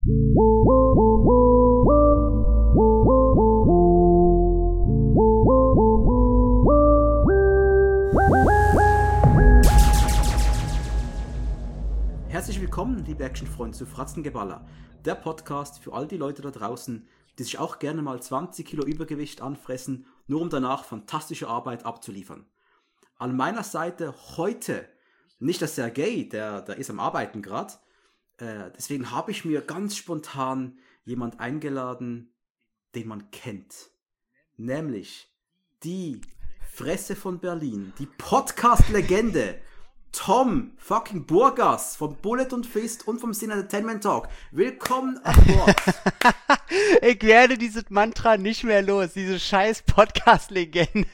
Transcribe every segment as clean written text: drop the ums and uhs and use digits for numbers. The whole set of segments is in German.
Herzlich willkommen, liebe Actionfreunde, zu Fratzengeballer, der Podcast für all die Leute da draußen, die sich auch gerne mal 20 Kilo Übergewicht anfressen, nur um danach fantastische Arbeit abzuliefern. An meiner Seite heute nicht der Sergej, der ist am Arbeiten gerade, deswegen habe ich mir ganz spontan jemand eingeladen, den man kennt, nämlich die Fresse von Berlin, die Podcast-Legende, Tom fucking Burgas vom Bullet und Fist und vom Sin Entertainment Talk. Willkommen an Bord. Ich werde dieses Mantra nicht mehr los, diese scheiß Podcast-Legende.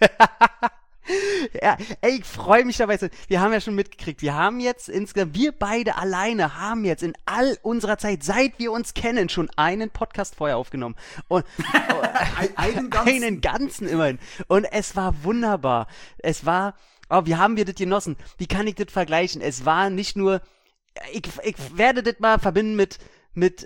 Ja, ey, ich freue mich dabei. Wir haben ja schon mitgekriegt, wir beide alleine haben jetzt in all unserer Zeit, seit wir uns kennen, schon einen Podcast vorher aufgenommen. Und einen ganzen immerhin. Und es war wunderbar. Wie haben wir das genossen? Wie kann ich das vergleichen? Es war nicht nur, ich werde das mal verbinden mit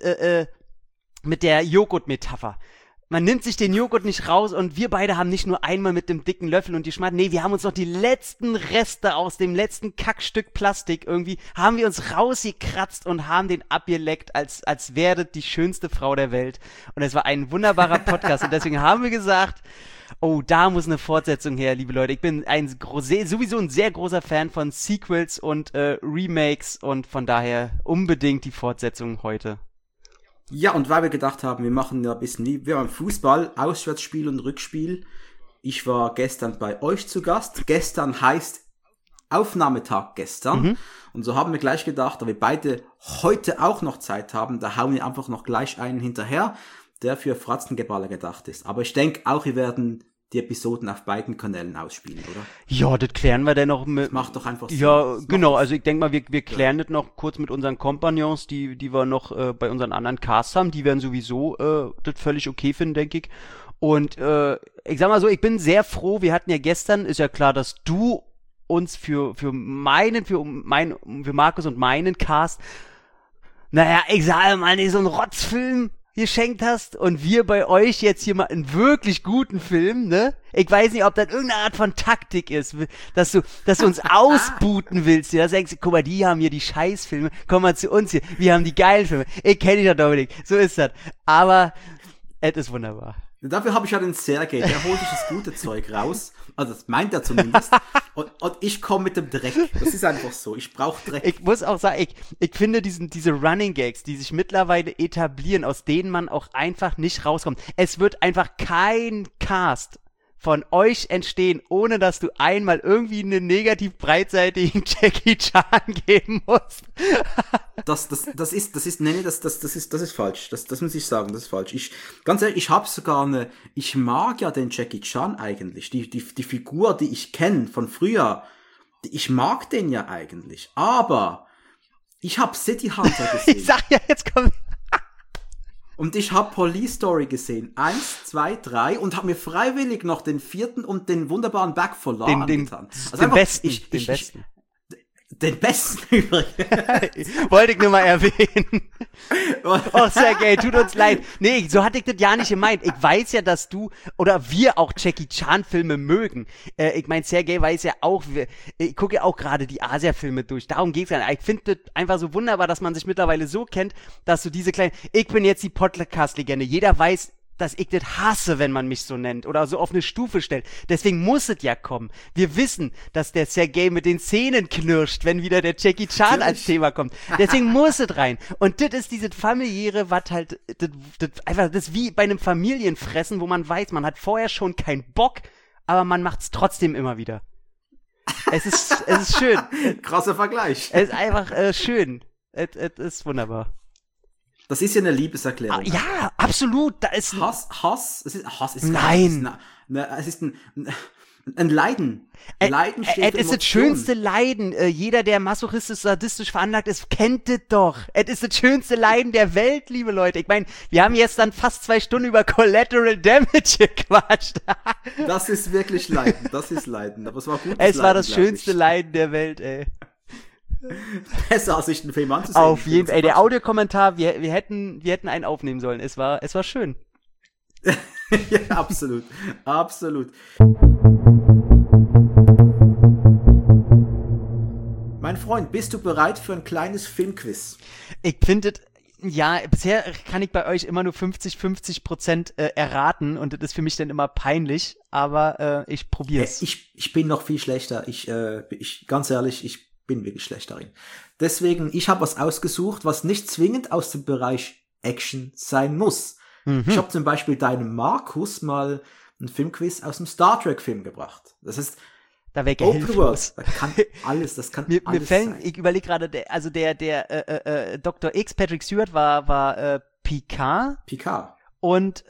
der Joghurt-Metapher. Man nimmt sich den Joghurt nicht raus und wir beide haben nicht nur einmal mit dem dicken Löffel und die Schmatt, nee, wir haben uns noch die letzten Reste aus dem letzten Kackstück Plastik irgendwie, haben wir uns rausgekratzt und haben den abgeleckt, als wäre das die schönste Frau der Welt. Und es war ein wunderbarer Podcast und deswegen haben wir gesagt, oh, da muss eine Fortsetzung her, liebe Leute. Ich bin sowieso ein sehr großer Fan von Sequels und Remakes und von daher unbedingt die Fortsetzung heute. Ja, und weil wir gedacht haben, wir machen ja ein bisschen wie beim Fußball, Auswärtsspiel und Rückspiel. Ich war gestern bei euch zu Gast. Gestern heißt Aufnahmetag gestern. Und so haben wir gleich gedacht, da wir beide heute auch noch Zeit haben, da hauen wir einfach noch gleich einen hinterher, der für Fratzengeballer gedacht ist. Aber ich denke auch, wir werden die Episoden auf beiden Kanälen ausspielen, oder? Ja, das klären wir dann noch mit. Das macht doch einfach Sinn. Ja, genau, also ich denke mal, wir klären das noch kurz mit unseren Kompagnons, die wir noch bei unseren anderen Casts haben. Die werden sowieso das völlig okay finden, denke ich. Und ich sag mal so, ich bin sehr froh, wir hatten ja gestern, ist ja klar, dass du uns für Markus und meinen Cast, naja, ich sage mal, nicht so einen Rotzfilm geschenkt hast und wir bei euch jetzt hier mal einen wirklich guten Film, ne? Ich weiß nicht, ob das irgendeine Art von Taktik ist, dass du uns ausbooten willst, ja? Sagst du, guck mal, die haben hier die Scheißfilme, komm mal zu uns hier, wir haben die geilen Filme. Ich kenne dich ja, Dominik, so ist das. Aber es ist wunderbar. Dafür habe ich ja den Sergej, der holt sich das gute Zeug raus. Also das meint er zumindest. Und ich komme mit dem Dreck. Das ist einfach so. Ich brauche Dreck. Ich muss auch sagen, ich finde diese Running Gags, die sich mittlerweile etablieren, aus denen man auch einfach nicht rauskommt. Es wird einfach kein Cast von euch entstehen, ohne dass du einmal irgendwie einen negativ breitseitigen Jackie Chan geben musst. Das ist falsch. Das muss ich sagen, das ist falsch. Ganz ehrlich, ich mag ja den Jackie Chan eigentlich. Die Figur, die ich kenne von früher, ich mag den ja eigentlich. Aber ich habe City Hunter gesehen. Ich sag ja, jetzt kommt... Und ich habe Police Story gesehen. 1, 2, 3 und habe mir freiwillig noch den 4. und den wunderbaren Back for Law angetan. Den besten. Den besten übrigens. Wollte ich nur mal erwähnen. Oh, Sergej, tut uns leid. Nee, so hatte ich das ja nicht gemeint. Ich weiß ja, dass du oder wir auch Jackie Chan Filme mögen. Ich meine, Sergej weiß ja auch, ich gucke ja auch gerade die Asia-Filme durch. Darum geht's ja. Ich finde das einfach so wunderbar, dass man sich mittlerweile so kennt, dass du diese kleinen, ich bin jetzt die Podcast-Legende. Jeder weiß, dass ich das hasse, wenn man mich so nennt oder so auf eine Stufe stellt. Deswegen muss es ja kommen. Wir wissen, dass der Sergej mit den Zähnen knirscht, wenn wieder der Jackie Chan als Thema kommt. Deswegen muss es rein. Und das ist dieses familiäre, was halt, das wie bei einem Familienfressen, wo man weiß, man hat vorher schon keinen Bock, aber man macht's trotzdem immer wieder. Es ist schön. Krasser Vergleich. Es ist einfach schön. Es ist wunderbar. Das ist ja eine Liebeserklärung. Ja, absolut. Da ist Hass ist nein. Es ist ein Leiden. Leiden steht für Es ist das schönste Leiden. Jeder, der masochistisch, sadistisch veranlagt ist, kennt es doch. Es ist das schönste Leiden der Welt, liebe Leute. Ich meine, wir haben jetzt dann fast 2 Stunden über Collateral Damage gequatscht. Das ist wirklich Leiden. Das ist Leiden. Aber es war gut. Es war das schönste Leiden der Welt, ey. Besser als sich den Film anzusehen. Auf jeden Fall. Der Audiokommentar, wir hätten einen aufnehmen sollen. Es war schön. Ja, absolut. Absolut. Mein Freund, bist du bereit für ein kleines Filmquiz? Ich finde, ja, bisher kann ich bei euch immer nur 50% erraten und das ist für mich dann immer peinlich, aber ich probiere es. Ich bin noch viel schlechter. Ich ganz ehrlich, ich bin wirklich schlecht darin. Deswegen, ich habe was ausgesucht, was nicht zwingend aus dem Bereich Action sein muss. Ich habe zum Beispiel deinem Markus mal einen Filmquiz aus dem Star Trek Film gebracht. Das ist da wäre Open World. Das kann alles mir alles fällt, sein. ich überlege gerade, der Dr. X, Patrick Stewart war Picard und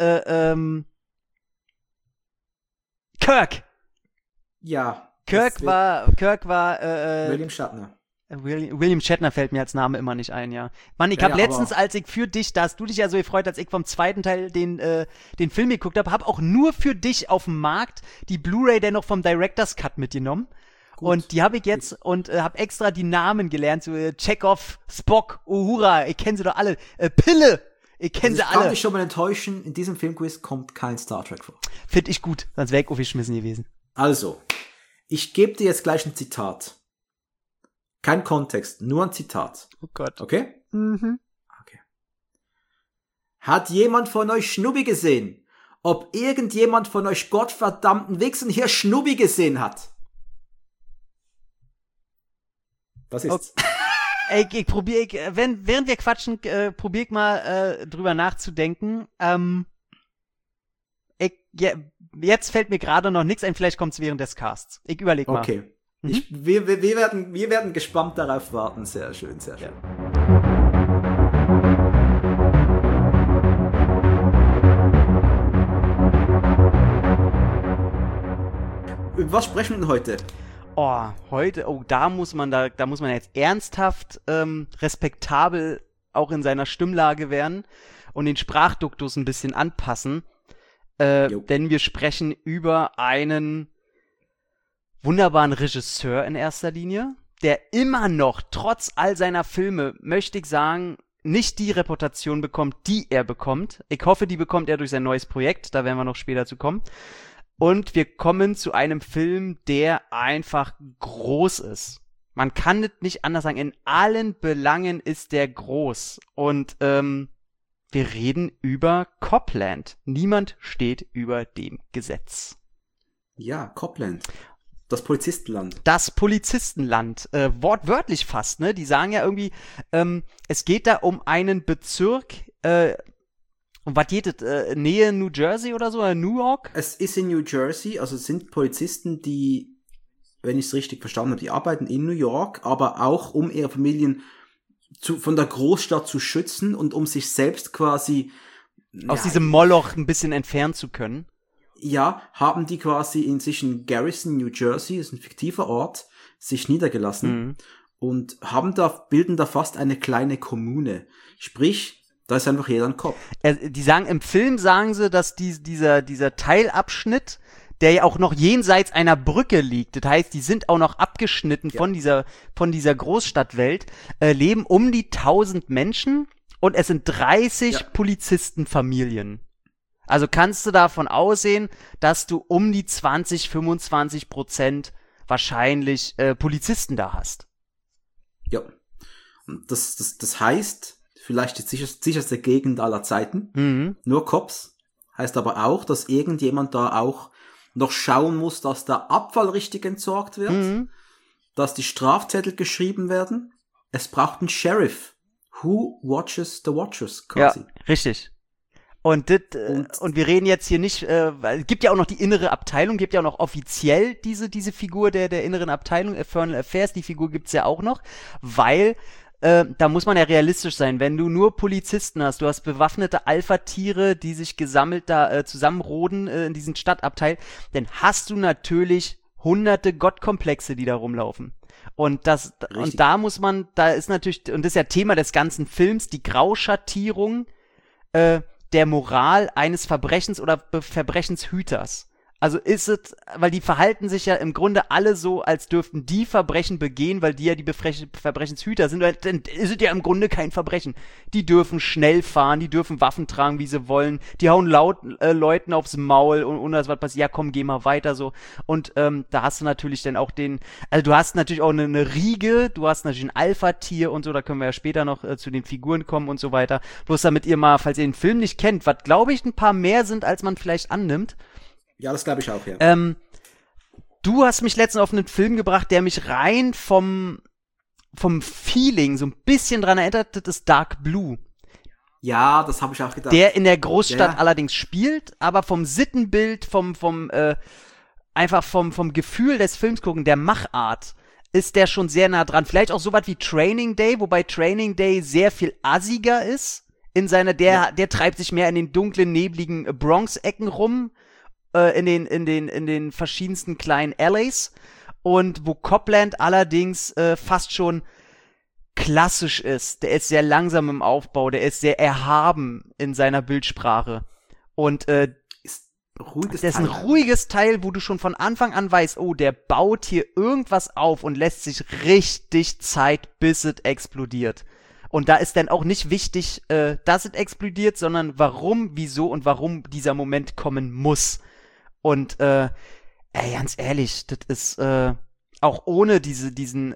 Kirk. Ja. Kirk war William Shatner. William Shatner fällt mir als Name immer nicht ein, ja. Mann, ich habe letztens, als ich für dich, da hast du dich ja so gefreut, als ich vom zweiten Teil den Film geguckt habe auch nur für dich auf dem Markt die Blu-ray dennoch vom Director's Cut mitgenommen. Gut. Und die habe ich jetzt und habe extra die Namen gelernt, so Chekhov, Spock, Uhura, ich kenne sie doch alle. Pille, ich kenne sie alle. Ich kann dich schon mal enttäuschen, in diesem Filmquiz kommt kein Star Trek vor. Finde ich gut, sonst wäre ich aufgeschmissen gewesen. Also, ich gebe dir jetzt gleich ein Zitat. Kein Kontext, nur ein Zitat. Oh Gott. Okay? Mhm. Okay. Hat jemand von euch Schnubbi gesehen? Ob irgendjemand von euch gottverdammten Wichsen hier Schnubbi gesehen hat? Was ist's? Okay. Ich probiere, während wir quatschen, probiere ich mal drüber nachzudenken. Jetzt fällt mir gerade noch nichts ein, vielleicht kommt es während des Casts. Ich überlege mal. Okay. Wir werden gespannt darauf warten. Sehr schön, sehr schön. Ja. Über was sprechen wir denn heute? Da muss man jetzt ernsthaft respektabel auch in seiner Stimmlage werden und den Sprachduktus ein bisschen anpassen. Denn wir sprechen über einen wunderbaren Regisseur in erster Linie, der immer noch, trotz all seiner Filme, möchte ich sagen, nicht die Reputation bekommt, die er bekommt. Ich hoffe, die bekommt er durch sein neues Projekt, da werden wir noch später zu kommen. Und wir kommen zu einem Film, der einfach groß ist. Man kann es nicht anders sagen, in allen Belangen ist der groß. Und wir reden über Copland. Niemand steht über dem Gesetz. Ja, Copland. Das Polizistenland. Das Polizistenland. Wortwörtlich fast, ne? Die sagen ja irgendwie, es geht da um einen Bezirk, um was geht es? Nähe New Jersey oder so? Oder New York? Es ist in New Jersey, also es sind Polizisten, die, wenn ich es richtig verstanden habe, die arbeiten in New York, aber auch um ihre Familien von der Großstadt zu schützen und um sich selbst quasi aus diesem Moloch ein bisschen entfernen zu können. Ja, haben die quasi in sich in Garrison, New Jersey, das ist ein fiktiver Ort, sich niedergelassen und bilden da fast eine kleine Kommune. Sprich, da ist einfach jeder ein Cop. Im Film sagen sie, dass dieser Teilabschnitt, der ja auch noch jenseits einer Brücke liegt, das heißt, die sind auch noch abgeschnitten von dieser Großstadtwelt, leben um die 1000 Menschen und es sind 30 Polizistenfamilien. Also kannst du davon ausgehen, dass du um die 20-25% wahrscheinlich Polizisten da hast. Ja. Und das heißt, vielleicht die sicherste Gegend aller Zeiten. Nur Cops. Heißt aber auch, dass irgendjemand da auch noch schauen muss, dass der Abfall richtig entsorgt wird, dass die Strafzettel geschrieben werden. Es braucht einen Sheriff. Who watches the watchers, quasi. Ja, richtig. Und wir reden jetzt hier nicht, weil es gibt ja auch noch die innere Abteilung, gibt ja auch noch offiziell diese Figur der inneren Abteilung, Infernal Affairs, die Figur gibt's ja auch noch, weil da muss man ja realistisch sein, wenn du nur Polizisten hast, du hast bewaffnete Alpha-Tiere, die sich gesammelt da zusammenroden in diesen Stadtabteil, dann hast du natürlich hunderte Gottkomplexe, die da rumlaufen. Und da ist natürlich, und das ist ja Thema des ganzen Films, die Grauschattierung der Moral eines Verbrechens oder Verbrechenshüters. Also ist es, weil die verhalten sich ja im Grunde alle so, als dürften die Verbrechen begehen, weil die ja die Verbrechenshüter sind. Dann ist es ja im Grunde kein Verbrechen. Die dürfen schnell fahren, die dürfen Waffen tragen, wie sie wollen. Die hauen Leuten aufs Maul und ohne dass was passiert. Ja, komm, geh mal weiter so. Und da hast du natürlich dann auch du hast natürlich auch eine Riege, du hast natürlich ein Alpha-Tier und so, da können wir ja später noch zu den Figuren kommen und so weiter. Bloß damit ihr mal, falls ihr den Film nicht kennt, was glaube ich ein paar mehr sind, als man vielleicht annimmt. Ja, das glaube ich auch, ja. Du hast mich letztens auf einen Film gebracht, der mich rein vom Feeling so ein bisschen dran erinnert, das ist Dark Blue. Ja, das habe ich auch gedacht. Der in der Großstadt allerdings spielt, aber vom Sittenbild, einfach vom Gefühl des Films gucken, der Machart, ist der schon sehr nah dran. Vielleicht auch so was wie Training Day, wobei Training Day sehr viel assiger ist. Der treibt sich mehr in den dunklen, nebligen Bronx-Ecken rum. In den verschiedensten kleinen Alleys, und wo Copland allerdings fast schon klassisch ist. Der ist sehr langsam im Aufbau, der ist sehr erhaben in seiner Bildsprache. Und das ist ein ruhiges Teil, wo du schon von Anfang an weißt, oh, der baut hier irgendwas auf und lässt sich richtig Zeit, bis es explodiert. Und da ist dann auch nicht wichtig, dass es explodiert, sondern warum, wieso und warum dieser Moment kommen muss. Und, ganz ehrlich, das ist, auch ohne diesen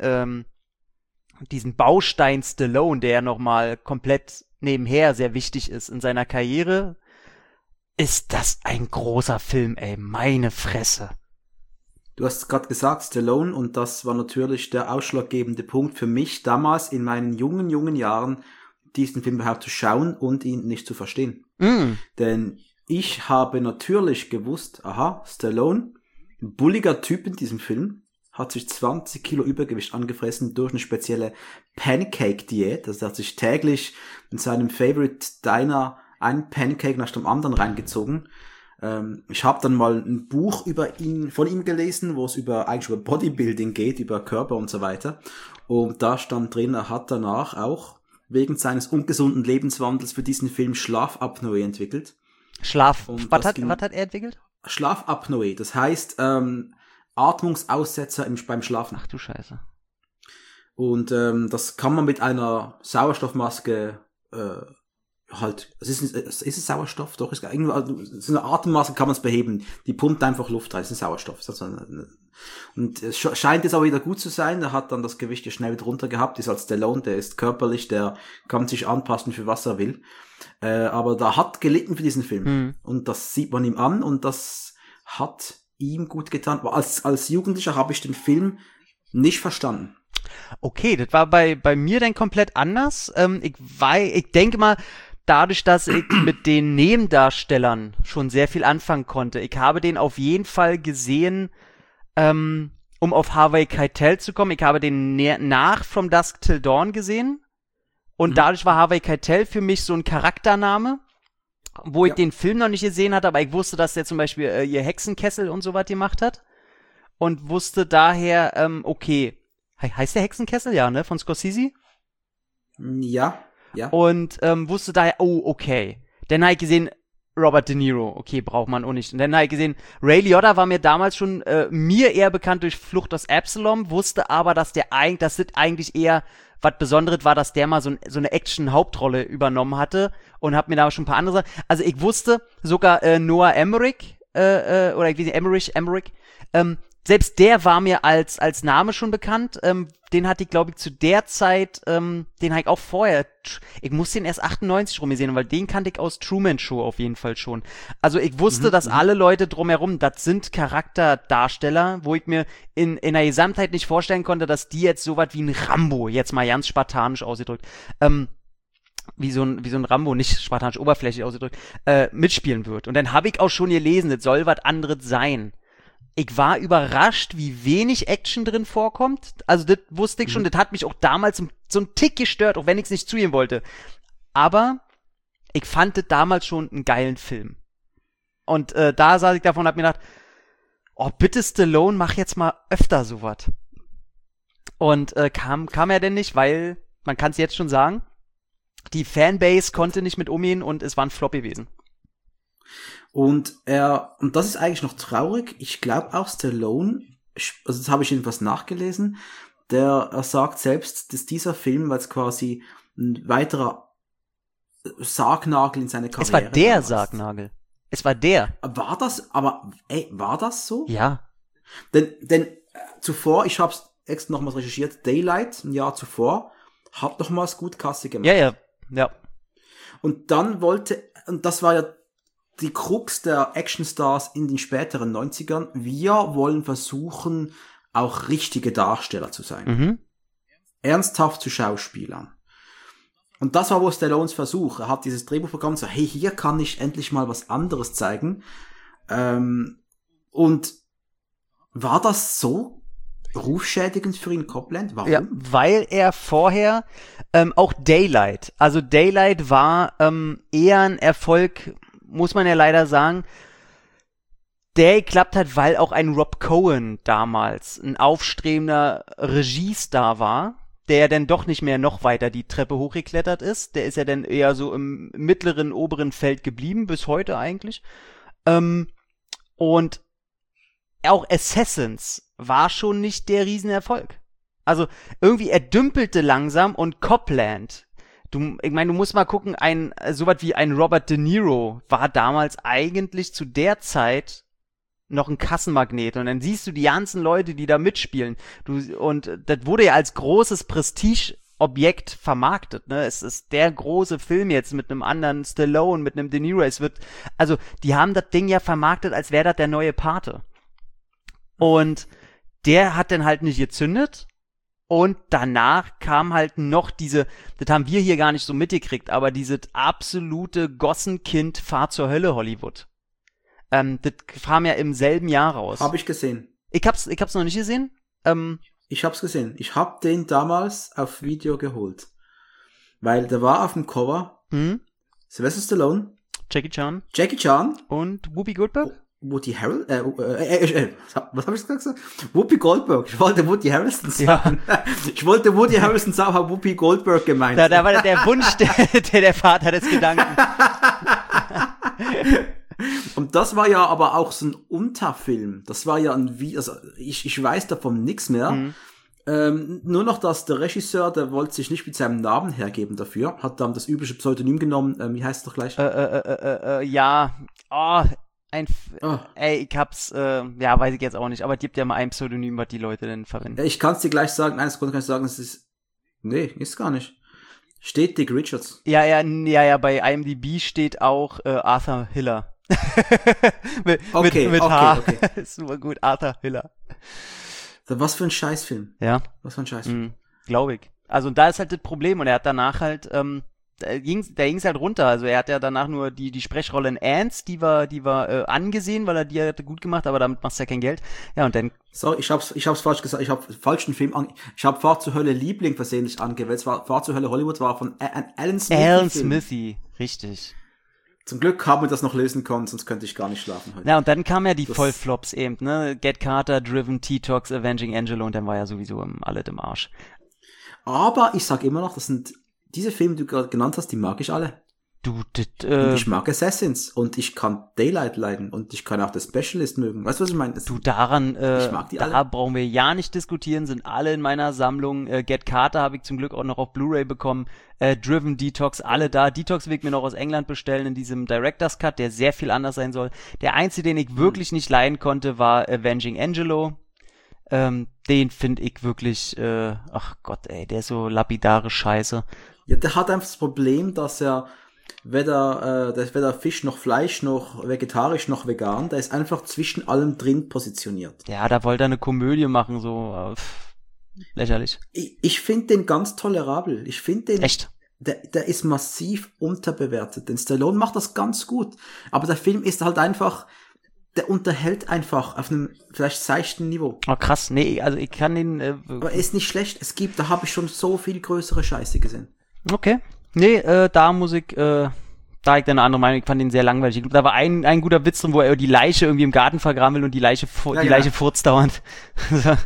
Baustein Stallone, der ja nochmal komplett nebenher sehr wichtig ist in seiner Karriere, ist das ein großer Film, ey, meine Fresse. Du hast gerade gesagt, Stallone, und das war natürlich der ausschlaggebende Punkt für mich damals in meinen jungen Jahren, diesen Film überhaupt zu schauen und ihn nicht zu verstehen. Denn ich habe natürlich gewusst, aha, Stallone, ein bulliger Typ in diesem Film, hat sich 20 Kilo Übergewicht angefressen durch eine spezielle Pancake-Diät. Also er hat sich täglich in seinem Favorite Diner einen Pancake nach dem anderen reingezogen. Ich habe dann mal ein Buch von ihm gelesen, wo es eigentlich über Bodybuilding geht, über Körper und so weiter. Und da stand drin, er hat danach auch wegen seines ungesunden Lebenswandels für diesen Film Schlafapnoe entwickelt. Was hat er entwickelt? Schlafapnoe, das heißt Atmungsaussetzer beim Schlafen. Ach du Scheiße. Und das kann man mit einer Sauerstoffmaske es ist Sauerstoff, doch, so eine Atemmaske kann man es beheben, die pumpt einfach Luft rein, das ist ein Sauerstoff. Und es scheint jetzt auch wieder gut zu sein, er hat dann das Gewicht ja schnell wieder runter gehabt, ist als Stallone, der ist körperlich, der kann sich anpassen für was er will. Aber da hat gelitten für diesen Film. Und das sieht man ihm an und das hat ihm gut getan. Aber als Jugendlicher habe ich den Film nicht verstanden. Okay, das war bei mir dann komplett anders. Ich denke mal, dadurch, dass ich mit den Nebendarstellern schon sehr viel anfangen konnte. Ich habe den auf jeden Fall gesehen, um auf Harvey Keitel zu kommen. Ich habe den nach From Dusk Till Dawn gesehen. Und dadurch war Harvey Keitel für mich so ein Charaktername, wo ich den Film noch nicht gesehen hatte, aber ich wusste, dass der zum Beispiel ihr Hexenkessel und so was gemacht hat. Und wusste daher, okay, heißt der Hexenkessel? Ja, ne? Von Scorsese? Ja. Und wusste daher, oh, okay. Dann habe ich gesehen, Robert De Niro, okay, braucht man auch nicht. Und dann habe ich gesehen, Ray Liotta war mir damals schon mir eher bekannt durch Flucht aus Absalom, wusste aber, dass das eigentlich eher was Besonderes war, dass der mal so eine Action-Hauptrolle übernommen hatte, und habe mir da schon ein paar andere Sachen. Also ich wusste sogar Noah Emmerich, oder ich weiß nicht, Emmerich, selbst der war mir als Name schon bekannt. Den hatte ich, glaube ich, zu der Zeit, den habe ich auch vorher, ich muss den erst 98 rum gesehen, weil den kannte ich aus Truman Show auf jeden Fall schon. Also ich wusste, dass alle Leute drumherum, das sind Charakterdarsteller, wo ich mir in der Gesamtheit nicht vorstellen konnte, dass die jetzt sowas wie ein Rambo, jetzt mal ganz spartanisch ausgedrückt, wie so ein Rambo, nicht spartanisch oberflächlich ausgedrückt, mitspielen wird. Und dann habe ich auch schon gelesen, das soll was anderes sein. Ich war überrascht, wie wenig Action drin vorkommt. Also das wusste ich schon, das hat mich auch damals so ein Tick gestört, auch wenn ich es nicht zugeben wollte. Aber ich fand das damals schon einen geilen Film. Und da saß ich davon und hab mir gedacht, oh bitte Stallone, mach jetzt mal öfter sowas. Und kam er denn nicht, weil, man kann es jetzt schon sagen, die Fanbase konnte nicht mit umgehen und es war ein Flop gewesen. Und das ist eigentlich noch traurig, ich glaube auch Stallone, also das habe ich jedenfalls nachgelesen, er sagt selbst, dass dieser Film, weil es quasi ein weiterer Sargnagel in seine Karriere Es war der damals. Sargnagel. Es war der. War das so? Ja. Denn zuvor, ich habe es extra nochmals recherchiert, Daylight, ein Jahr zuvor, hat nochmals gut Kasse gemacht. Ja. Und das war ja die Krux der Actionstars in den späteren 90ern, wir wollen versuchen, auch richtige Darsteller zu sein. Mhm. Ernsthaft zu Schauspielern. Und das war wohl Stallones Versuch. Er hat dieses Drehbuch bekommen und so, hey, hier kann ich endlich mal was anderes zeigen. Und war das so rufschädigend für ihn, Copland? Warum? Ja, weil er vorher auch Daylight war eher ein Erfolg, muss man ja leider sagen, der geklappt hat, weil auch ein Rob Cohen damals ein aufstrebender Regiestar war, der dann doch nicht mehr noch weiter die Treppe hochgeklettert ist. Der ist ja dann eher so im mittleren, oberen Feld geblieben, bis heute eigentlich. Und auch Assassins war schon nicht der Riesenerfolg. Also irgendwie er dümpelte langsam und Copland, ich meine, du musst mal gucken, sowas wie ein Robert De Niro war damals eigentlich zu der Zeit noch ein Kassenmagnet und dann siehst du die ganzen Leute, die da mitspielen. Und das wurde ja als großes Prestigeobjekt vermarktet, ne? Es ist der große Film jetzt mit einem anderen Stallone, mit einem De Niro. Die haben das Ding ja vermarktet, als wäre das der neue Pate. Und der hat dann halt nicht gezündet. Und danach kam halt noch das haben wir hier gar nicht so mitgekriegt, aber dieses absolute Gossenkind Fahr zur Hölle Hollywood. Das kam ja im selben Jahr raus. Hab ich gesehen. Ich hab's noch nicht gesehen. Ich hab's gesehen. Ich hab den damals auf Video geholt. Weil der war auf dem Cover Sylvester Stallone, Jackie Chan und und Whoopi Goldberg. Whoopi was habe ich gesagt? Whoopi Goldberg. Ich wollte Woody Harrelson sagen. Ja. Ich wollte Woody Harrelson sagen, habe Whoopi Goldberg gemeint. Da war der Wunsch der Vater des Gedanken. Und das war ja aber auch so ein Unterfilm. Das war ja ich weiß davon nichts mehr. Nur noch, dass der Regisseur, der wollte sich nicht mit seinem Namen hergeben dafür, hat dann das übliche Pseudonym genommen. Wie heißt es doch gleich? Ey, ich hab's, weiß ich jetzt auch nicht, aber es gibt ja mal ein Pseudonym, was die Leute denn verwenden. Ich kann's dir gleich sagen, eine Sekunde kann ich sagen, ist gar nicht. Steht Dick Richards. Ja, bei IMDb steht auch Arthur Hiller. mit H. Okay. Ist nur gut, Arthur Hiller. Was für ein Scheißfilm. Ja. Was für ein Scheißfilm. Glaube ich. Also da ist halt das Problem und er hat danach halt, da ging's halt runter. Also er hat ja danach nur die Sprechrolle in Ants, die war angesehen, weil er die hatte gut gemacht, aber damit machst du ja kein Geld. Ja, und dann. Sorry, ich hab's falsch gesagt. Ich habe falschen Film ich habe Fahrt zur Hölle Liebling versehentlich angewählt. Fahrt zur Hölle Hollywood war von Alan Smithy. Alan Smithy, richtig. Zum Glück haben wir das noch lösen können, sonst könnte ich gar nicht schlafen heute. Ja, und dann kamen ja die Vollflops eben, ne? Get Carter, Driven, T-Tox, Avenging Angelo und dann war ja sowieso alles im Arsch. Aber ich sag immer noch, das sind diese Filme, die du gerade genannt hast, die mag ich alle. Und ich mag Assassins und ich kann Daylight leiden und ich kann auch The Specialist mögen. Weißt du, was ich meine? Ich mag die alle. Da brauchen wir ja nicht diskutieren, sind alle in meiner Sammlung. Get Carter habe ich zum Glück auch noch auf Blu-ray bekommen. Driven, Detox, alle da. Detox will ich mir noch aus England bestellen in diesem Director's Cut, der sehr viel anders sein soll. Der einzige, den ich wirklich nicht leiden konnte, war Avenging Angelo. Den finde ich wirklich, ach Gott, ey, der ist so lapidare Scheiße. Ja, der hat einfach das Problem, dass er weder Fisch noch Fleisch noch vegetarisch noch vegan, der ist einfach zwischen allem drin positioniert. Ja, da wollte er eine Komödie machen, so lächerlich. Ich finde den ganz tolerabel. Ich finde den... Echt? Der ist massiv unterbewertet. Den Stallone macht das ganz gut. Aber der Film ist halt einfach... Der unterhält einfach auf einem vielleicht seichten Niveau. Oh krass, nee, also ich kann den... Aber er ist nicht schlecht. Da habe ich schon so viel größere Scheiße gesehen. Okay. Nee, da muss ich, da ich eine andere Meinung, ich fand den sehr langweilig. Da war ein guter Witz drin, wo er die Leiche irgendwie im Garten vergraben will und die Leiche furzt dauernd.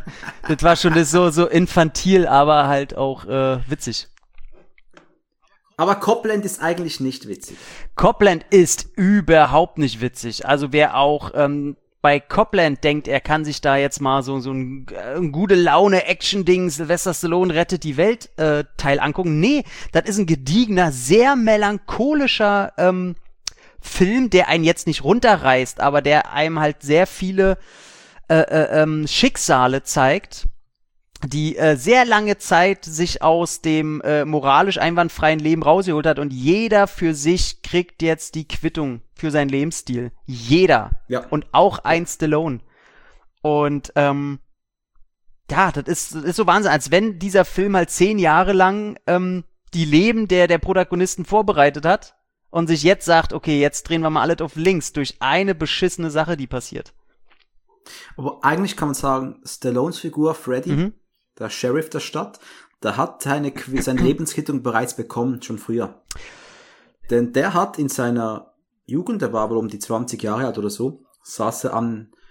Das war schon so infantil, aber halt auch witzig. Aber Copland ist eigentlich nicht witzig. Copland ist überhaupt nicht witzig. Also wer auch bei Copland denkt, er kann sich da jetzt mal so ein gute Laune-Action-Ding, Sylvester Stallone rettet die Welt Teil angucken. Nee, das ist ein gediegener, sehr melancholischer Film, der einen jetzt nicht runterreißt, aber der einem halt sehr viele Schicksale zeigt, die sehr lange Zeit sich aus dem moralisch einwandfreien Leben rausgeholt hat und jeder für sich kriegt jetzt die Quittung für seinen Lebensstil. Jeder. Ja. Und auch ein Stallone. Und das ist so Wahnsinn, als wenn dieser Film halt 10 Jahre lang die Leben der Protagonisten vorbereitet hat und sich jetzt sagt, okay, jetzt drehen wir mal alles auf links durch eine beschissene Sache, die passiert. Aber eigentlich kann man sagen, Stallones Figur Freddy, der Sheriff der Stadt, der hat seine Lebensquittung bereits bekommen, schon früher. Denn der hat in seiner Jugend, der war wohl um die 20 Jahre alt oder so, saß er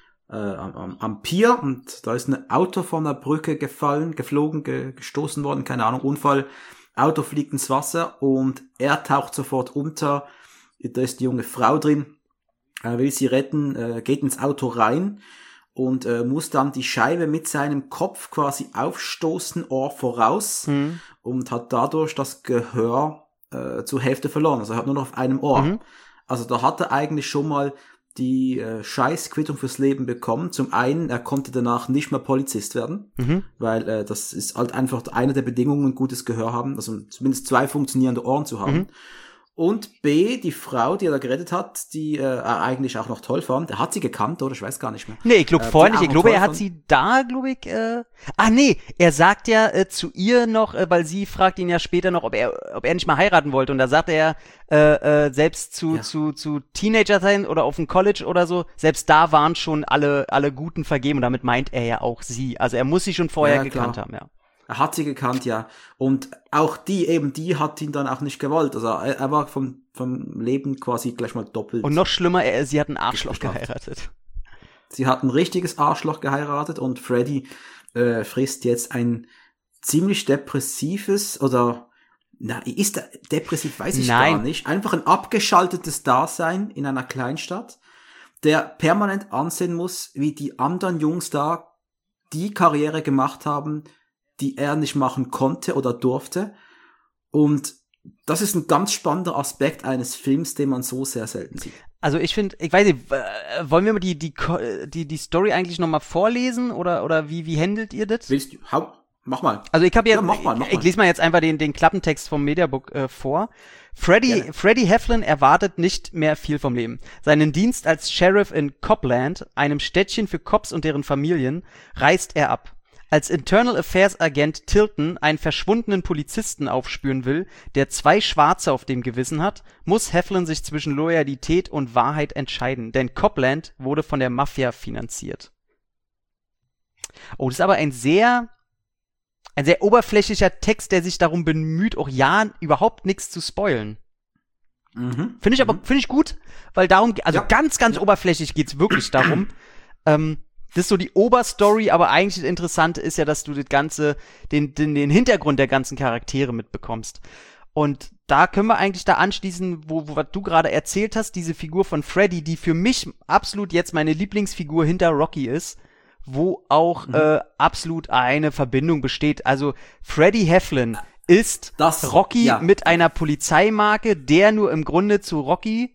am Pier und da ist ein Auto von der Brücke gestoßen worden, keine Ahnung, Unfall, Auto fliegt ins Wasser und er taucht sofort unter, da ist die junge Frau drin, er will sie retten, geht ins Auto rein und muss dann die Scheibe mit seinem Kopf quasi aufstoßen, Ohr voraus, und hat dadurch das Gehör zur Hälfte verloren. Also er hat nur noch auf einem Ohr. Also da hat er eigentlich schon mal die Scheißquittung fürs Leben bekommen. Zum einen, er konnte danach nicht mehr Polizist werden, weil das ist halt einfach eine der Bedingungen, ein gutes Gehör haben, also zumindest 2 funktionierende Ohren zu haben. Und B, die Frau, die er da gerettet hat, die er eigentlich auch noch toll fand. Er hat sie gekannt, oder? Ich weiß gar nicht mehr. Nee, ich glaube vorher nicht. Ich glaube, er hat sie da, er sagt ja zu ihr noch, weil sie fragt ihn ja später noch, ob er nicht mal heiraten wollte. Und da sagt er, selbst zu Teenager-Zeiten oder auf dem College oder so, selbst da waren schon alle Guten vergeben. Und damit meint er ja auch sie. Also er muss sie schon vorher gekannt haben, ja. Er hat sie gekannt, ja. Und auch die hat ihn dann auch nicht gewollt. Also er war vom Leben quasi gleich mal doppelt. Und noch schlimmer, sie hat ein Arschloch geheiratet. Sie hat ein richtiges Arschloch geheiratet und Freddy frisst jetzt ein ziemlich depressives ist er depressiv, weiß ich gar nicht. Einfach ein abgeschaltetes Dasein in einer Kleinstadt, der permanent ansehen muss, wie die anderen Jungs da die Karriere gemacht haben, die er nicht machen konnte oder durfte. Und das ist ein ganz spannender Aspekt eines Films, den man so sehr selten sieht. Also ich finde, ich weiß nicht, wollen wir mal die Story eigentlich nochmal vorlesen oder wie handelt ihr das? Willst du? Mach mal. Also ich habe jetzt, mach mal. Ich lese mal jetzt einfach den Klappentext vom Mediabook vor. Freddie Heflin erwartet nicht mehr viel vom Leben. Seinen Dienst als Sheriff in Copland, einem Städtchen für Cops und deren Familien, reißt er ab. Als Internal Affairs Agent Tilton einen verschwundenen Polizisten aufspüren will, der 2 Schwarze auf dem Gewissen hat, muss Heflin sich zwischen Loyalität und Wahrheit entscheiden, denn Copland wurde von der Mafia finanziert. Oh, das ist aber ein sehr oberflächlicher Text, der sich darum bemüht, auch ja überhaupt nichts zu spoilen. Finde ich gut, weil darum, ganz oberflächlich geht's wirklich darum. Das ist so die Oberstory, aber eigentlich das Interessante ist ja, dass du das Ganze, den Hintergrund der ganzen Charaktere mitbekommst. Und da können wir eigentlich da anschließen, wo was du gerade erzählt hast, diese Figur von Freddy, die für mich absolut jetzt meine Lieblingsfigur hinter Rocky ist, wo auch absolut eine Verbindung besteht. Also Freddie Heflin ist Rocky mit einer Polizeimarke, der nur im Grunde zu Rocky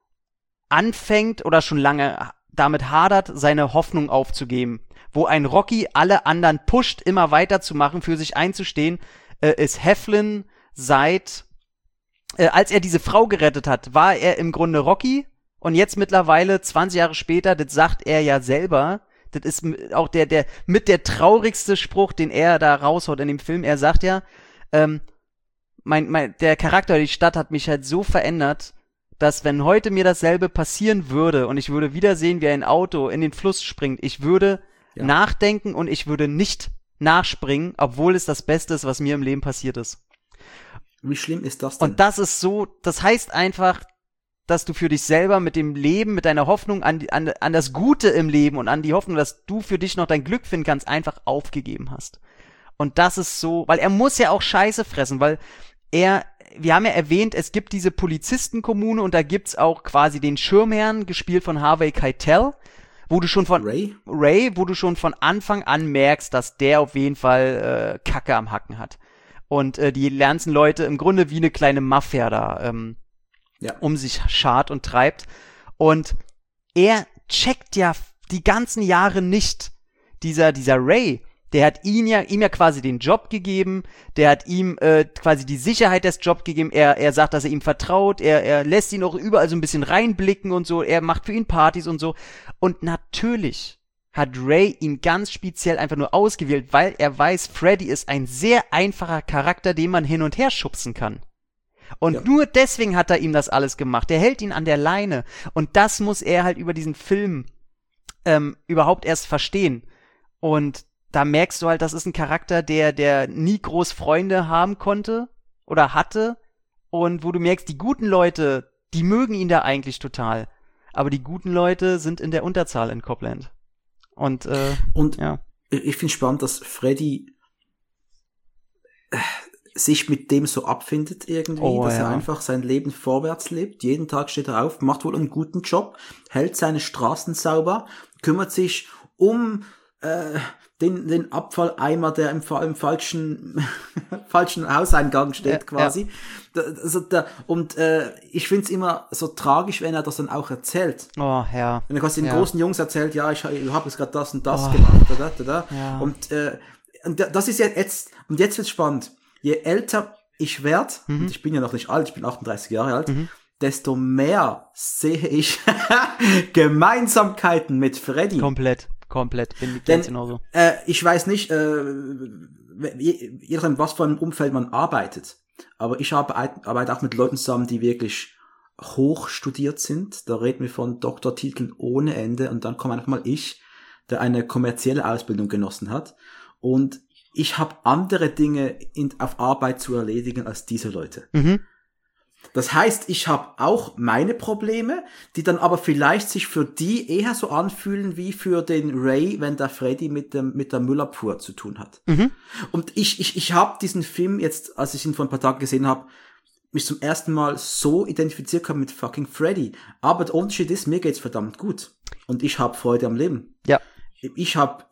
anfängt oder schon lange damit hadert, seine Hoffnung aufzugeben. Wo ein Rocky alle anderen pusht, immer weiterzumachen, für sich einzustehen, ist Heflin seit, als er diese Frau gerettet hat, war er im Grunde Rocky und jetzt mittlerweile, 20 Jahre später, das sagt er ja selber, das ist auch der traurigste Spruch, den er da raushaut in dem Film. Er sagt ja, der Charakter, die Stadt hat mich halt so verändert, dass wenn heute mir dasselbe passieren würde und ich würde wieder sehen, wie ein Auto in den Fluss springt, ich würde nachdenken und ich würde nicht nachspringen, obwohl es das Beste ist, was mir im Leben passiert ist. Wie schlimm ist das denn? Und das ist so, das heißt einfach, dass du für dich selber mit dem Leben, mit deiner Hoffnung an das Gute im Leben und an die Hoffnung, dass du für dich noch dein Glück finden kannst, einfach aufgegeben hast. Und das ist so, weil er muss ja auch Scheiße fressen, weil er wir haben ja erwähnt, es gibt diese Polizistenkommune und da gibt's auch quasi den Schirmherrn, gespielt von Harvey Keitel, wo du schon von Ray, wo du schon von Anfang an merkst, dass der auf jeden Fall Kacke am Hacken hat. Und die ganzen Leute im Grunde wie eine kleine Mafia da um sich schart und treibt. Und er checkt ja die ganzen Jahre nicht, dieser Ray, der hat ihm ja quasi den Job gegeben, der hat ihm quasi die Sicherheit des Jobs gegeben, er sagt, dass er ihm vertraut, er lässt ihn auch überall so ein bisschen reinblicken und so, er macht für ihn Partys und so. Und natürlich hat Ray ihn ganz speziell einfach nur ausgewählt, weil er weiß, Freddy ist ein sehr einfacher Charakter, den man hin und her schubsen kann. Und nur deswegen hat er ihm das alles gemacht. Er hält ihn an der Leine. Und das muss er halt über diesen Film überhaupt erst verstehen. Und da merkst du halt, das ist ein Charakter, der nie groß Freunde haben konnte oder hatte. Und wo du merkst, die guten Leute, die mögen ihn da eigentlich total. Aber die guten Leute sind in der Unterzahl in Copland. Und ich finde spannend, dass Freddy sich mit dem so abfindet irgendwie, dass er einfach sein Leben vorwärts lebt. Jeden Tag steht er auf, macht wohl einen guten Job, hält seine Straßen sauber, kümmert sich um den Abfalleimer, der im falschen Hauseingang steht quasi. Ich finde es immer so tragisch, wenn er das dann auch erzählt. Oh, ja. Wenn er quasi den großen Jungs erzählt, ja, ich habe jetzt gerade das und das gemacht. Ja. Und das ist jetzt, und jetzt wird's spannend. Je älter ich werde, und ich bin ja noch nicht alt, ich bin 38 Jahre alt, desto mehr sehe ich Gemeinsamkeiten mit Freddy. Komplett, bin ich ganz genauso. Ich weiß nicht, je nachdem, was für einem Umfeld man arbeitet, aber ich arbeite auch mit Leuten zusammen, die wirklich hoch studiert sind. Da reden wir von Doktortiteln ohne Ende, und dann kommt einfach mal ich, der eine kommerzielle Ausbildung genossen hat, und ich habe andere Dinge auf Arbeit zu erledigen als diese Leute. Das heißt, ich habe auch meine Probleme, die dann aber vielleicht sich für die eher so anfühlen wie für den Ray, wenn der Freddy mit der Müllabfuhr zu tun hat. Und ich habe diesen Film jetzt, als ich ihn vor ein paar Tagen gesehen habe, mich zum ersten Mal so identifiziert gehabt mit fucking Freddy. Aber der Unterschied ist, mir geht's verdammt gut. Und ich habe Freude am Leben. Ja. Ich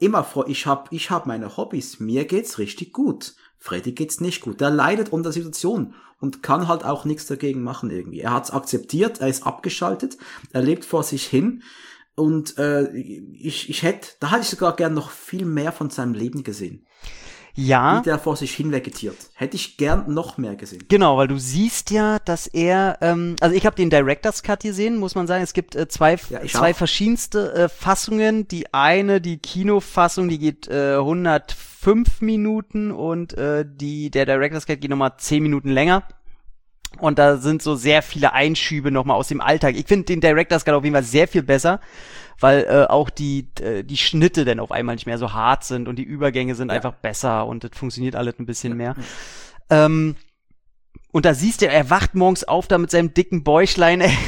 habe meine Hobbys. Mir geht's richtig gut. Freddy geht's nicht gut. Der leidet unter der Situation und kann halt auch nichts dagegen machen irgendwie. Er hat's akzeptiert, er ist abgeschaltet, er lebt vor sich hin, und da hätte ich sogar gern noch viel mehr von seinem Leben gesehen. Ja. Wie der vor sich hin vegetiert. Hätte ich gern noch mehr gesehen. Genau, weil du siehst ja, dass er, also ich habe den Director's Cut gesehen, muss man sagen. Es gibt zwei verschiedenste Fassungen. Die eine, die Kinofassung, die geht 105 Minuten, und der Director's Cut geht nochmal 10 Minuten länger. Und da sind so sehr viele Einschübe nochmal aus dem Alltag. Ich finde den Director's Cut auf jeden Fall sehr viel besser, weil auch die Schnitte dann auf einmal nicht mehr so hart sind und die Übergänge sind einfach besser und das funktioniert alles ein bisschen mehr. Und da siehst du, er wacht morgens auf da mit seinem dicken Bäuchlein, ey.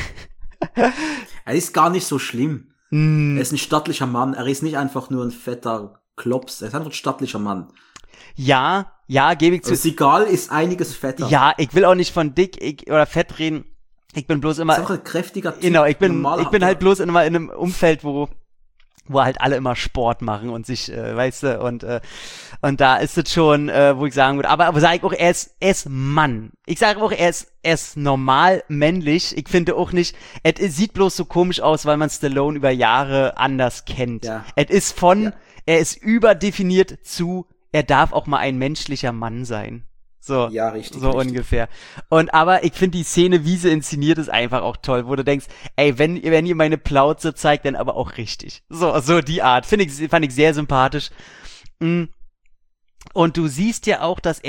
Er ist gar nicht so schlimm. Er ist ein stattlicher Mann. Er ist nicht einfach nur ein fetter Klops. Er ist einfach ein stattlicher Mann. Ja, gebe ich zu. Sigal ist einiges fetter. Ja, ich will auch nicht von dick oder fett reden. Ich bin bloß immer. Ist auch ein kräftiger Typ. Genau, ich bin halt bloß immer in einem Umfeld, wo halt alle immer Sport machen und sich, weißt du, und da ist es schon, wo ich sagen würde, aber sage ich auch, er ist Mann. Ich sage auch, er ist normal männlich. Ich finde auch nicht, es sieht bloß so komisch aus, weil man Stallone über Jahre anders kennt. Ja. Er ist überdefiniert zu, er darf auch mal ein menschlicher Mann sein. So, ja, richtig, so richtig. Ungefähr. Aber ich finde die Szene, wie sie inszeniert, ist einfach auch toll, wo du denkst, ey, wenn ihr meine Plauze zeigt, dann aber auch richtig. So die Art. Fand ich sehr sympathisch. Und du siehst ja auch, dass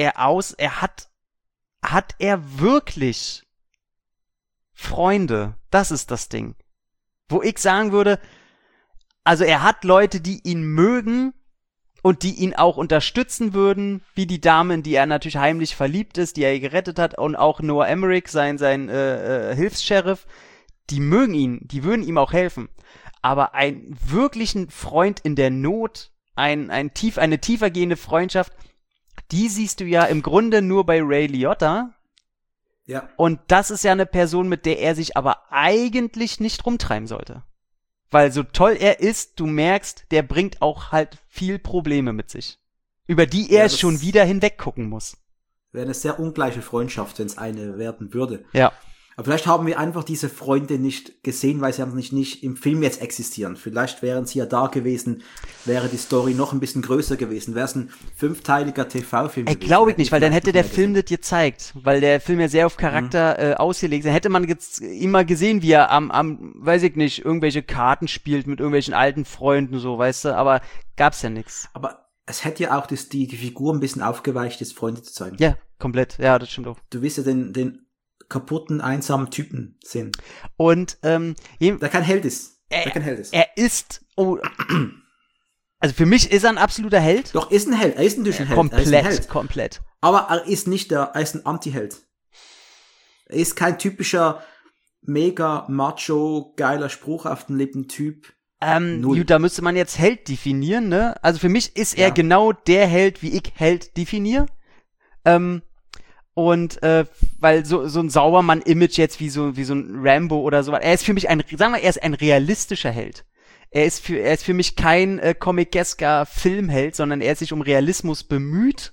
hat er wirklich Freunde? Das ist das Ding. Wo ich sagen würde, also er hat Leute, die ihn mögen, und die ihn auch unterstützen würden, wie die Dame, in die er natürlich heimlich verliebt ist, die er gerettet hat, und auch Noah Emmerich, sein Hilfs-Sheriff, die mögen ihn, die würden ihm auch helfen. Aber einen wirklichen Freund in der Not, eine tiefergehende Freundschaft, die siehst du ja im Grunde nur bei Ray Liotta, Ja. Und das ist ja eine Person, mit der er sich aber eigentlich nicht rumtreiben sollte. Weil so toll er ist, du merkst, der bringt auch halt viel Probleme mit sich. Über die er schon wieder hinweggucken muss. Wäre eine sehr ungleiche Freundschaft, wenn es eine werden würde. Ja. Aber vielleicht haben wir einfach diese Freunde nicht gesehen, weil sie einfach nicht im Film jetzt existieren. Vielleicht wären sie ja da gewesen, wäre die Story noch ein bisschen größer gewesen. Wäre es ein 5-teiliger TV-Film gewesen. Glaube ich nicht, weil dann hätte der Film das gezeigt. Weil der Film ja sehr auf Charakter ausgelegt ist. Dann hätte man immer gesehen, wie er am, weiß ich nicht, irgendwelche Karten spielt mit irgendwelchen alten Freunden, so, weißt du. Aber gab's ja nichts. Aber es hätte ja auch die Figur ein bisschen aufgeweicht, das Freunde zu zeigen. Ja, komplett. Ja, das stimmt auch. Du wirst ja den kaputten, einsamen Typen sehen. Und, der kein Held ist. Er ist, also für mich ist er ein absoluter Held. Doch, ist ein Held. Er ist natürlich ein Held. Komplett. Aber er ist nicht er ist ein Anti-Held. Er ist kein typischer, mega macho, geiler Spruch auf den Lippen Typ. Da müsste man jetzt Held definieren, ne? Also für mich ist er genau der Held, wie ich Held definiere. Weil so ein Saubermann-Image jetzt wie so ein Rambo oder so, er ist für mich er ist ein realistischer Held. Er ist für mich kein comic-esker Filmheld, sondern er ist sich um Realismus bemüht.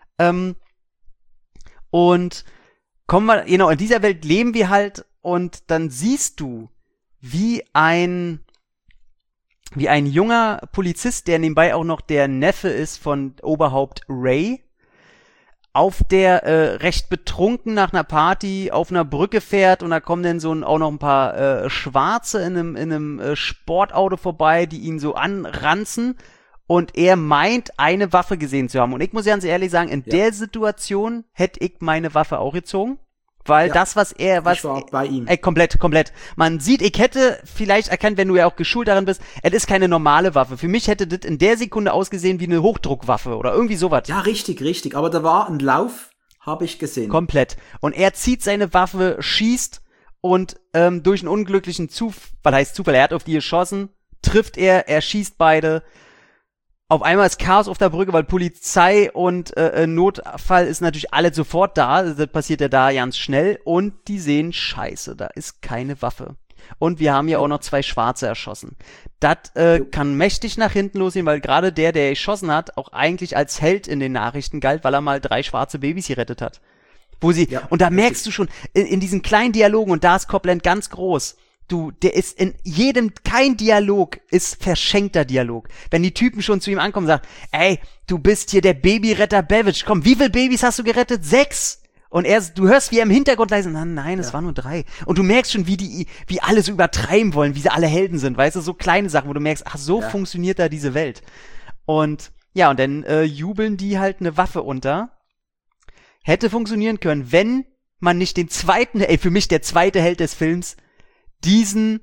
Und in dieser Welt leben wir halt und dann siehst du, wie ein junger Polizist, der nebenbei auch noch der Neffe ist von Oberhaupt Ray, auf der recht betrunken nach einer Party auf einer Brücke fährt und da kommen dann auch noch ein paar Schwarze in einem Sportauto vorbei, die ihn so anranzen und er meint, eine Waffe gesehen zu haben. Und ich muss ganz ehrlich sagen, in der Situation hätte ich meine Waffe auch gezogen. Weil das, ich war bei ihm. Komplett. Man sieht, ich hätte vielleicht erkannt, wenn du ja auch geschult darin bist, es ist keine normale Waffe. Für mich hätte das in der Sekunde ausgesehen wie eine Hochdruckwaffe oder irgendwie sowas. Ja, richtig. Aber da war ein Lauf, habe ich gesehen. Komplett. Und er zieht seine Waffe, schießt und durch einen unglücklichen Zufall, er hat auf die geschossen, trifft er schießt beide. Auf einmal ist Chaos auf der Brücke, weil Polizei und Notfall ist natürlich alles sofort da. Das passiert ja da ganz schnell. Und die sehen, scheiße, da ist keine Waffe. Und wir haben ja auch noch 2 Schwarze erschossen. Das kann mächtig nach hinten losgehen, weil gerade der geschossen hat, auch eigentlich als Held in den Nachrichten galt, weil er mal 3 schwarze Babys gerettet hat. Und da merkst du schon, in diesen kleinen Dialogen, und da ist Copland ganz groß, der ist kein Dialog ist verschenkter Dialog. Wenn die Typen schon zu ihm ankommen und sagen, ey, du bist hier der Babyretter Babbage, komm, wie viele Babys hast du gerettet? 6! Und du hörst, wie er im Hintergrund leise, nein, es waren nur 3. Und du merkst schon, wie alle so übertreiben wollen, wie sie alle Helden sind, weißt du, so kleine Sachen, wo du merkst, ach, so funktioniert da diese Welt. Und dann jubeln die halt eine Waffe unter. Hätte funktionieren können, wenn man nicht den zweiten, für mich der zweite Held des Films, diesen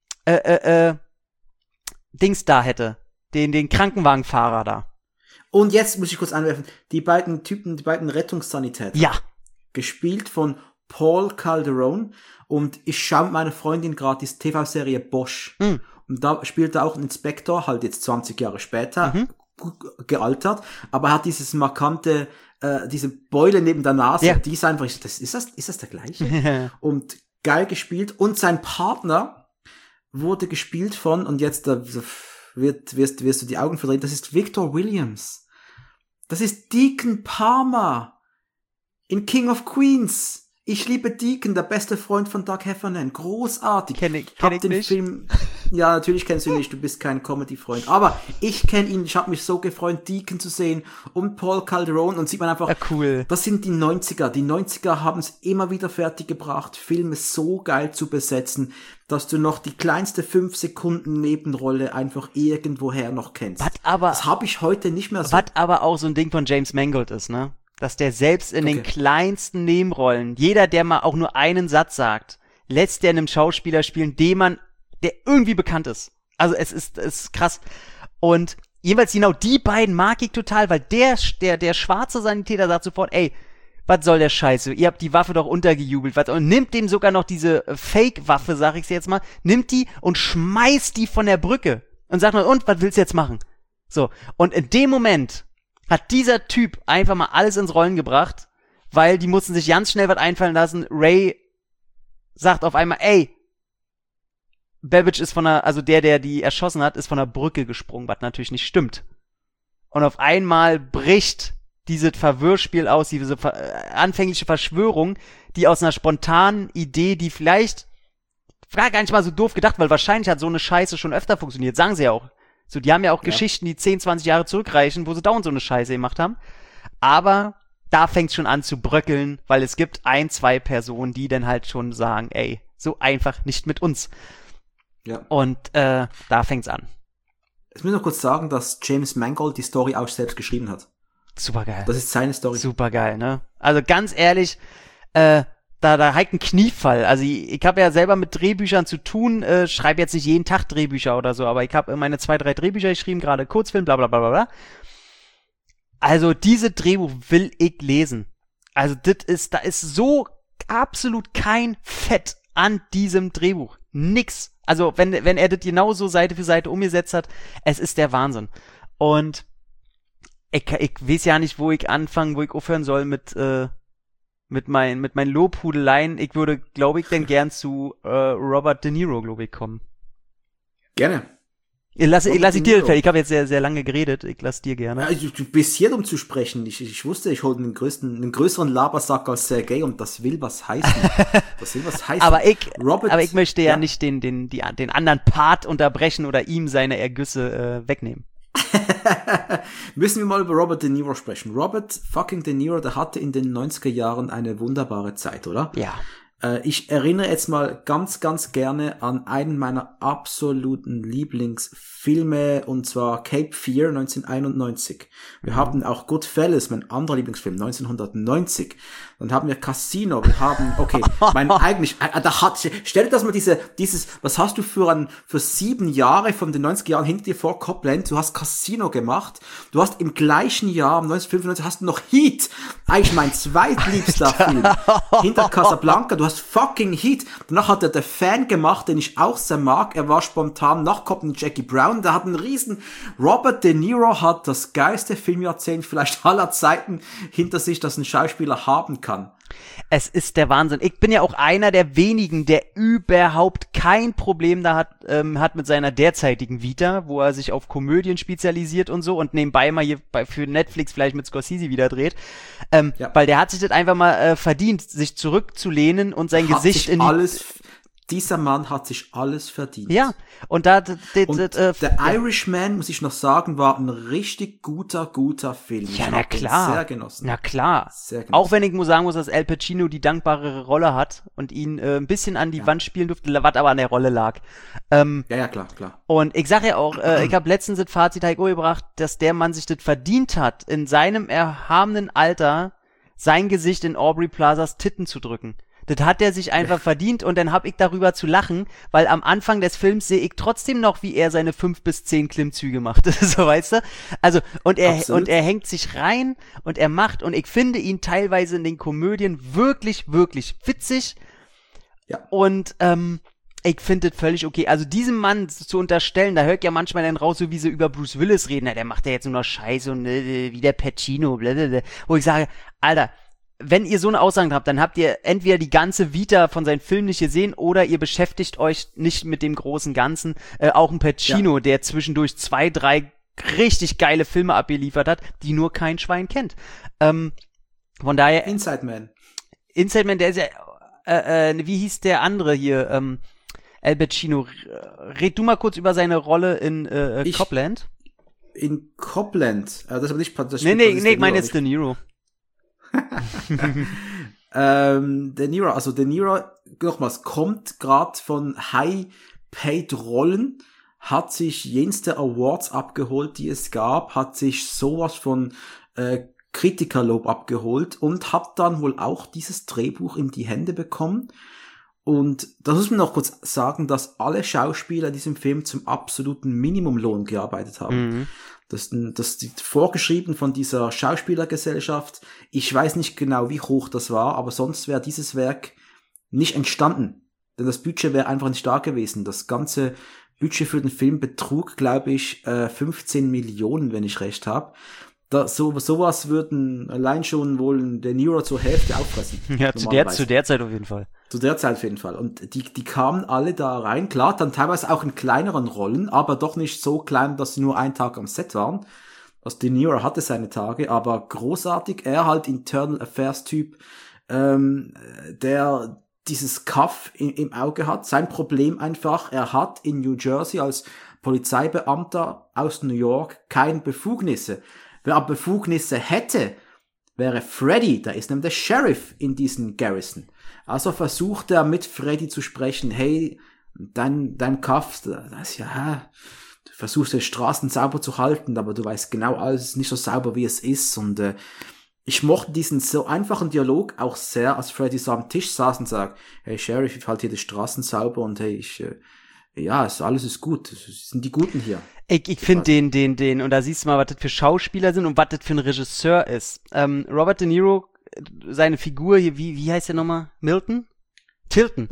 Dings da hätte. Den Krankenwagenfahrer da. Und jetzt muss ich kurz anwerfen, die beiden Rettungssanitäter. Ja. Gespielt von Paul Calderone. Und ich schaue mit meiner Freundin gerade die TV-Serie Bosch. Und da spielt er auch einen Inspektor, halt jetzt 20 Jahre später, gealtert. Aber er hat dieses markante, diese Beule neben der Nase. Die ist einfach, ist das der gleiche? Und geil gespielt. Und sein Partner wurde gespielt von, und jetzt wirst du die Augen verdrehen, das ist Victor Williams. Das ist Deacon Palmer in King of Queens. Ich liebe Deacon, der beste Freund von Doug Heffernan. Großartig. Kenn ich den nicht. Film, ja, natürlich kennst du ihn nicht, du bist kein Comedy-Freund. Aber ich kenne ihn, ich habe mich so gefreut, Deacon zu sehen und Paul Calderone, und sieht man einfach, cool. Das sind die 90er. Die 90er haben es immer wieder fertiggebracht, Filme so geil zu besetzen, dass du noch die kleinste 5-Sekunden-Nebenrolle einfach irgendwoher noch kennst. Das habe ich heute nicht mehr so. Was aber auch so ein Ding von James Mangold ist, ne? Dass der selbst in den kleinsten Nebenrollen, jeder, der mal auch nur einen Satz sagt, lässt der einem Schauspieler spielen, der irgendwie bekannt ist. Also es ist krass. Und jeweils genau die beiden mag ich total, weil der schwarze Sanitäter sagt sofort, ey, was soll der Scheiße? Ihr habt die Waffe doch untergejubelt. Und nimmt dem sogar noch diese Fake-Waffe, sag ich's jetzt mal, nimmt die und schmeißt die von der Brücke. Und sagt mal, und, was willst du jetzt machen? So. Und in dem Moment hat dieser Typ einfach mal alles ins Rollen gebracht, weil die mussten sich ganz schnell was einfallen lassen. Ray sagt auf einmal, ey, Babbage ist also der die erschossen hat, ist von der Brücke gesprungen, was natürlich nicht stimmt. Und auf einmal bricht dieses Verwirrspiel aus, diese anfängliche Verschwörung, die aus einer spontanen Idee, die vielleicht, war gar nicht mal so doof gedacht, weil wahrscheinlich hat so eine Scheiße schon öfter funktioniert, sagen sie ja auch. So, die haben ja auch Geschichten, die 10, 20 Jahre zurückreichen, wo sie dauernd so eine Scheiße gemacht haben. Aber da fängt es schon an zu bröckeln, weil es gibt 1, 2 Personen, die dann halt schon sagen, ey, so einfach nicht mit uns. Ja. Und da fängt's an. Ich muss noch kurz sagen, dass James Mangold die Story auch selbst geschrieben hat. Supergeil. Das ist seine Story. Supergeil, ne? Also ganz ehrlich, da halt ein Kniefall. Also ich habe ja selber mit Drehbüchern zu tun, schreibe jetzt nicht jeden Tag Drehbücher oder so, aber ich habe meine 2, 3 Drehbücher geschrieben, gerade Kurzfilm, bla bla bla bla bla. Also diese Drehbuch will ich lesen. Also da ist so absolut kein Fett an diesem Drehbuch. Nix. Also wenn er das genauso Seite für Seite umgesetzt hat, es ist der Wahnsinn. Und ich weiß ja nicht, wo ich anfangen, wo ich aufhören soll mit meinen Lobhudeleien. Ich würde, glaube ich, denn gern zu Robert De Niro, glaube ich, kommen. Gerne. Ich lasse dir das Feld. Ich habe jetzt sehr, sehr lange geredet. Ich lasse dir gerne. Ja, du bist hier, um zu sprechen. Ich wusste, ich hole einen größeren Labersack als Sergei und das will was heißen. Das will was heißen. aber ich möchte ja nicht den anderen Part unterbrechen oder ihm seine Ergüsse wegnehmen. Müssen wir mal über Robert De Niro sprechen. Robert fucking De Niro, der hatte in den 90er Jahren eine wunderbare Zeit, oder? Ja. Ich erinnere jetzt mal ganz, ganz gerne an einen meiner absoluten Lieblingsfilme, und zwar Cape Fear 1991. Wir haben auch Goodfellas, mein anderer Lieblingsfilm, 1990. Dann haben wir Casino, wir haben, stell dir das mal dieses, was hast du für 7 Jahre von den 90er Jahren hinter dir vor, Copland, du hast Casino gemacht, du hast im gleichen Jahr, 1995, hast du noch Heat, eigentlich mein zweitliebster Film, hinter Casablanca, du hast fucking Heat, danach hat er The Fan gemacht, den ich auch sehr mag, er war spontan nach Copland Jackie Brown, der hat einen riesen, Robert De Niro hat das geilste Filmjahrzehnt vielleicht aller Zeiten hinter sich, das ein Schauspieler haben kann. Es ist der Wahnsinn. Ich bin ja auch einer der wenigen, der überhaupt kein Problem da hat mit seiner derzeitigen Vita, wo er sich auf Komödien spezialisiert und so und nebenbei mal hier für Netflix vielleicht mit Scorsese wieder dreht. Weil der hat sich das einfach mal verdient, sich zurückzulehnen und sein Gesicht in Dieser Mann hat sich alles verdient. Ja, und der Irishman, muss ich noch sagen, war ein richtig guter Film. Ja, na klar. Sehr genossen. Na klar. Sehr genossen. Auch wenn ich sagen muss, dass Al Pacino die dankbarere Rolle hat und ihn ein bisschen an die Wand spielen durfte, was aber an der Rolle lag. Ja, klar. Und ich sag ja auch, ich habe letztens das Fazit gebracht, dass der Mann sich das verdient hat, in seinem erhabenen Alter sein Gesicht in Aubrey Plazas Titten zu drücken. Das hat er sich einfach verdient und dann hab ich darüber zu lachen, weil am Anfang des Films sehe ich trotzdem noch, wie er seine 5 bis 10 Klimmzüge macht. So, weißt du? Also, und er hängt sich rein und er macht, und ich finde ihn teilweise in den Komödien wirklich, wirklich witzig. Ja. Und, ich finde das völlig okay. Also diesem Mann zu unterstellen, da hört ja manchmal dann raus, so wie sie über Bruce Willis reden, der macht ja jetzt nur noch Scheiße und wie der Pacino, blablabla. Wo ich sage, Alter, wenn ihr so eine Aussage habt, dann habt ihr entweder die ganze Vita von seinen Filmen nicht gesehen oder ihr beschäftigt euch nicht mit dem großen Ganzen. Auch ein Pacino, der zwischendurch 2, 3 richtig geile Filme abgeliefert hat, die nur kein Schwein kennt. Von daher... Inside Man, der ist ja... wie hieß der andere hier? Al Pacino. Red du mal kurz über seine Rolle in Copland. In Copland? Das ist aber nicht... Nee, ich meine jetzt De Niro. De Niro, nochmals, kommt gerade von High-Paid-Rollen, hat sich jenste Awards abgeholt, die es gab, hat sich sowas von Kritikerlob abgeholt und hat dann wohl auch dieses Drehbuch in die Hände bekommen. Und da muss man noch kurz sagen, dass alle Schauspieler in diesem Film zum absoluten Minimumlohn gearbeitet haben. Mhm. Das ist vorgeschrieben von dieser Schauspielergesellschaft. Ich weiß nicht genau, wie hoch das war, aber sonst wäre dieses Werk nicht entstanden. Denn das Budget wäre einfach nicht da gewesen. Das ganze Budget für den Film betrug, glaube ich, 15 Millionen, wenn ich recht habe. sowas würden allein schon wohl der Nero zur Hälfte auffressen. Ja, zu der Zeit auf jeden Fall. Zu der Zeit auf jeden Fall. Und die kamen alle da rein. Klar, dann teilweise auch in kleineren Rollen, aber doch nicht so klein, dass sie nur einen Tag am Set waren. Also De Niro hatte seine Tage, aber großartig. Er halt Internal Affairs Typ, der dieses Kaff im Auge hat. Sein Problem einfach, er hat in New Jersey als Polizeibeamter aus New York keine Befugnisse. Wer aber Befugnisse hätte, wäre Freddy, da ist nämlich der Sheriff in diesem Garrison. Also versucht er mit Freddy zu sprechen, hey, dein Kaff, das ist ja, du versuchst die Straßen sauber zu halten, aber du weißt genau, alles ist nicht so sauber, wie es ist. Und ich mochte diesen so einfachen Dialog auch sehr, als Freddy so am Tisch saß und sagt, hey Sheriff, ich halte hier die Straßen sauber und hey, alles ist gut, das sind die Guten hier. Ich finde den, und da siehst du mal, was das für Schauspieler sind und was das für ein Regisseur ist. Robert De Niro, seine Figur hier, wie heißt der nochmal? Milton? Tilton.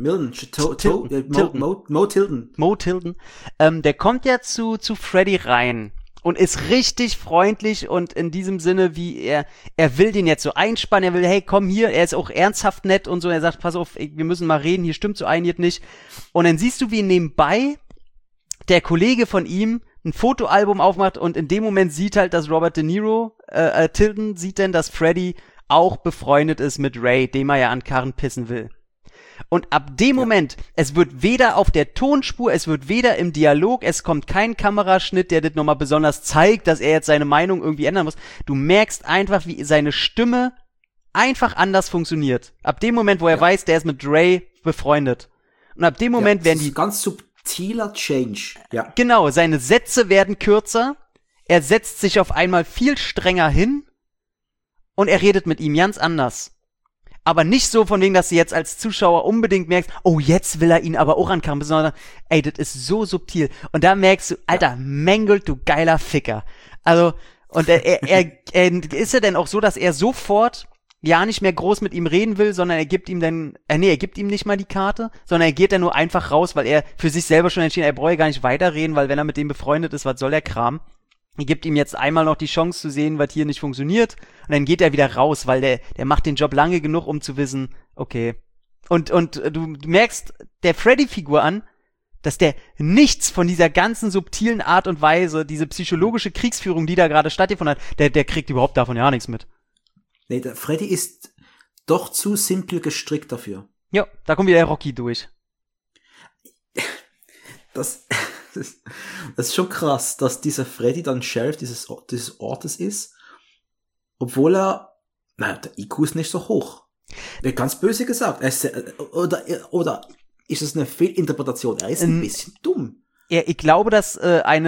Mo Tilton. Mo Tilton. Der kommt ja zu Freddy rein und ist richtig freundlich und in diesem Sinne, wie er will den jetzt so einspannen, er will, hey, komm hier, er ist auch ernsthaft nett und so, er sagt, pass auf, wir müssen mal reden, hier stimmt so einiges nicht. Und dann siehst du, wie nebenbei der Kollege von ihm ein Fotoalbum aufmacht und in dem Moment sieht halt, dass Robert De Niro, Tilton sieht denn, dass Freddy auch befreundet ist mit Ray, dem er ja an Karren pissen will. Und ab dem Moment, es wird weder auf der Tonspur, es wird weder im Dialog, es kommt kein Kameraschnitt, der das nochmal besonders zeigt, dass er jetzt seine Meinung irgendwie ändern muss. Du merkst einfach, wie seine Stimme einfach anders funktioniert. Ab dem Moment, wo er weiß, der ist mit Ray befreundet. Und ab dem Moment werden die... Ganz subtiler Change. Ja. Genau, seine Sätze werden kürzer, er setzt sich auf einmal viel strenger hin und er redet mit ihm ganz anders. Aber nicht so von wegen, dass du jetzt als Zuschauer unbedingt merkst, oh, jetzt will er ihn aber auch ankamen, sondern, ey, das ist so subtil. Und da merkst du, Alter, Mangold, du geiler Ficker. Also, und er ist ja denn auch so, dass er sofort ja nicht mehr groß mit ihm reden will, sondern er gibt ihm dann, er gibt ihm nicht mal die Karte, sondern er geht dann nur einfach raus, weil er für sich selber schon entschieden, er brauche gar nicht weiterreden, weil wenn er mit dem befreundet ist, was soll der Kram? Er gibt ihm jetzt einmal noch die Chance zu sehen, was hier nicht funktioniert. Und dann geht er wieder raus, weil der macht den Job lange genug, um zu wissen, okay. Und du merkst der Freddy-Figur an, dass der nichts von dieser ganzen subtilen Art und Weise, diese psychologische Kriegsführung, die da gerade stattgefunden hat, der kriegt überhaupt davon ja nichts mit. Nee, der Freddy ist doch zu simpel gestrickt dafür. Ja, da kommt wieder der Rocky durch. Das ist schon krass, dass dieser Freddy dann Sheriff dieses Ortes ist, obwohl der IQ ist nicht so hoch. Ganz böse gesagt. Oder ist es eine Fehlinterpretation? Er ist ein bisschen dumm. Ja, ich glaube, dass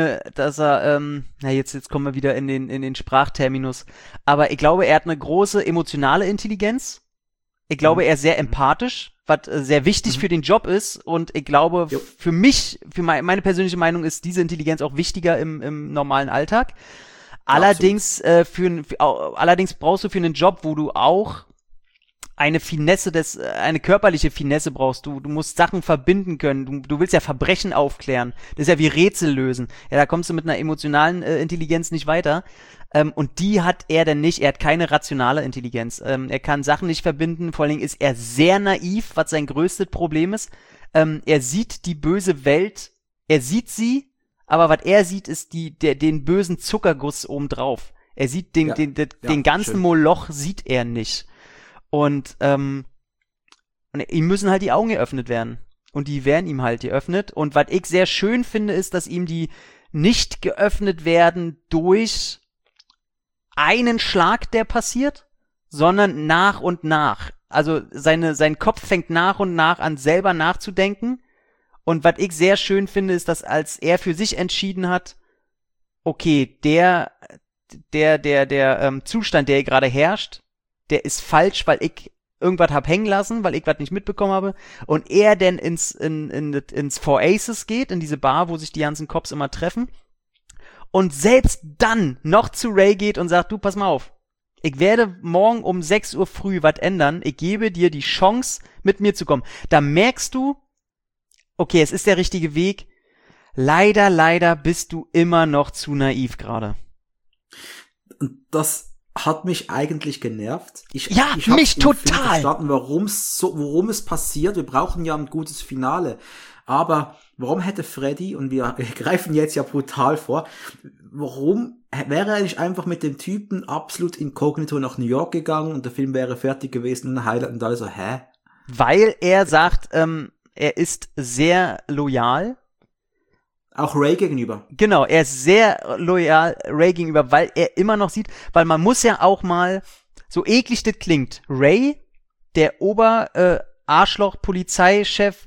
jetzt kommen wir wieder in den Sprachterminus, aber ich glaube, er hat eine große emotionale Intelligenz. Ich glaube, er ist sehr empathisch, was sehr wichtig für den Job ist. Und ich glaube, für mich, für meine persönliche Meinung ist diese Intelligenz auch wichtiger im normalen Alltag. Allerdings, allerdings brauchst du für einen Job, wo du auch eine körperliche Finesse brauchst. Du musst Sachen verbinden können. Du willst ja Verbrechen aufklären. Das ist ja wie Rätsel lösen. Ja, da kommst du mit einer emotionalen Intelligenz nicht weiter. Und die hat er denn nicht. Er hat keine rationale Intelligenz. Er kann Sachen nicht verbinden. Vor allen Dingen ist er sehr naiv, was sein größtes Problem ist. Er sieht die böse Welt. Er sieht sie, aber was er sieht, ist den bösen Zuckerguss obendrauf. Er sieht den ganzen schön. Moloch sieht er nicht. Und ihm müssen halt die Augen geöffnet werden. Und die werden ihm halt geöffnet. Und was ich sehr schön finde, ist, dass ihm die nicht geöffnet werden durch einen Schlag, der passiert, sondern nach und nach. Also sein Kopf fängt nach und nach an, selber nachzudenken. Und was ich sehr schön finde, ist, dass als er für sich entschieden hat, okay, der Zustand, der gerade herrscht, der ist falsch, weil ich irgendwas hab hängen lassen, weil ich was nicht mitbekommen habe. Und er dann ins Four Aces geht, in diese Bar, wo sich die ganzen Cops immer treffen. Und selbst dann noch zu Ray geht und sagt, du, pass mal auf. Ich werde morgen um 6 Uhr früh was ändern. Ich gebe dir die Chance, mit mir zu kommen. Da merkst du, okay, es ist der richtige Weg. Leider bist du immer noch zu naiv gerade. das hat mich eigentlich genervt. Ich Ja, hab's mich im Film total. verstanden, worum es passiert. Wir brauchen ja ein gutes Finale. Aber warum hätte Freddy, und wir greifen jetzt ja brutal vor, warum wäre er nicht einfach mit dem Typen absolut inkognito nach New York gegangen und der Film wäre fertig gewesen und ein Highlight und alle so, hä? Weil er sagt, er ist sehr loyal. Auch Ray gegenüber. Genau, er ist sehr loyal Ray gegenüber, weil er immer noch sieht, weil man muss ja auch mal, so eklig das klingt, Ray, der Arschloch-Polizeichef,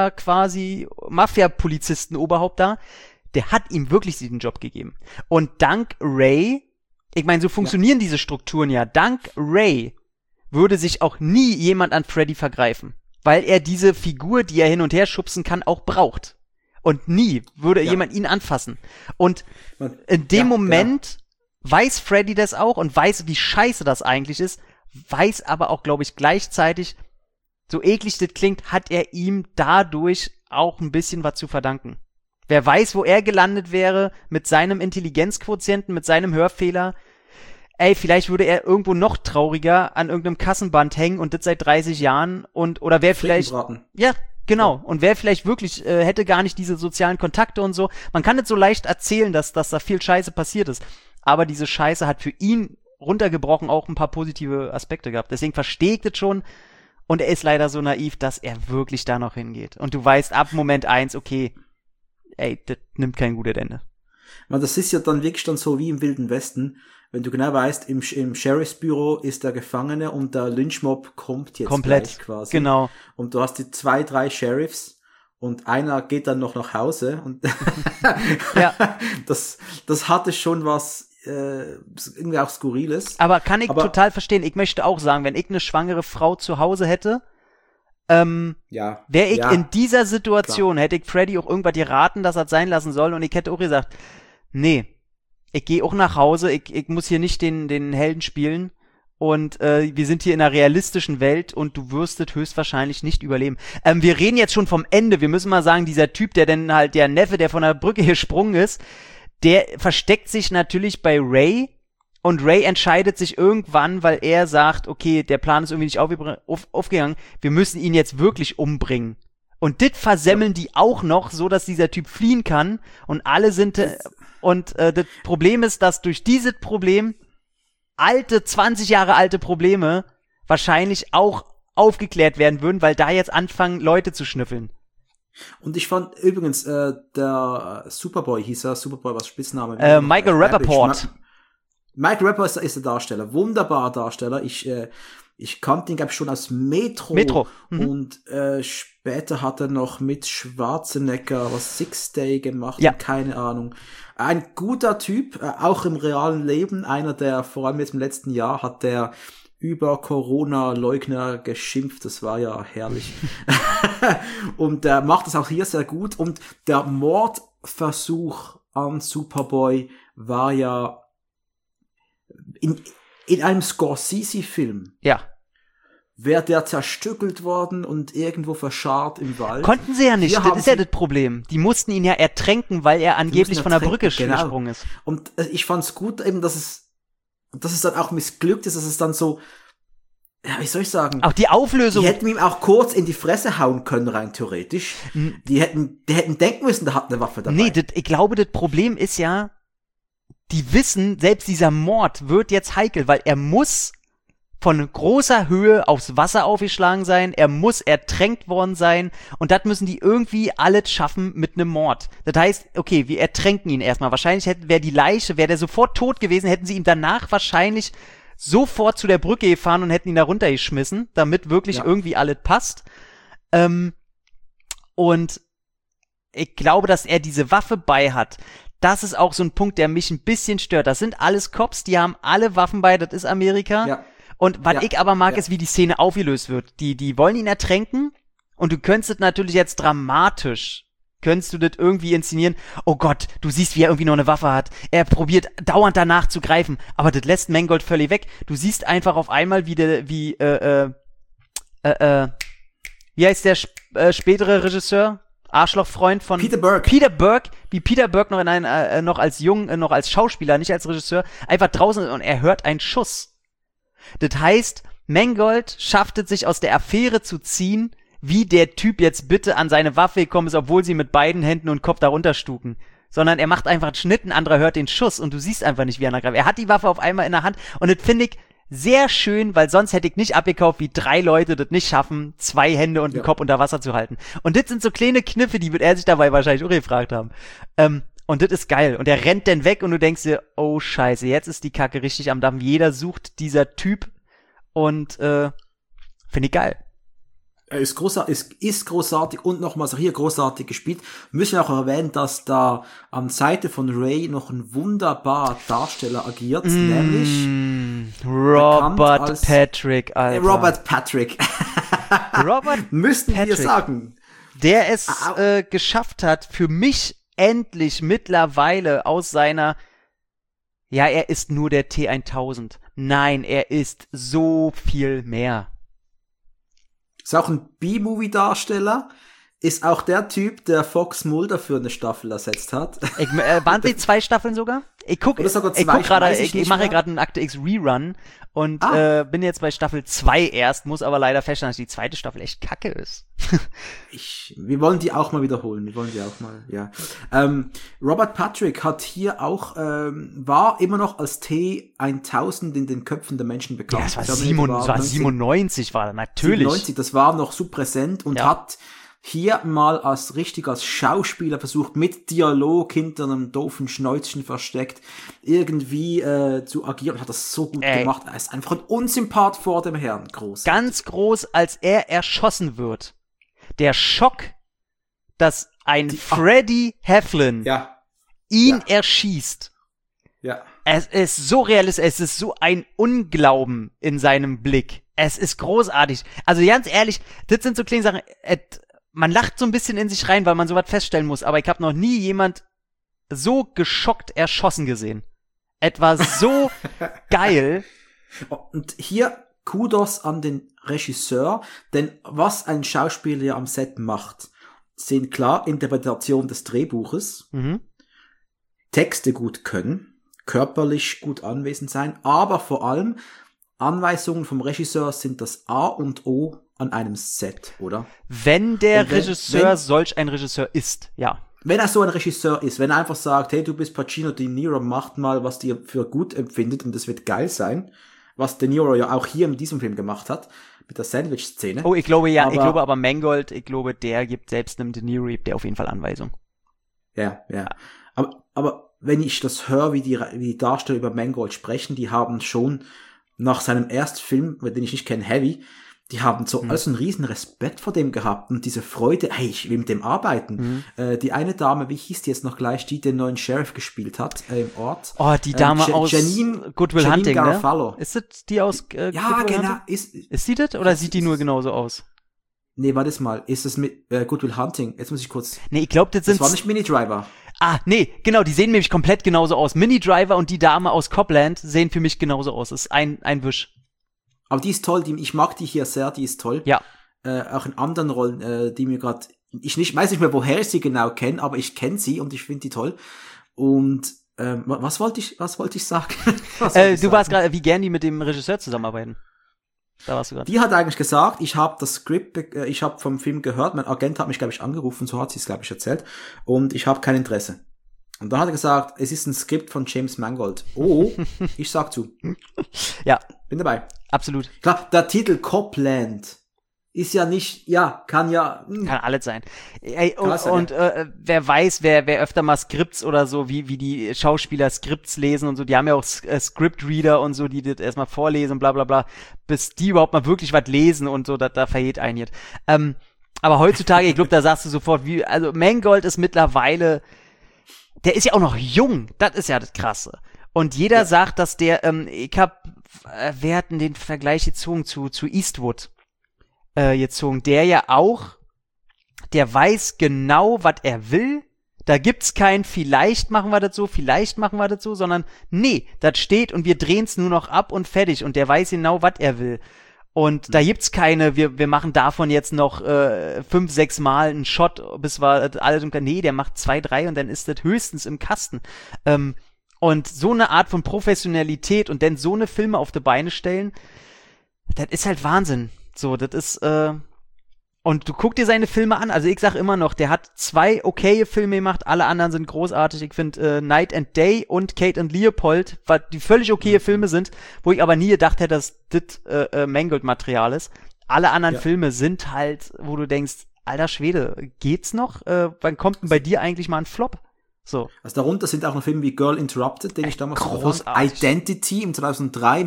Mafia-Polizisten-Oberhaupt da, der hat ihm wirklich diesen Job gegeben. Und dank Ray, ich meine, so funktionieren diese Strukturen ja, dank Ray würde sich auch nie jemand an Freddy vergreifen, weil er diese Figur, die er hin und her schubsen kann, auch braucht. Und nie würde jemand ihn anfassen. Und in dem Moment weiß Freddy das auch und weiß, wie scheiße das eigentlich ist, weiß aber auch, glaube ich, gleichzeitig, so eklig das klingt, hat er ihm dadurch auch ein bisschen was zu verdanken. Wer weiß, wo er gelandet wäre mit seinem Intelligenzquotienten, mit seinem Hörfehler. Ey, vielleicht würde er irgendwo noch trauriger an irgendeinem Kassenband hängen und das seit 30 Jahren oder wäre vielleicht... Ja, genau. Und wer vielleicht wirklich hätte gar nicht diese sozialen Kontakte und so. Man kann nicht so leicht erzählen, dass da viel Scheiße passiert ist. Aber diese Scheiße hat für ihn runtergebrochen auch ein paar positive Aspekte gehabt. Deswegen verstehe ich das schon. Und er ist leider so naiv, dass er wirklich da noch hingeht. Und du weißt ab Moment 1, okay, ey, das nimmt kein gutes Ende. Man, das ist ja dann wirklich dann so wie im Wilden Westen. Wenn du genau weißt, im Sheriffsbüro ist der Gefangene und der Lynchmob kommt jetzt komplett gleich quasi. Genau. Und du hast die 2, 3 Sheriffs und einer geht dann noch nach Hause. Und das hatte schon was irgendwie auch Skurriles. Aber kann ich total verstehen. Ich möchte auch sagen, wenn ich eine schwangere Frau zu Hause hätte, wäre ich in dieser Situation, hätte ich Freddy auch irgendwas geraten, dass er es sein lassen soll und ich hätte auch gesagt, nee, ich gehe auch nach Hause, ich muss hier nicht den Helden spielen und wir sind hier in einer realistischen Welt und du wirst es höchstwahrscheinlich nicht überleben. Wir reden jetzt schon vom Ende, wir müssen mal sagen, dieser Typ, der dann halt, der Neffe, der von der Brücke gesprungen ist, der versteckt sich natürlich bei Ray und Ray entscheidet sich irgendwann, weil er sagt, okay, der Plan ist irgendwie nicht aufgegangen, wir müssen ihn jetzt wirklich umbringen. Und das versemmeln die auch noch, so dass dieser Typ fliehen kann und alle sind... Und das Problem ist, dass durch dieses Problem 20 Jahre alte Probleme wahrscheinlich auch aufgeklärt werden würden, weil da jetzt anfangen, Leute zu schnüffeln. Und ich fand übrigens, der Superboy hieß er, Superboy, was Spitzname? Michael Rappaport. Mike Rappaport ist der Darsteller, wunderbarer Darsteller. Ich kannte ihn, glaube ich, schon als Metro. Und später hat er noch mit Schwarzenegger was Six Day gemacht, keine Ahnung. Ein guter Typ, auch im realen Leben, einer, der vor allem jetzt im letzten Jahr hat der über Corona-Leugner geschimpft, das war ja herrlich. Und der macht das auch hier sehr gut und der Mordversuch an Superboy war ja in einem Scorsese-Film. Ja. Wäre der zerstückelt worden und irgendwo verscharrt im Wald. Konnten sie ja nicht, das ist ja das Problem. Die mussten ihn ja ertränken, weil er angeblich von der Brücke gesprungen ist. Und ich fand's gut eben, dass es dann auch missglückt ist, dass es dann so, ja, wie soll ich sagen? Auch die Auflösung. Die hätten ihm auch kurz in die Fresse hauen können, rein theoretisch. Die hätten denken müssen, der hat eine Waffe dabei. Nee, ich glaube, das Problem ist ja, die wissen, selbst dieser Mord wird jetzt heikel, weil er muss von großer Höhe aufs Wasser aufgeschlagen sein, er muss ertränkt worden sein und das müssen die irgendwie alles schaffen mit einem Mord. Das heißt, okay, wir ertränken ihn erstmal. Wahrscheinlich wäre der sofort tot gewesen, hätten sie ihn danach wahrscheinlich sofort zu der Brücke gefahren und hätten ihn da runtergeschmissen, damit wirklich irgendwie alles passt. Und ich glaube, dass er diese Waffe bei hat. Das ist auch so ein Punkt, der mich ein bisschen stört. Das sind alles Cops, die haben alle Waffen bei, das ist Amerika. Ja. Und was ich aber mag, ist, wie die Szene aufgelöst wird. Die wollen ihn ertränken und du könntest natürlich jetzt dramatisch, könntest du das irgendwie inszenieren. Oh Gott, du siehst, wie er irgendwie noch eine Waffe hat. Er probiert dauernd danach zu greifen, aber das lässt Mangold völlig weg. Du siehst einfach auf einmal, wie heißt der spätere Regisseur? Arschlochfreund von Peter Berg. Wie Peter Berg noch als noch als Schauspieler, nicht als Regisseur, einfach draußen ist und er hört einen Schuss. Das heißt, Mangold schafft es sich aus der Affäre zu ziehen, wie der Typ jetzt bitte an seine Waffe gekommen ist, obwohl sie mit beiden Händen und Kopf darunter stuken. Sondern er macht einfach einen Schnitt, ein anderer hört den Schuss und du siehst einfach nicht, wie er greift. Er hat die Waffe auf einmal in der Hand und das finde ich sehr schön, weil sonst hätte ich nicht abgekauft, wie 3 Leute das nicht schaffen, 2 Hände und den Kopf unter Wasser zu halten. Und das sind so kleine Kniffe, die wird er sich dabei wahrscheinlich auch gefragt haben. Und das ist geil. Und er rennt dann weg und du denkst dir, oh Scheiße, jetzt ist die Kacke richtig am Dampfen. Jeder sucht dieser Typ und finde ich geil. Er ist großartig und nochmals auch hier großartig gespielt. Wir müssen auch erwähnen, dass da an Seite von Ray noch ein wunderbarer Darsteller agiert, nämlich Robert Patrick, Alter. Robert Patrick. Müssten wir sagen. Der es geschafft hat, für mich endlich mittlerweile aus seiner er ist nur der T-1000. Nein, er ist so viel mehr. Ist auch ein B-Movie-Darsteller. Ist auch der Typ, der Fox Mulder für eine Staffel ersetzt hat. Waren die 2 Staffeln sogar? Ich mache gerade einen Akte X Rerun und bin jetzt bei Staffel 2 erst, muss aber leider feststellen, dass die 2. Staffel echt kacke ist. Wir wollen die auch mal wiederholen. Robert Patrick hat hier auch, war immer noch als T-1000 in den Köpfen der Menschen bekannt. Ja, es war 97 war er, natürlich. 97, das war noch so präsent und hat hier mal als Schauspieler versucht, mit Dialog hinter einem doofen Schnäuzchen versteckt, irgendwie zu agieren. Hat das so gut gemacht. Er ist einfach ein Unsympath vor dem Herrn. Groß. Ganz groß, als er erschossen wird. Der Schock, dass ein Freddie Heflin ihn erschießt. Ja. Es ist so realistisch, es ist so ein Unglauben in seinem Blick. Es ist großartig. Also ganz ehrlich, das sind so kleine Sachen, man lacht so ein bisschen in sich rein, weil man sowas feststellen muss, aber ich habe noch nie jemand so geschockt erschossen gesehen. Etwas so geil. Und hier Kudos an den Regisseur, denn was ein Schauspieler ja am Set macht, sind klar Interpretation des Drehbuches, Texte gut können, körperlich gut anwesend sein, aber vor allem Anweisungen vom Regisseur sind das A und O an einem Set, oder? Wenn der Regisseur solch ein Regisseur ist, ja. Wenn er so ein Regisseur ist, wenn er einfach sagt, hey, du bist Pacino, De Niro, macht mal, was ihr für gut empfindet und das wird geil sein, was De Niro ja auch hier in diesem Film gemacht hat, mit der Sandwich-Szene. Oh, ich glaube aber Mangold, der gibt selbst einem De Niro, der auf jeden Fall Anweisung. Ja. Aber wenn ich das höre, wie die Darsteller über Mangold sprechen, die haben schon nach seinem ersten Film, den ich nicht kenne, Heavy, die haben so also einen riesen Respekt vor dem gehabt und diese Freude, hey, ich will mit dem arbeiten. Die eine Dame, wie hieß die jetzt noch gleich, die den neuen Sheriff gespielt hat im Ort? Oh, die Dame aus Good Will Hunting, Garofalo. Ne? Ist das die aus Good Ja, Will genau. Hunting? Ist die das oder sieht die nur genauso aus? Nee, warte mal. Ist das mit Good Will Hunting? Jetzt muss ich kurz... Nee, ich glaube, das war nicht Mini Driver. Ah, nee, genau, die sehen nämlich komplett genauso aus. Mini Driver und die Dame aus Copland sehen für mich genauso aus. Das ist ein Wisch. Aber die ist toll, ich mag die hier sehr, die ist toll. Ja. Auch in anderen Rollen, die mir gerade, weiß nicht mehr, woher ich sie genau kenne, aber ich kenne sie und ich finde die toll. Und was wollte ich sagen? Du warst gerade, wie gern die mit dem Regisseur zusammenarbeiten. Da warst du gerade. Die hat eigentlich gesagt, ich habe das Skript, ich habe vom Film gehört, mein Agent hat mich, glaube ich, angerufen, so hat sie es, glaube ich, erzählt, und ich habe kein Interesse. Und dann hat er gesagt, es ist ein Skript von James Mangold. Oh, ich sag zu. Ja. Bin dabei. Absolut. Klar, der Titel Copland ist ja nicht, kann alles sein. Ey, und wer weiß, wer öfter mal Skripts oder so, wie die Schauspieler Skripts lesen und so, die haben ja auch Scriptreader und so, die das erstmal vorlesen und bla bla bla, bis die überhaupt mal wirklich was lesen und so, da vergeht ein jetzt. Aber heutzutage, ich glaube, da sagst du sofort, also Mangold ist mittlerweile, der ist ja auch noch jung, das ist ja das Krasse. Und jeder sagt, dass der, wir hatten den Vergleich gezogen zu Eastwood gezogen, der ja auch, der weiß genau, was er will. Da gibt's kein vielleicht machen wir das so, sondern nee, das steht und wir drehen's nur noch ab und fertig und der weiß genau, was er will. Und da gibt's keine, wir machen davon jetzt noch 5, 6 Mal einen Shot, bis wir alle denken, nee, der macht 2, 3 und dann ist das höchstens im Kasten. Und so eine Art von Professionalität und dann so eine Filme auf die Beine stellen, das ist halt Wahnsinn. So, das ist, und du guck dir seine Filme an, also ich sag immer noch, der hat 2 okaye Filme gemacht, alle anderen sind großartig. Ich finde Night and Day und Kate and Leopold, die völlig okaye Filme sind, wo ich aber nie gedacht hätte, dass das Mangold-Material ist. Alle anderen Filme sind halt, wo du denkst, alter Schwede, geht's noch? Wann kommt denn bei dir eigentlich mal ein Flop? So. Also darunter sind auch noch Filme wie Girl Interrupted, den ich damals großartig. Identity im 2003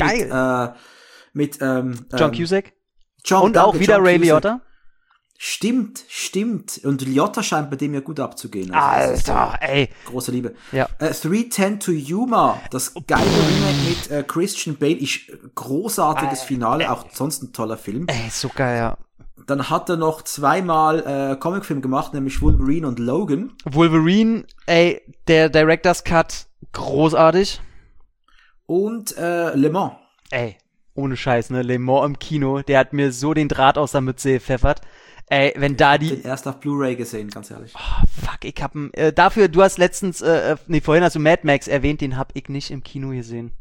mit John Cusack. Und auch wieder Ray Liotta. Stimmt. Und Liotta scheint bei dem ja gut abzugehen. Also Alter, ey. Große Liebe. Ja. 3:10 to Yuma, das geile Remake mit Christian Bale, ist großartiges Finale, auch sonst ein toller Film. Ey, so geil, ja. Dann hat er noch 2-mal Comicfilm gemacht, nämlich Wolverine und Logan. Wolverine, ey, der Director's Cut, großartig. Und Le Mans. Ey, ohne Scheiß, ne, Le Mans im Kino, der hat mir so den Draht aus der Mütze gepfeffert. Ey, wenn da die... Ich hab den erst auf Blu-ray gesehen, ganz ehrlich. Oh, fuck, ich hab dafür, du hast letztens, vorhin hast du Mad Max erwähnt, den hab ich nicht im Kino gesehen.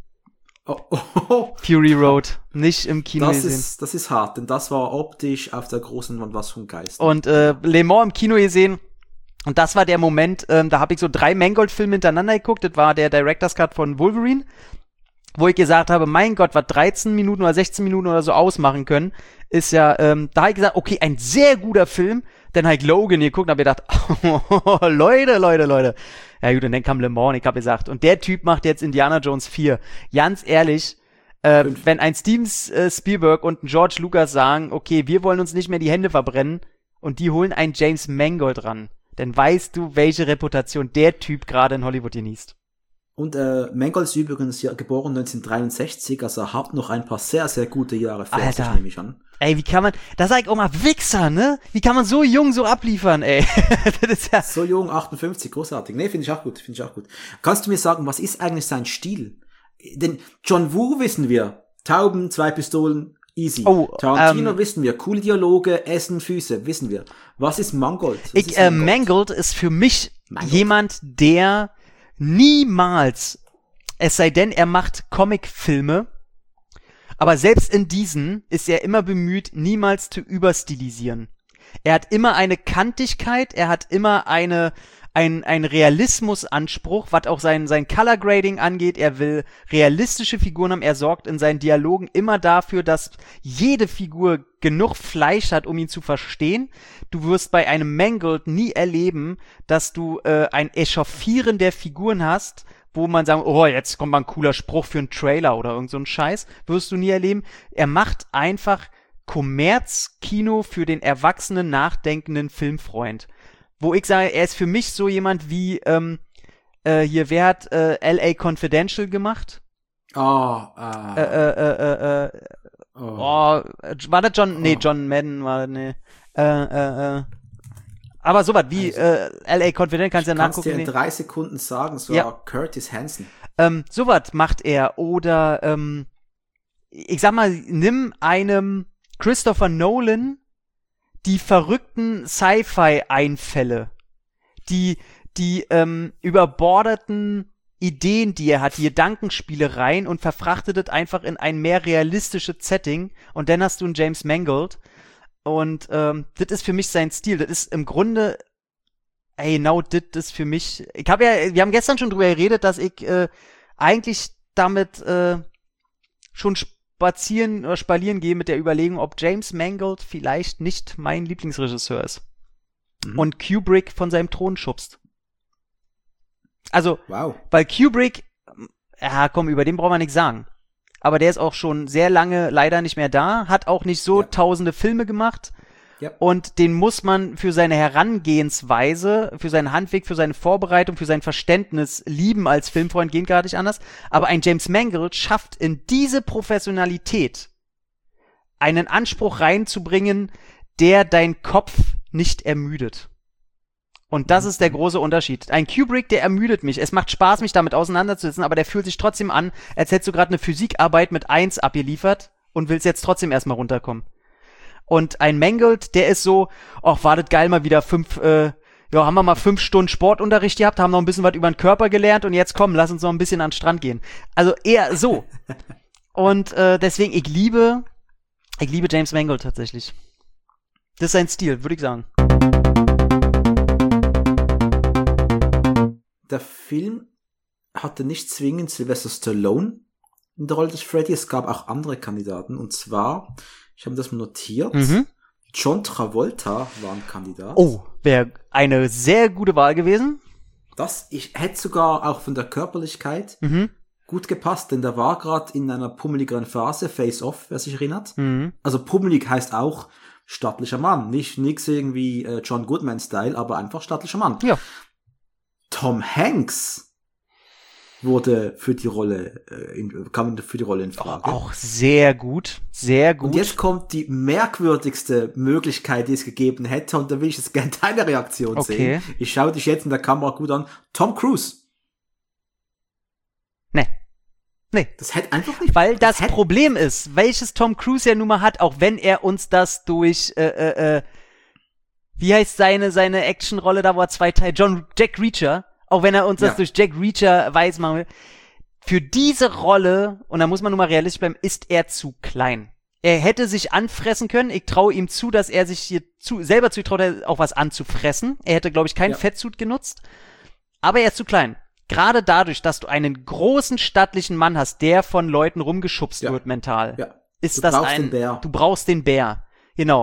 Oh. Fury Road, nicht im Kino gesehen. Das ist hart, denn das war optisch auf der großen Wand was vom Geist. Und Le Mans im Kino gesehen, und das war der Moment, da habe ich so 3 Mangold-Filme hintereinander geguckt, das war der Director's Cut von Wolverine, wo ich gesagt habe, mein Gott, was 13 Minuten oder 16 Minuten oder so ausmachen können, ist ja, da habe ich gesagt, okay, ein sehr guter Film. Dann habe ich Logan geguckt und habe gedacht, oh, Leute. Ja gut, und dann kam Le Mans und ich habe gesagt, und der Typ macht jetzt Indiana Jones 4. Ganz ehrlich, wenn ein Steven Spielberg und ein George Lucas sagen, okay, wir wollen uns nicht mehr die Hände verbrennen und die holen einen James Mangold ran, dann weißt du, welche Reputation der Typ gerade in Hollywood genießt. Und Mangold ist übrigens ja geboren 1963, also er hat noch ein paar sehr, sehr gute Jahre vor sich, nehme ich an. Ey, wie kann man, da sag ich auch mal, Wichser, ne? Wie kann man so jung so abliefern, ey? Das ist ja so jung, 58, großartig. Nee, finde ich auch gut. Kannst du mir sagen, was ist eigentlich sein Stil? Denn John Woo wissen wir, Tauben, 2 Pistolen, easy. Tarantino wissen wir, coole Dialoge, Essen, Füße, wissen wir. Was ist Mangold? Mangold ist für mich jemand, der niemals, es sei denn, er macht Comicfilme, aber selbst in diesen ist er immer bemüht, niemals zu überstilisieren. Er hat immer eine Kantigkeit, er hat immer einen Realismusanspruch, was auch sein Color Grading angeht. Er will realistische Figuren haben. Er sorgt in seinen Dialogen immer dafür, dass jede Figur genug Fleisch hat, um ihn zu verstehen. Du wirst bei einem Mangold nie erleben, dass du ein Echauffieren der Figuren hast, wo man sagt, oh, jetzt kommt mal ein cooler Spruch für einen Trailer oder irgend so ein Scheiß. Wirst du nie erleben. Er macht einfach Kommerzkino für den erwachsenen, nachdenkenden Filmfreund. Wo ich sage, er ist für mich so jemand wie, wer hat L.A. Confidential gemacht? War das John? Nee, John Madden war, nee. Aber sowas wie L.A. Confidential, kannst du ja nachgucken. Kannst dir in 3 Sekunden sagen, so ja. Curtis Hanson. Sowas macht er. Oder, ich sag mal, nimm einem Christopher Nolan die verrückten Sci-Fi-Einfälle, die überbordeten Ideen, die er hat, die Gedankenspielereien und verfrachtet es einfach in ein mehr realistisches Setting und dann hast du einen James Mangold und das ist für mich sein Stil. Das ist im Grunde, das ist für mich, wir haben gestern schon drüber geredet, dass ich eigentlich damit schon spazieren oder spalieren gehe mit der Überlegung, ob James Mangold vielleicht nicht mein Lieblingsregisseur ist. Und Kubrick von seinem Thron schubst. Also, weil Kubrick, über den brauchen wir nichts sagen. Aber der ist auch schon sehr lange leider nicht mehr da, hat auch nicht so tausende Filme gemacht. Ja. Und den muss man für seine Herangehensweise, für seinen Handweg, für seine Vorbereitung, für sein Verständnis lieben als Filmfreund, geht gar nicht anders. Aber ein James Mangold schafft in diese Professionalität einen Anspruch reinzubringen, der deinen Kopf nicht ermüdet. Und das ist der große Unterschied. Ein Kubrick, der ermüdet mich. Es macht Spaß, mich damit auseinanderzusetzen, aber der fühlt sich trotzdem an, als hättest du gerade eine Physikarbeit mit 1 abgeliefert und willst jetzt trotzdem erstmal runterkommen. Und ein Mangold, der ist so, ach, wartet geil, mal wieder haben wir mal 5 Stunden Sportunterricht gehabt, haben noch ein bisschen was über den Körper gelernt und jetzt komm, lass uns noch ein bisschen an den Strand gehen. Also eher so. Und deswegen, ich liebe James Mangold tatsächlich. Das ist sein Stil, würde ich sagen. Der Film hatte nicht zwingend Sylvester Stallone in der Rolle des Freddy. Es gab auch andere Kandidaten. Und zwar, ich habe das mal notiert, John Travolta war ein Kandidat. Oh, wäre eine sehr gute Wahl gewesen. Ich hätte sogar auch von der Körperlichkeit gut gepasst, denn der war gerade in einer pummeligeren Phase, Face Off, wer sich erinnert. Also pummelig heißt auch stattlicher Mann. Nix irgendwie John Goodman-Style, aber einfach stattlicher Mann. Ja. Tom Hanks wurde für die Rolle in Frage. Auch sehr gut, sehr gut. Und jetzt kommt die merkwürdigste Möglichkeit, die es gegeben hätte, und da will ich jetzt gerne deine Reaktion sehen. Ich schaue dich jetzt in der Kamera gut an. Tom Cruise. Nee. Das hätte einfach nicht. Weil das Problem ist, welches Tom Cruise ja nun mal hat, auch wenn er uns das durch, wie heißt seine Actionrolle da, wo er 2 Teile, Jack Reacher, auch wenn er uns das durch Jack Reacher weiß machen will, für diese Rolle, und da muss man nun mal realistisch bleiben, ist er zu klein. Er hätte sich anfressen können. Ich traue ihm zu, dass er sich hier selber zutraut, auch was anzufressen. Er hätte, glaube ich, keinen Fettsuit genutzt. Aber er ist zu klein. Gerade dadurch, dass du einen großen, stattlichen Mann hast, der von Leuten rumgeschubst wird mental, ist das ein... Du brauchst den Bär. Genau.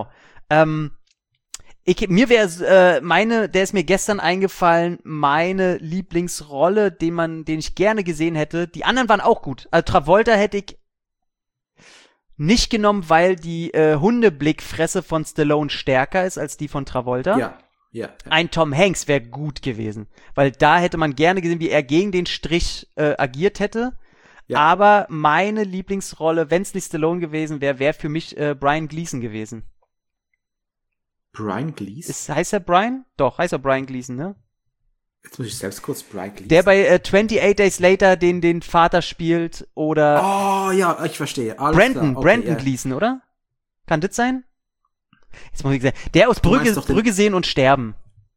Der ist mir gestern eingefallen, meine Lieblingsrolle, den ich gerne gesehen hätte. Die anderen waren auch gut. Also Travolta hätte ich nicht genommen, weil die Hundeblickfresse von Stallone stärker ist als die von Travolta. Ja. Ein Tom Hanks wäre gut gewesen, weil da hätte man gerne gesehen, wie er gegen den Strich agiert hätte. Ja. Aber meine Lieblingsrolle, wenn es nicht Stallone gewesen wäre für mich Brian Gleason gewesen. Brian Gleason? Heißt er Brian? Doch, heißt er Brian Gleason, ne? Jetzt muss ich selbst kurz Brian Gleason. Der bei 28 Days Later den Vater spielt, oder... Oh, ja, ich verstehe. Brandon Gleason, oder? Kann das sein? Jetzt muss ich sagen, der aus Brügge sehen und sterben.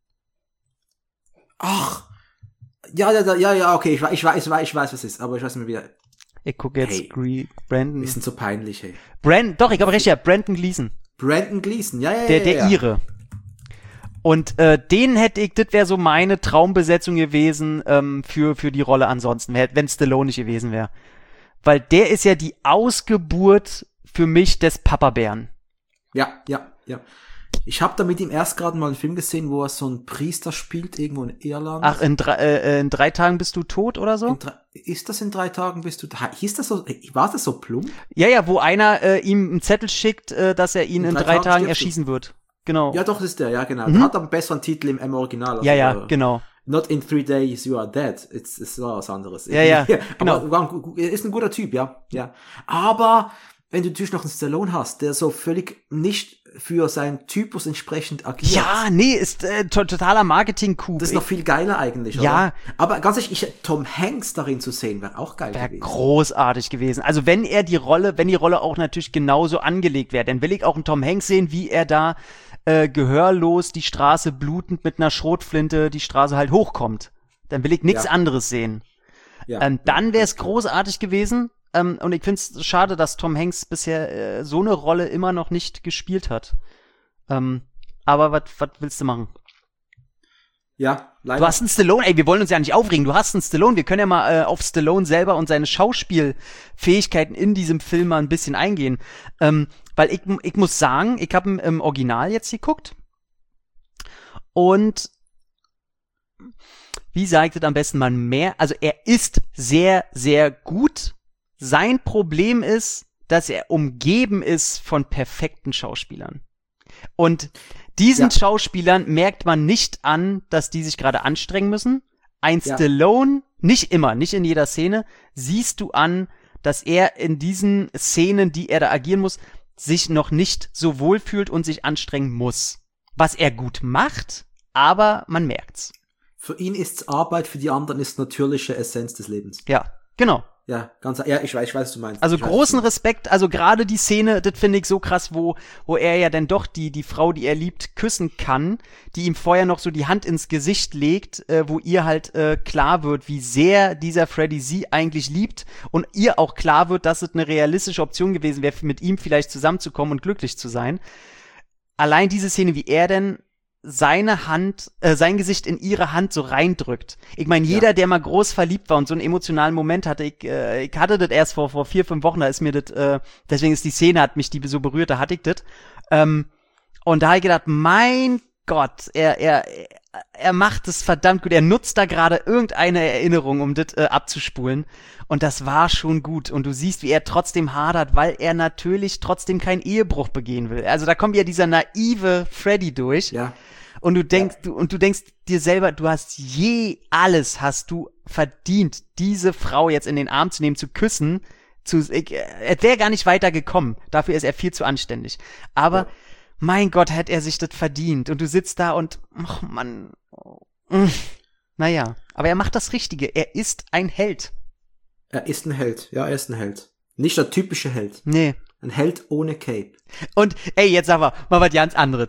Ach. Ja, okay, ich weiß, was es ist, aber ich weiß nicht mehr wieder. Ich gucke jetzt Brandon. Wir sind so peinlich, hey. Doch, ich habe recht, ja, Brandon Gleason. Brandon Gleason, ja. Der Ire. Und den hätte ich, das wäre so meine Traumbesetzung gewesen für die Rolle ansonsten, wenn Stallone nicht gewesen wäre. Weil der ist ja die Ausgeburt für mich des Papa-Bären. Ja. Ich habe da mit ihm erst gerade mal einen Film gesehen, wo er so einen Priester spielt, irgendwo in Irland. Ach, in 3 Tagen bist du tot oder so? Ist das in 3 Tagen bist du tot? Hieß das so, war das so plump? Ja, wo einer ihm einen Zettel schickt, dass er ihn in 3 Tagen erschießen wird. Genau. Ja, doch, das ist der, ja, genau. Der hat aber einen besseren Titel im Original. Also, ja, genau. Not in 3 days you are dead. Es war was anderes. Ja, genau. Aber ist ein guter Typ, ja. Aber wenn du natürlich noch einen Stallone hast, der so völlig nicht für seinen Typus entsprechend agiert. Ja, nee, ist totaler Marketing-Coup. Das ist noch viel geiler eigentlich, oder? Ja. Aber ganz ehrlich, Tom Hanks darin zu sehen, wäre auch geil gewesen. Wäre großartig gewesen. Also wenn die Rolle auch natürlich genauso angelegt wäre, dann will ich auch einen Tom Hanks sehen, wie er da gehörlos die Straße blutend mit einer Schrotflinte die Straße halt hochkommt. Dann will ich nichts anderes sehen. Ja. Dann wäre es großartig gewesen. Und ich finde es schade, dass Tom Hanks bisher so eine Rolle immer noch nicht gespielt hat. Aber was willst du machen? Ja, leider. Du hast einen Stallone, wir wollen uns ja nicht aufregen, du hast einen Stallone, wir können ja mal auf Stallone selber und seine Schauspielfähigkeiten in diesem Film mal ein bisschen eingehen. Weil ich muss sagen, ich habe ihn im Original jetzt geguckt und wie sagt es am besten also er ist sehr, sehr gut. Sein Problem ist, dass er umgeben ist von perfekten Schauspielern. Und diesen Schauspielern merkt man nicht an, dass die sich gerade anstrengen müssen. Ein Stallone, nicht immer, nicht in jeder Szene, siehst du an, dass er in diesen Szenen, die er da agieren muss, sich noch nicht so wohl fühlt und sich anstrengen muss. Was er gut macht, aber man merkt's. Für ihn ist's Arbeit, für die anderen ist natürliche Essenz des Lebens. Ja, genau. ich weiß, was du meinst. Also großen Respekt, also gerade die Szene, das finde ich so krass, wo er ja dann doch die Frau, die er liebt, küssen kann, die ihm vorher noch so die Hand ins Gesicht legt, wo ihr halt klar wird, wie sehr dieser Freddy sie eigentlich liebt und ihr auch klar wird, dass es eine realistische Option gewesen wäre, mit ihm vielleicht zusammenzukommen und glücklich zu sein. Allein diese Szene, wie er denn seine Hand, sein Gesicht in ihre Hand so reindrückt. Ich meine, jeder, der mal groß verliebt war und so einen emotionalen Moment hatte, ich hatte das erst vor 4-5 Wochen, da ist mir das, deswegen ist die Szene, hat mich die so berührt, da hatte ich das. Und da habe ich gedacht, mein Gott, er macht es verdammt gut. Er nutzt da gerade irgendeine Erinnerung, um das abzuspulen. Und das war schon gut. Und du siehst, wie er trotzdem hadert, weil er natürlich trotzdem keinen Ehebruch begehen will. Also da kommt ja dieser naive Freddy durch. Ja. Und du denkst, du denkst dir selber, du hast hast du verdient, diese Frau jetzt in den Arm zu nehmen, zu küssen. Er wäre gar nicht weiter gekommen. Dafür ist er viel zu anständig. Aber mein Gott, hätte er sich das verdient. Und du sitzt da und, ach Mann. Naja, aber er macht das Richtige. Er ist ein Held. Er ist ein Held. Ja, er ist ein Held. Nicht der typische Held. Nee. Ein Held ohne Cape. Und, ey, jetzt aber mal was ganz anderes.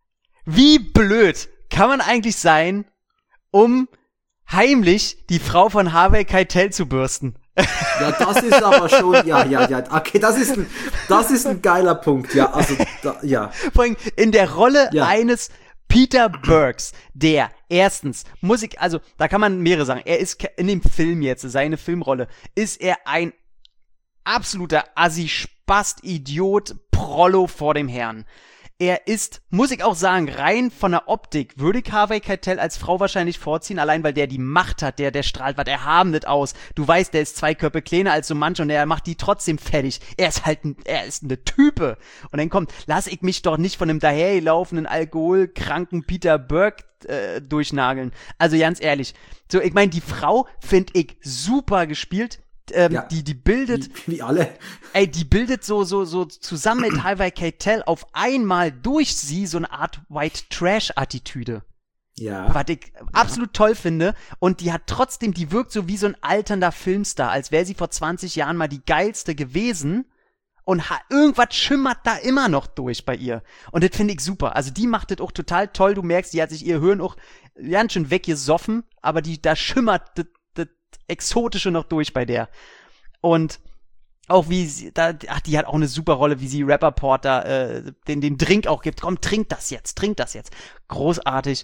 Wie blöd kann man eigentlich sein, um heimlich die Frau von Harvey Keitel zu bürsten? Ja, das ist aber schon, ja. Okay, das ist ein geiler Punkt, ja, also, Vor allem in der Rolle eines Peter Burks, der erstens, also da kann man mehrere sagen, er ist in dem Film jetzt, seine Filmrolle, ist er ein absoluter Assi-Spast, Idiot, Prollo vor dem Herrn. Er ist, muss ich auch sagen, rein von der Optik würde ich Harvey Keitel als Frau wahrscheinlich vorziehen, allein weil der die Macht hat, der strahlt was erhabenes aus. Du weißt, der ist 2 Köpfe kleiner als so manch und er macht die trotzdem fertig. Er ist eine Type. Und dann lass ich mich doch nicht von einem daherlaufenden, alkoholkranken Peter Burke durchnageln. Also ganz ehrlich. So, ich meine, die Frau finde ich super gespielt. Die bildet. Wie alle. Ey, die bildet so zusammen mit Harvey Keitel auf einmal durch sie so eine Art White Trash-Attitüde. Ja. Was ich absolut toll finde. Und die wirkt so wie so ein alternder Filmstar, als wäre sie vor 20 Jahren mal die geilste gewesen. Und irgendwas schimmert da immer noch durch bei ihr. Und das finde ich super. Also die macht das auch total toll. Du merkst, die hat sich ihr Hirn auch ganz schön weggesoffen, aber da schimmert das Exotische noch durch bei der. Und auch wie sie, die hat auch eine super Rolle, wie sie Rappaport da den Drink auch gibt. Komm, trink das jetzt. Großartig.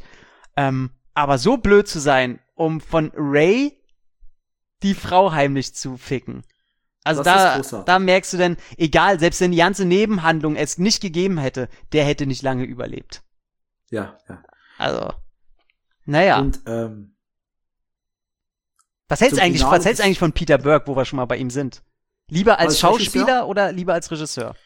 Aber so blöd zu sein, um von Ray die Frau heimlich zu ficken. Also da merkst du dann, egal, selbst wenn die ganze Nebenhandlung es nicht gegeben hätte, der hätte nicht lange überlebt. Ja. Also, naja. Und, Was hältst du eigentlich von Peter Burke, wo wir schon mal bei ihm sind? Lieber als Schauspieler oder lieber als Regisseur?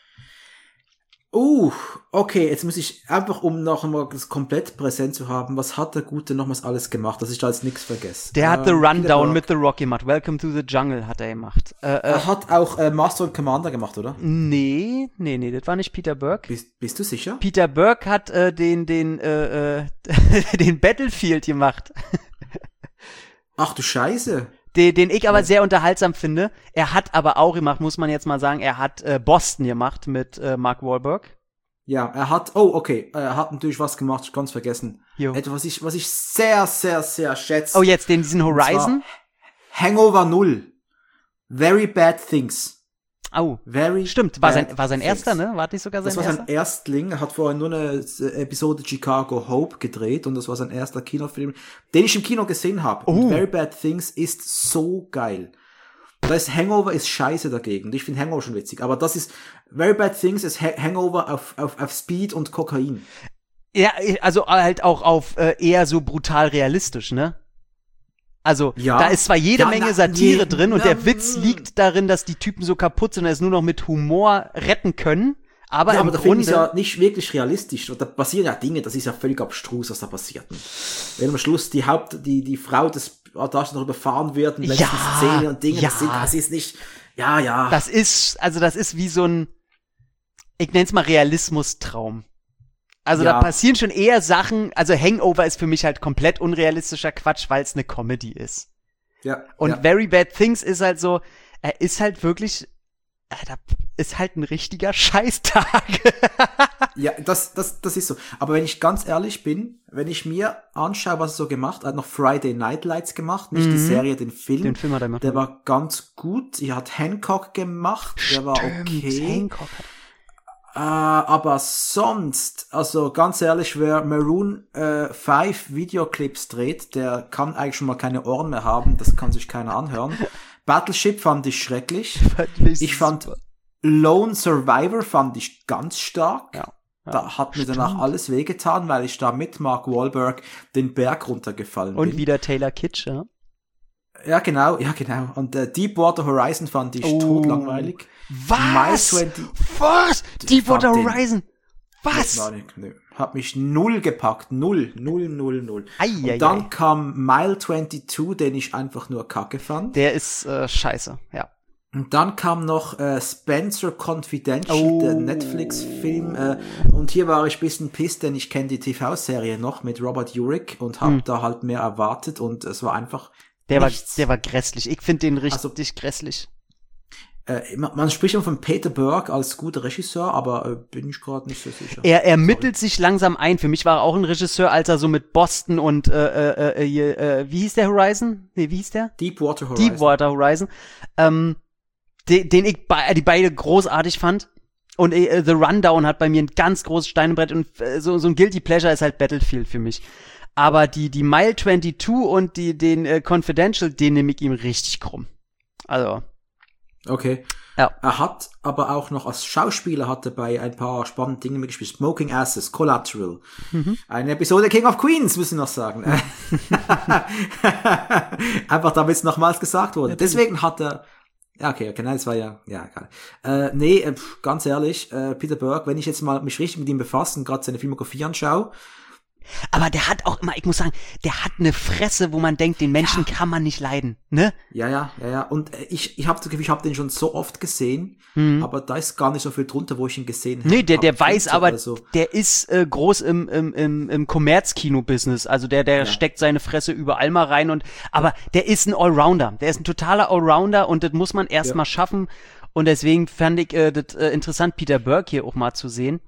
Okay, jetzt muss ich einfach, um noch einmal das komplett präsent zu haben, was hat der Gute nochmals alles gemacht, dass ich da jetzt nichts vergesse? Der hat The Rundown mit The Rock gemacht. Welcome to the Jungle hat er gemacht. Er hat auch Master and Commander gemacht, oder? Nee, das war nicht Peter Burke. Bist du sicher? Peter Burke hat den Battlefield gemacht. Ach du Scheiße. Den ich aber sehr unterhaltsam finde. Er hat aber auch gemacht, muss man jetzt mal sagen, er hat Boston gemacht mit Mark Wahlberg. Ja, er hat natürlich was gemacht, ich kann's vergessen. Jo. Etwas, was ich sehr, sehr, sehr schätze. Oh, jetzt diesen Horizon? Hangover 0. Very Bad Things. Oh, Very stimmt, war sein erster, ne? War das sogar sein erster? Das war sein Erstling, er hat vorher nur eine Episode Chicago Hope gedreht und das war sein erster Kinofilm, den ich im Kino gesehen habe. Und Very Bad Things ist so geil. Hangover ist scheiße dagegen. Ich finde Hangover schon witzig, aber Very Bad Things ist Hangover auf Speed und Kokain. Ja, also halt auch auf eher so brutal realistisch, ne? Also, da ist zwar jede Menge Satire drin und der Witz liegt darin, dass die Typen so kaputt sind und es nur noch mit Humor retten können, aber im aber der Grunde Film ist ja nicht wirklich realistisch. Da passieren ja Dinge, das ist ja völlig abstrus, was da passiert. Wenn am Schluss die Frau des Darstellers überfahren wird und letzten Szene und Dinge, das ist nicht, Das ist wie so ein, ich nenn's mal Realismustraum. Also da passieren schon eher Sachen, also Hangover ist für mich halt komplett unrealistischer Quatsch, weil es eine Comedy ist. Ja. Und Very Bad Things ist halt so, er ist halt wirklich, da ist halt ein richtiger Scheißtag. Ja, das ist so. Aber wenn ich ganz ehrlich bin, wenn ich mir anschaue, was er so gemacht hat, er hat noch Friday Night Lights gemacht, nicht die Serie, den Film. Den Film hat er gemacht. Der war ganz gut. Er hat Hancock gemacht, der war okay. Hancock. Aber sonst, also ganz ehrlich, wer Maroon 5 Videoclips dreht, der kann eigentlich schon mal keine Ohren mehr haben, das kann sich keiner anhören. Battleship fand ich schrecklich. Ich fand Lone Survivor fand ich ganz stark. Ja, da hat mir danach alles wehgetan, weil ich da mit Mark Wahlberg den Berg runtergefallen bin. Und wieder Taylor Kitsch, ja? Ja, genau. Und Deepwater Horizon fand ich totlangweilig. Was? Was? Deepwater Horizon? Was? Hat mich null gepackt. Null. Und dann kam Mile 22, den ich einfach nur kacke fand. Der ist scheiße, ja. Und dann kam noch Spencer Confidential, der Netflix-Film. Und hier war ich ein bisschen pisst, denn ich kenne die TV-Serie noch mit Robert Urich und habe da halt mehr erwartet. Und es war einfach der war grässlich. Ich finde den richtig grässlich. Man spricht immer von Peter Berg als guter Regisseur, aber bin ich gerade nicht so sicher. Er ermittelt sich langsam ein. Für mich war er auch ein Regisseur, als er so mit Boston und wie hieß der Horizon? Nee, wie hieß der? Deepwater Horizon. Deepwater Horizon. Den ich die beide großartig fand. Und The Rundown hat bei mir ein ganz großes Steinbrett und so ein Guilty Pleasure ist halt Battlefield für mich. Aber die Mile 22 und den Confidential, den nehme ich ihm richtig krumm. Also. Okay. Ja. Er hat aber auch noch als Schauspieler hat er bei ein paar spannenden Dingen mitgespielt. Smoking Asses, Collateral. Eine Episode King of Queens, müssen wir noch sagen. Einfach damit es nochmals gesagt wurde. Deswegen hat er ja, okay, nein, das war ja egal. Ganz ehrlich, Peter Berg, wenn ich jetzt mal mich richtig mit ihm befasse und gerade seine Filmografie anschaue. Aber der hat auch immer, ich muss sagen, der hat eine Fresse, wo man denkt, den Menschen kann man nicht leiden, ne? Ja. Und ich habe das Gefühl, ich habe den schon so oft gesehen, aber da ist gar nicht so viel drunter, wo ich ihn gesehen habe. Nee, der weiß aber, der ist groß im Kommerzkino-Business. Also der steckt seine Fresse überall mal rein aber der ist ein Allrounder. Der ist ein totaler Allrounder und das muss man erst mal schaffen. Und deswegen fand ich das interessant, Peter Berg hier auch mal zu sehen.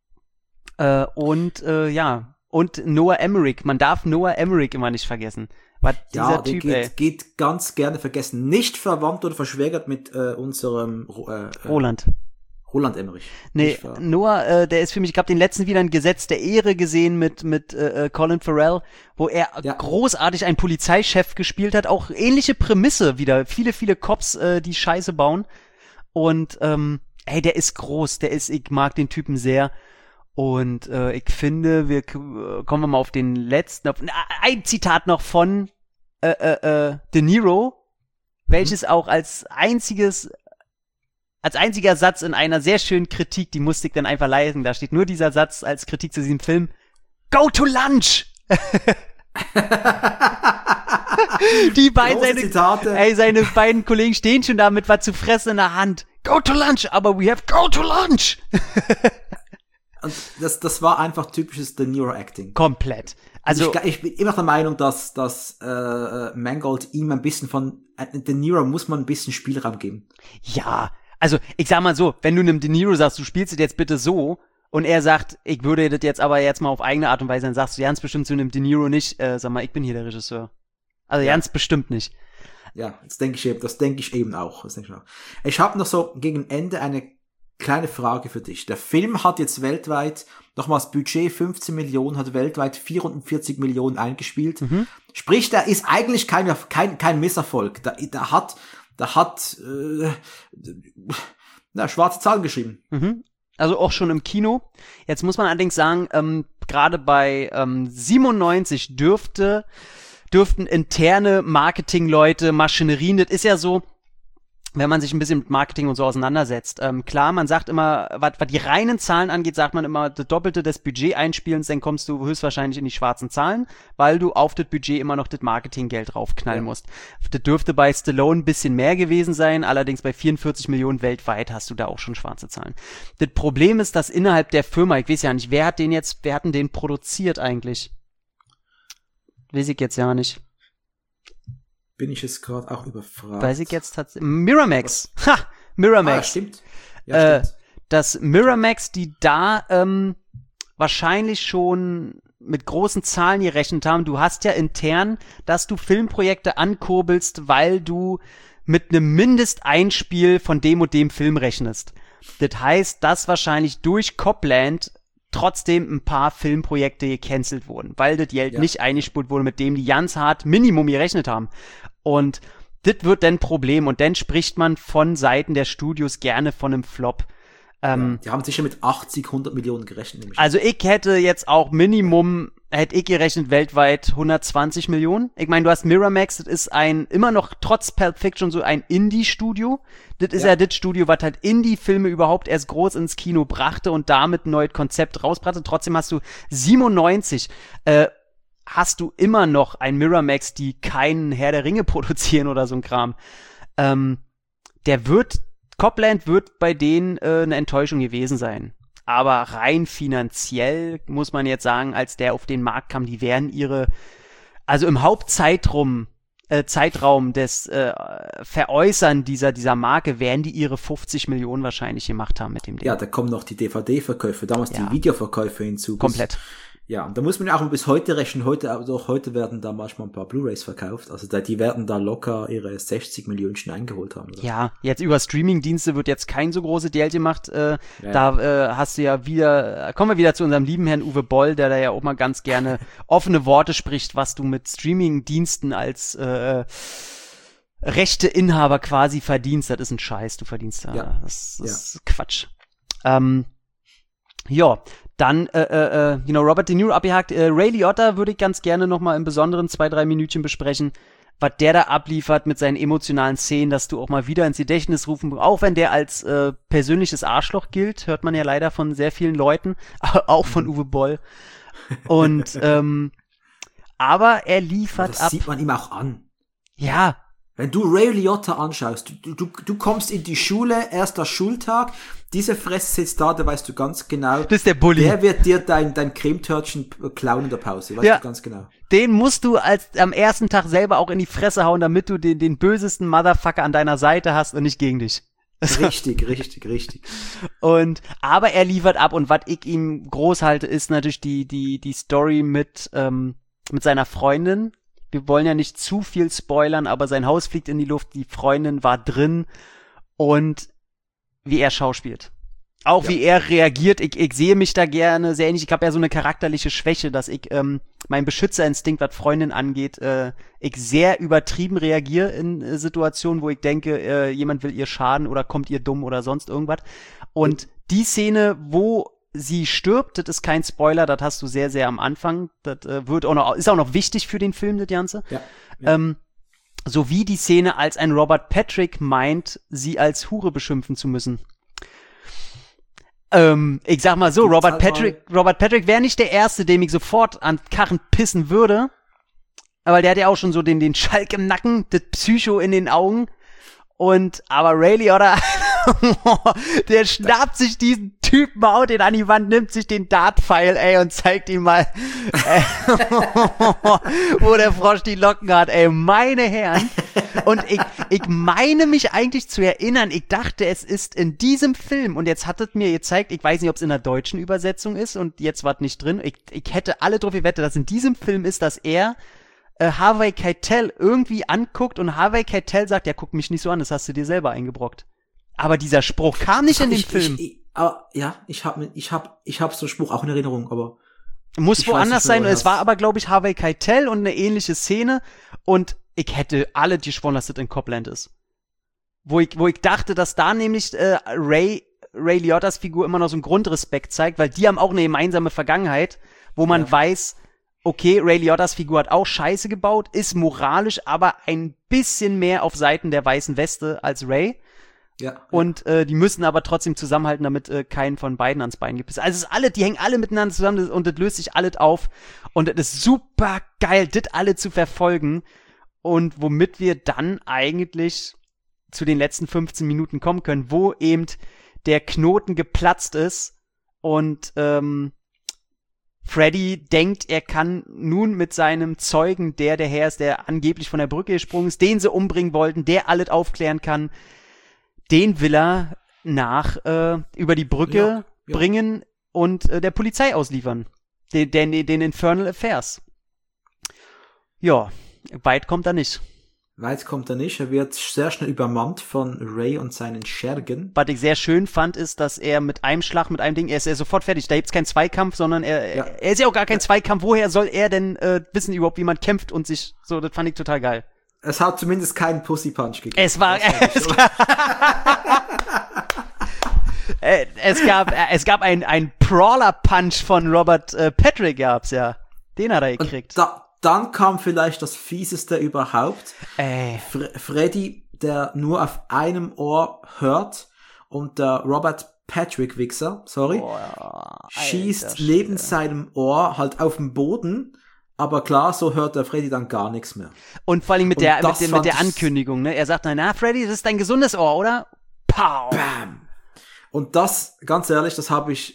Und Noah Emmerich. Man darf Noah Emmerich immer nicht vergessen. Dieser Typ, geht ganz gerne vergessen. Nicht verwandt oder verschwägert mit unserem Roland Emmerich. Nee, Noah, der ist für mich, ich habe den letzten wieder ein Gesetz der Ehre gesehen mit Colin Farrell, wo er großartig einen Polizeichef gespielt hat. Auch ähnliche Prämisse wieder. Viele, viele Cops, die Scheiße bauen. Und der ist groß. Ich mag den Typen sehr. Und ich finde, kommen wir mal auf den letzten, ein Zitat noch von De Niro, welches auch als einziger Satz in einer sehr schönen Kritik, die musste ich dann einfach leisen, da steht nur dieser Satz als Kritik zu diesem Film: Go to lunch! Die beiden, seine beiden Kollegen stehen schon da mit was zu fressen in der Hand. Go to lunch, aber we have go to lunch! Und das war einfach typisches De Niro-Acting. Komplett. Also ich bin immer der Meinung, dass Mangold ihm ein bisschen von De Niro muss man ein bisschen Spielraum geben. Ja, also ich sag mal so, wenn du einem De Niro sagst, du spielst es jetzt bitte so und er sagt, ich würde das jetzt aber mal auf eigene Art und Weise, dann sagst du ganz bestimmt zu einem De Niro nicht, sag mal, ich bin hier der Regisseur. Also ganz bestimmt nicht. Ja, das denke ich eben auch. Ich habe noch so gegen Ende eine kleine Frage für dich. Der Film hat jetzt weltweit, nochmals Budget 15 Millionen, hat weltweit 44 Millionen eingespielt. Sprich, der ist eigentlich kein Misserfolg. Der hat schwarze Zahlen geschrieben. Also auch schon im Kino. Jetzt muss man allerdings sagen, gerade bei 97 dürften interne Marketingleute, Maschinerien, das ist ja so, wenn man sich ein bisschen mit Marketing und so auseinandersetzt. Klar, man sagt immer, was die reinen Zahlen angeht, sagt man immer, das Doppelte des Budget einspielens, dann kommst du höchstwahrscheinlich in die schwarzen Zahlen, weil du auf das Budget immer noch das Marketinggeld draufknallen musst. Das dürfte bei Stallone ein bisschen mehr gewesen sein, allerdings bei 44 Millionen weltweit hast du da auch schon schwarze Zahlen. Das Problem ist, dass innerhalb der Firma, ich weiß ja nicht, wer hat denn den produziert eigentlich? Weiß ich jetzt ja nicht. bin ich jetzt gerade auch überfragt. Weiß ich jetzt tatsächlich. Miramax. Ha! Miramax. Stimmt. Ja, stimmt. Dass Miramax, die da wahrscheinlich schon mit großen Zahlen gerechnet haben. Du hast ja intern, dass du Filmprojekte ankurbelst, weil du mit einem Mindesteinspiel von dem und dem Film rechnest. Das heißt, dass wahrscheinlich durch Copland trotzdem ein paar Filmprojekte gecancelt wurden, weil das Geld nicht eingespult wurde, mit dem die ganz hart Minimum gerechnet haben. Und das wird dann ein Problem. Und dann spricht man von Seiten der Studios gerne von einem Flop. Die haben sicher mit 80, 100 Millionen gerechnet. Also ich hätte jetzt auch Minimum, hätte ich gerechnet, weltweit 120 Millionen. Ich meine, du hast Miramax, das ist immer noch trotz Pulp Fiction so ein Indie-Studio. Das ist ja das Studio, was halt Indie-Filme überhaupt erst groß ins Kino brachte und damit ein neues Konzept rausbrachte. Trotzdem hast du 97, hast du immer noch ein Miramax, die keinen Herr der Ringe produzieren oder so ein Kram. Copland wird bei denen eine Enttäuschung gewesen sein. Aber rein finanziell muss man jetzt sagen, als der auf den Markt kam, die werden also im Hauptzeitraum des Veräußern dieser Marke, werden die ihre 50 Millionen wahrscheinlich gemacht haben mit dem Ding. Ja, da kommen noch die DVD-Verkäufe, damals die Videoverkäufe hinzu. Komplett. Ja, und da muss man ja auch bis heute rechnen. Heute werden da manchmal ein paar Blu-rays verkauft. Also die werden da locker ihre 60 Millionen schon eingeholt haben. Oder? Ja, jetzt über Streaming-Dienste wird jetzt kein so großes Deal gemacht. Da hast du kommen wir wieder zu unserem lieben Herrn Uwe Boll, der da ja auch mal ganz gerne offene Worte spricht, was du mit Streaming-Diensten als Rechteinhaber quasi verdienst. Das ist ein Scheiß, du verdienst da. Ja. Das ist Quatsch. Dann, Robert De Niro abgehakt. Ray Liotta würde ich ganz gerne noch mal im Besonderen 2-3 Minütchen besprechen, was der da abliefert mit seinen emotionalen Szenen, dass du auch mal wieder ins Gedächtnis rufen, auch wenn der als persönliches Arschloch gilt, hört man ja leider von sehr vielen Leuten, auch von Uwe Boll. Und, aber er liefert das sieht man ihm auch an. Ja. Wenn du Ray Liotta anschaust, du kommst in die Schule, erster Schultag, diese Fresse sitzt da weißt du ganz genau. Das ist der Bulli. Der wird dir dein Cremetörtchen klauen in der Pause, weißt du ganz genau. Den musst du am ersten Tag selber auch in die Fresse hauen, damit du den bösesten Motherfucker an deiner Seite hast und nicht gegen dich. Richtig. Aber er liefert ab und was ich ihm groß halte, ist natürlich die Story mit seiner Freundin. Wir wollen ja nicht zu viel spoilern, aber sein Haus fliegt in die Luft, die Freundin war drin und wie er schauspielt. Auch wie er reagiert, ich sehe mich da gerne sehr ähnlich. Ich habe ja so eine charakterliche Schwäche, dass ich mein Beschützerinstinkt, was Freundin angeht, ich sehr übertrieben reagiere in Situationen, wo ich denke, jemand will ihr schaden oder kommt ihr dumm oder sonst irgendwas. Und die Szene, wo sie stirbt, das ist kein Spoiler, das hast du sehr, sehr am Anfang. Das ist auch noch wichtig für den Film, das Ganze. Ja. Sowie die Szene, als ein Robert Patrick meint, sie als Hure beschimpfen zu müssen. Ich sag mal so, Robert Patrick wäre nicht der Erste, dem ich sofort an Karren pissen würde. Aber der hat ja auch schon so den Schalk im Nacken, das Psycho in den Augen. Aber Ray Liotta, der schnappt sich diesen Typen, haut den an die Wand, nimmt sich den Dartpfeil, und zeigt ihm mal, wo der Frosch die Locken hat, meine Herren. Und ich meine mich eigentlich zu erinnern, ich dachte, es ist in diesem Film, und jetzt hat es mir gezeigt, ich weiß nicht, ob es in der deutschen Übersetzung ist, und jetzt war es nicht drin, ich hätte alle drauf gewettet, dass in diesem Film ist, dass er Harvey Keitel irgendwie anguckt und Harvey Keitel sagt, ja, guck mich nicht so an, das hast du dir selber eingebrockt. Aber dieser Spruch kam nicht in dem Film. Ich hab so einen Spruch auch in Erinnerung, aber muss woanders sein. Es war aber, glaube ich, Harvey Keitel und eine ähnliche Szene und ich hätte alle geschworen, dass das in Copland ist. Wo ich dachte, dass da nämlich Ray Liottas Figur immer noch so einen Grundrespekt zeigt, weil die haben auch eine gemeinsame Vergangenheit, wo man weiß, okay, Ray Liottas Figur hat auch Scheiße gebaut, ist moralisch, aber ein bisschen mehr auf Seiten der weißen Weste als Ray. Ja. Und die müssen aber trotzdem zusammenhalten, damit keinen von beiden ans Bein gibt. Also die hängen alle miteinander zusammen und das löst sich alles auf. Und es ist super geil, das alle zu verfolgen. Und womit wir dann eigentlich zu den letzten 15 Minuten kommen können, wo eben der Knoten geplatzt ist und Freddy denkt, er kann nun mit seinem Zeugen, der Herr ist, der angeblich von der Brücke gesprungen ist, den sie umbringen wollten, der alles aufklären kann, den will er über die Brücke bringen und der Polizei ausliefern. Den Infernal Affairs. Ja, weit kommt er nicht. Weit kommt er nicht. Er wird sehr schnell übermannt von Ray und seinen Schergen. Was ich sehr schön fand, ist, dass er mit einem Schlag, mit einem Ding, er ist sofort fertig. Da gibt's keinen Zweikampf, sondern er ist ja auch gar kein Zweikampf. Woher soll er denn wissen überhaupt, wie man kämpft und sich so, das fand ich total geil. Es hat zumindest keinen Pussy-Punch gegeben. Es gab einen Brawler-Punch von Robert Patrick gab's ja. Den hat er gekriegt. Dann kam vielleicht das Fieseste überhaupt. Freddy, der nur auf einem Ohr hört und der Robert Patrick Wichser, schießt neben seinem Ohr halt auf den Boden, aber klar, so hört der Freddy dann gar nichts mehr. Und vor allem mit der Ankündigung, ne? Er sagt dann, Freddy, das ist dein gesundes Ohr, oder? Pow! Bam! Und das, ganz ehrlich, das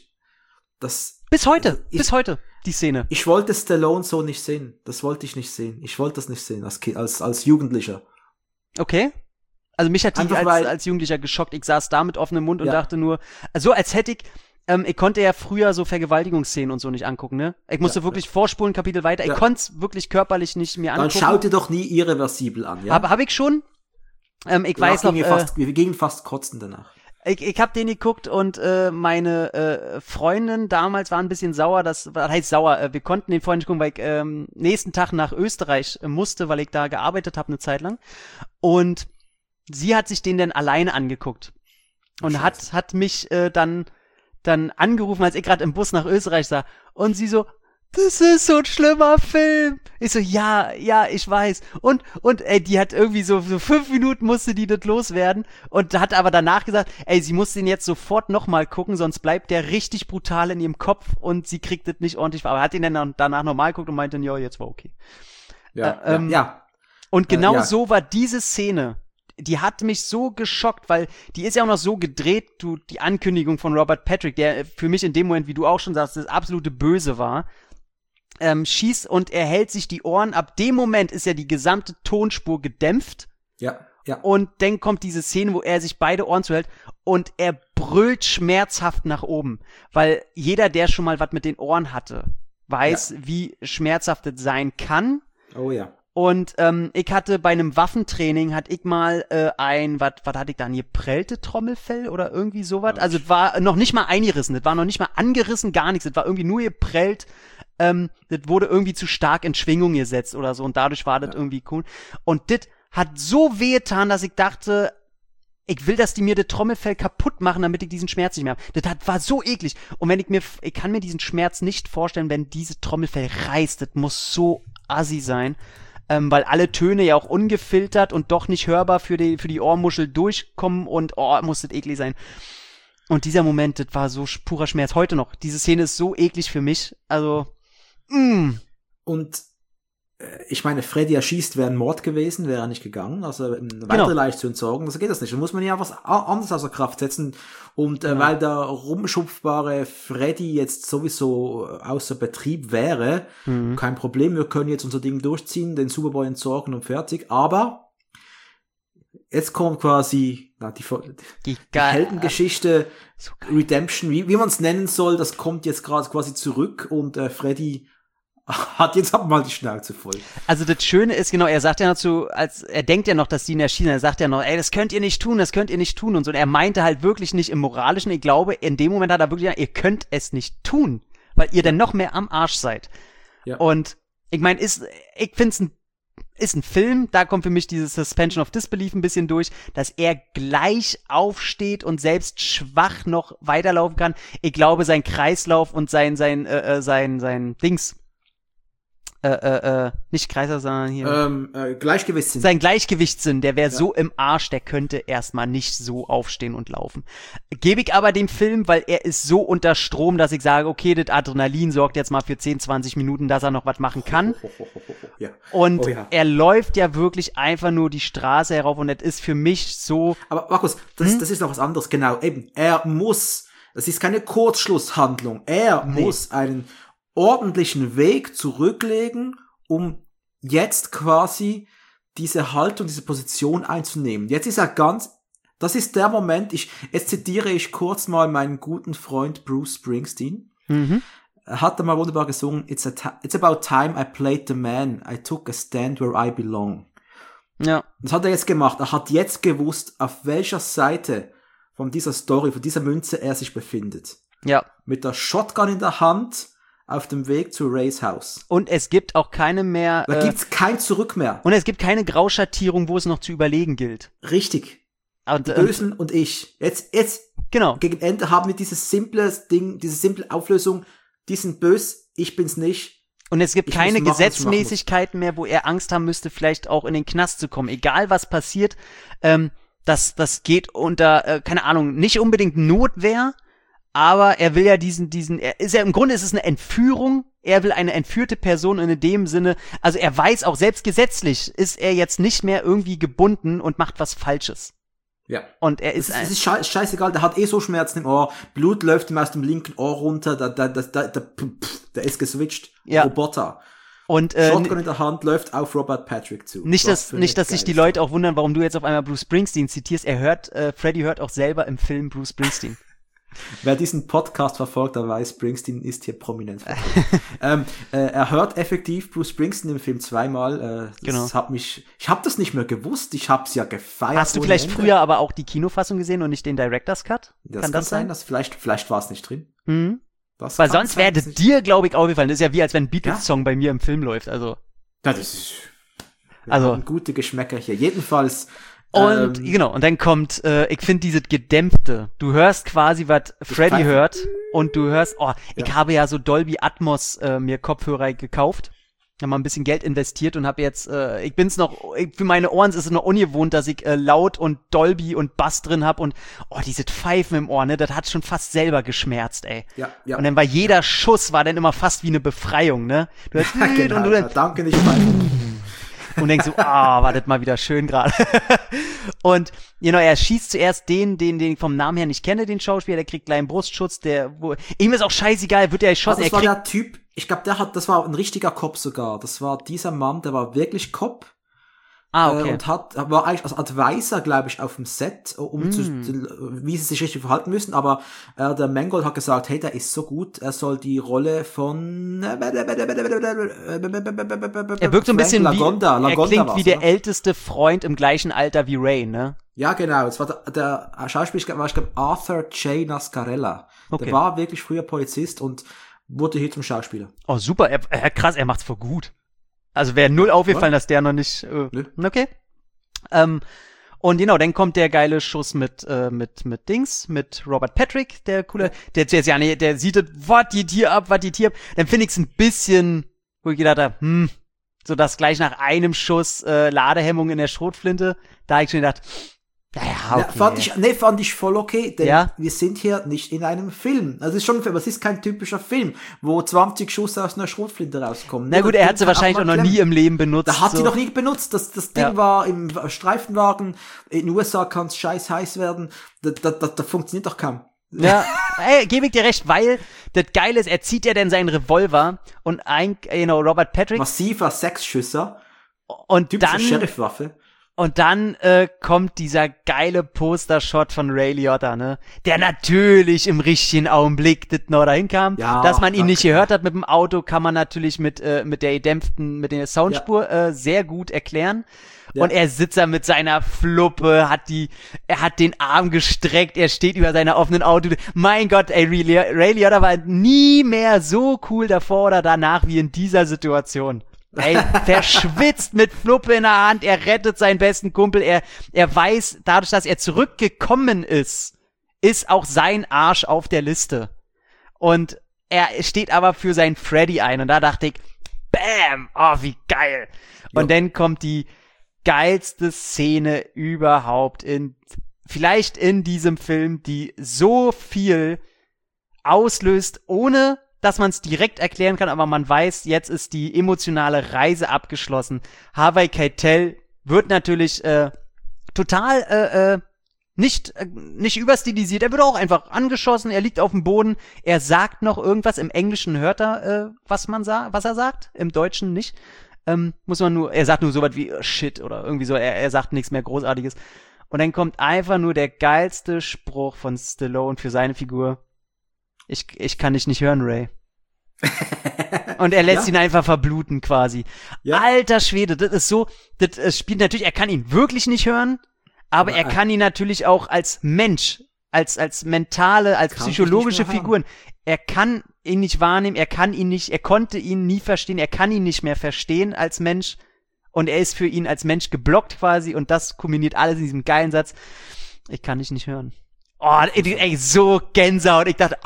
bis heute, die Szene. Ich wollte Stallone so nicht sehen. Das wollte ich nicht sehen. Ich wollte das nicht sehen, als Jugendlicher. Okay. Also mich hat die als Jugendlicher geschockt. Ich saß da mit offenem Mund und dachte nur, also als hätte ich konnte ja früher so Vergewaltigungsszenen und so nicht angucken, ne? Ich musste wirklich vorspulen, Kapitel weiter. Ich konnte es wirklich körperlich nicht mehr angucken. Dann schau dir doch nie irreversibel an, ja? Hab ich schon. Ich weiß noch. Wir gingen fast kotzen danach. Ich hab den geguckt und meine Freundin damals war ein bisschen sauer, das heißt sauer, wir konnten den vorhin nicht gucken, weil ich nächsten Tag nach Österreich musste, weil ich da gearbeitet habe eine Zeit lang und sie hat sich den dann alleine angeguckt und hat mich dann angerufen, als ich gerade im Bus nach Österreich sah und sie so, das ist so ein schlimmer Film. Ich so, ja, ich weiß. Und die hat irgendwie so 5 Minuten musste die das loswerden und hat aber danach gesagt, sie muss den jetzt sofort nochmal gucken, sonst bleibt der richtig brutal in ihrem Kopf und sie kriegt das nicht ordentlich. Aber hat ihn dann danach nochmal geguckt und meinte, ja, jetzt war okay. Ja. Und genau so war diese Szene. Die hat mich so geschockt, weil die ist ja auch noch so gedreht, die Ankündigung von Robert Patrick, der für mich in dem Moment, wie du auch schon sagst, das absolute Böse war. Schießt und er hält sich die Ohren. Ab dem Moment ist ja die gesamte Tonspur gedämpft. Ja. Und dann kommt diese Szene, wo er sich beide Ohren zuhält und er brüllt schmerzhaft nach oben. Weil jeder, der schon mal was mit den Ohren hatte, weiß, wie schmerzhaft es sein kann. Oh ja. Und ich hatte bei einem Waffentraining, was hatte ich da, ein geprellte Trommelfell oder irgendwie sowas? Also es war noch nicht mal eingerissen, das war noch nicht mal angerissen, gar nichts, das war irgendwie nur geprellt. Das wurde irgendwie zu stark in Schwingung gesetzt oder so und dadurch war das irgendwie cool. Und das hat so wehgetan, dass ich dachte, ich will, dass die mir das Trommelfell kaputt machen, damit ich diesen Schmerz nicht mehr habe. Das war so eklig. Und ich kann mir diesen Schmerz nicht vorstellen, wenn dieses Trommelfell reißt. Das muss so assi sein. Weil alle Töne ja auch ungefiltert und doch nicht hörbar für die Ohrmuschel durchkommen und muss das eklig sein. Und dieser Moment, das war so purer Schmerz. Heute noch. Diese Szene ist so eklig für mich. Also, Und ich meine, Freddy erschießt, wäre ein Mord gewesen, wäre er nicht gegangen. Also eine weitere Leiche zu entsorgen, das geht das nicht. Da muss man ja was anderes außer Kraft setzen. Und weil der rumschupfbare Freddy jetzt sowieso außer Betrieb wäre, kein Problem, wir können jetzt unser Ding durchziehen, den Superboy entsorgen und fertig. Aber jetzt kommt quasi die Heldengeschichte, so Redemption, wie man es nennen soll, das kommt jetzt gerade quasi zurück und Freddy hat jetzt aber mal die Schnauze voll. Also das Schöne ist, genau, er sagt ja noch er denkt ja noch, dass die ihn erschießen, er sagt ja noch, das könnt ihr nicht tun und so. Und er meinte halt wirklich nicht im Moralischen, ich glaube, in dem Moment hat er wirklich gesagt, ihr könnt es nicht tun, weil ihr dann noch mehr am Arsch seid. Ja. Und ich meine, ich finde es ist ein Film, da kommt für mich dieses Suspension of Disbelief ein bisschen durch, dass er gleich aufsteht und selbst schwach noch weiterlaufen kann. Ich glaube, sein Kreislauf und sein Dings, nicht Kreislauf, sondern hier. Gleichgewichtssinn. Sein Gleichgewichtssinn, der wäre so im Arsch, der könnte erstmal nicht so aufstehen und laufen. Gebe ich aber dem Film, weil er ist so unter Strom, dass ich sage, okay, das Adrenalin sorgt jetzt mal für 10, 20 Minuten, dass er noch was machen kann. Ja. Und er läuft ja wirklich einfach nur die Straße herauf und das ist für mich so. Aber Markus, das ist noch was anderes, genau. Eben, das ist keine Kurzschlusshandlung. Er muss einen ordentlichen Weg zurücklegen, um jetzt quasi diese Haltung, diese Position einzunehmen. Jetzt ist das ist der Moment, jetzt zitiere ich kurz mal meinen guten Freund Bruce Springsteen. Er hat da mal wunderbar gesungen, It's about time I played the man, I took a stand where I belong. Ja. Das hat er jetzt gemacht. Er hat jetzt gewusst, auf welcher Seite von dieser Story, von dieser Münze er sich befindet. Ja. Mit der Shotgun in der Hand auf dem Weg zu Rays Haus. Und es gibt auch keine mehr... Da gibt's kein Zurück mehr. Und es gibt keine Grauschattierung, wo es noch zu überlegen gilt. Richtig. Und, die Bösen und ich. Jetzt genau. Gegen Ende haben wir dieses simple Ding, diese simple Auflösung, die sind böse, ich bin's nicht. Und es gibt keine machen, Gesetzmäßigkeiten mehr, wo er Angst haben müsste, vielleicht auch in den Knast zu kommen. Egal was passiert, das geht unter, keine Ahnung, nicht unbedingt Notwehr, aber er will ja im Grunde ist es eine Entführung, er will eine entführte Person in dem Sinne, also er weiß auch, selbst gesetzlich ist er jetzt nicht mehr irgendwie gebunden und macht was Falsches. Ja. Und er ist... Es ist scheißegal, der hat so Schmerzen im Ohr, Blut läuft ihm aus dem linken Ohr runter, der ist geswitcht, ja. Roboter. Und Shotgun in der Hand läuft auf Robert Patrick zu. Nicht, dass sich die Leute auch wundern, warum du jetzt auf einmal Bruce Springsteen zitierst. Freddy hört auch selber im Film Bruce Springsteen. Wer diesen Podcast verfolgt, der weiß, Springsteen ist hier prominent verfolgt. Er hört effektiv Bruce Springsteen im Film zweimal. Genau. Ich habe das nicht mehr gewusst, ich habe es ja gefeiert. Hast du vielleicht früher aber auch die Kinofassung gesehen und nicht den Director's Cut? Kann das sein? Dass vielleicht war es nicht drin. Mhm. Weil sonst wäre dir, glaube ich, aufgefallen. Das ist ja wie, als wenn ein Beatles-Song bei mir im Film läuft. Also. Ja, das ist. Wir haben gute Geschmäcker hier. Jedenfalls. Und genau, und dann kommt, ich finde dieses Gedämpfte. Du hörst quasi, was Freddy hört, und du hörst, ich habe ja so Dolby Atmos mir Kopfhörer gekauft. Habe mal ein bisschen Geld investiert und habe jetzt, für meine Ohren ist es noch ungewohnt, dass ich laut und Dolby und Bass drin habe und diese Pfeifen im Ohr, ne, das hat schon fast selber geschmerzt, ey. Ja. Und dann war jeder Schuss war dann immer fast wie eine Befreiung, ne? Du hörst, genau, und du dann, danke nicht pfeifen. Und denkst so, war das mal wieder schön gerade. Und er schießt zuerst den ich vom Namen her nicht kenne, den Schauspieler, der kriegt kleinen Brustschutz, ihm ist auch scheißegal, wird er geschossen. Das war der Typ, ich glaube, das war ein richtiger Cop sogar. Das war dieser Mann, der war wirklich Cop. Okay. Und war eigentlich als Advisor, glaube ich, auf dem Set, wie sie sich richtig verhalten müssen, aber der Mangold hat gesagt, hey, der ist so gut, er soll die Rolle von er wirkt so ein bisschen LaGonda, er klingt wie der älteste Freund im gleichen Alter wie Ray, ne? Ja, genau, es war der Schauspieler, war, ich glaube, Arthur J. Nascarella. Okay. Der war wirklich früher Polizist und wurde hier zum Schauspieler. Oh, super, krass, er macht's voll gut. Also wäre null aufgefallen, dass der noch nicht. Okay. Und genau, dann kommt der geile Schuss mit Robert Patrick, der coole. Der sieht das, was die Tier ab. Dann finde ich es ein bisschen, wo ich gedacht habe, so dass gleich nach einem Schuss Ladehemmung in der Schrotflinte, da habe ich schon gedacht, naja, okay. Fand ich voll okay, denn ja? wir sind hier nicht in einem Film. Also es ist kein typischer Film, wo 20 Schuss aus einer Schrotflinte rauskommen. Na gut, er hat sie wahrscheinlich auch noch nie im Leben benutzt. Da hat sie noch nie benutzt. Das Ding war im Streifenwagen. In den USA kann es scheiß heiß werden. Da funktioniert doch kaum. Ja, gebe ich dir recht, weil das Geile ist, er zieht ja dann seinen Revolver und Robert Patrick. Massiver Sechsschüsser. Und typische dann Sheriff-Waffe. Und dann kommt dieser geile Poster-Shot von Ray Liotta, ne? Der natürlich im richtigen Augenblick noch dahin kam. Ja, dass man ihn nicht gehört hat mit dem Auto, kann man natürlich mit der Soundspur sehr gut erklären. Ja. Und er sitzt da mit seiner Fluppe, er hat den Arm gestreckt, er steht über seiner offenen Auto. Mein Gott, ey, Ray Liotta war nie mehr so cool davor oder danach wie in dieser Situation. Ey, verschwitzt mit Fluppe in der Hand, er rettet seinen besten Kumpel, er weiß, dadurch, dass er zurückgekommen ist auch sein Arsch auf der Liste. Und er steht aber für seinen Freddy ein und da dachte ich, bam, wie geil. Jo. Und dann kommt die geilste Szene überhaupt vielleicht in diesem Film, die so viel auslöst, ohne dass man es direkt erklären kann, aber man weiß, jetzt ist die emotionale Reise abgeschlossen. Harvey Keitel wird natürlich total Nicht überstilisiert, er wird auch einfach angeschossen, er liegt auf dem Boden, er sagt noch irgendwas, im Englischen hört er, was er sagt, im Deutschen nicht. Er sagt nur sowas wie Shit oder irgendwie so, er sagt nichts mehr Großartiges. Und dann kommt einfach nur der geilste Spruch von Stallone für seine Figur. Ich kann dich nicht hören, Ray. Und er lässt ihn einfach verbluten quasi. Ja. Alter Schwede, das ist so, das spielt natürlich, er kann ihn wirklich nicht hören, aber er kann ihn natürlich auch als Mensch, als mentale, als psychologische Figuren, er kann ihn nicht wahrnehmen, er konnte ihn nie verstehen, er kann ihn nicht mehr verstehen als Mensch und er ist für ihn als Mensch geblockt quasi und das kombiniert alles in diesem geilen Satz, ich kann dich nicht hören. Oh, ey, so Gänsehaut, ich dachte,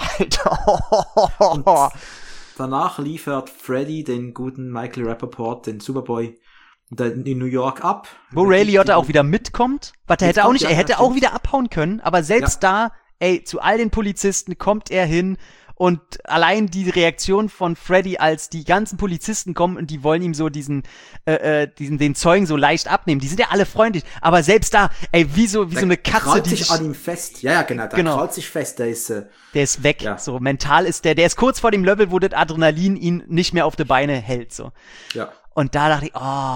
Alter. Danach liefert Freddy den guten Michael Rappaport, den Superboy, in New York ab. Wo Ray Liotta auch wieder mitkommt. Was er hätte auch nicht, er hätte auch wieder abhauen können, aber selbst da, zu all den Polizisten kommt er hin und allein die Reaktion von Freddy, als die ganzen Polizisten kommen und die wollen ihm so den Zeugen so leicht abnehmen. Die sind ja alle freundlich, aber selbst da, wie so eine Katze, die sich an ihm fest. Ja, genau, der krallt sich fest, der ist weg. Ja. So mental ist der ist kurz vor dem Level, wo das Adrenalin ihn nicht mehr auf die Beine hält, so. Ja. Und da dachte ich,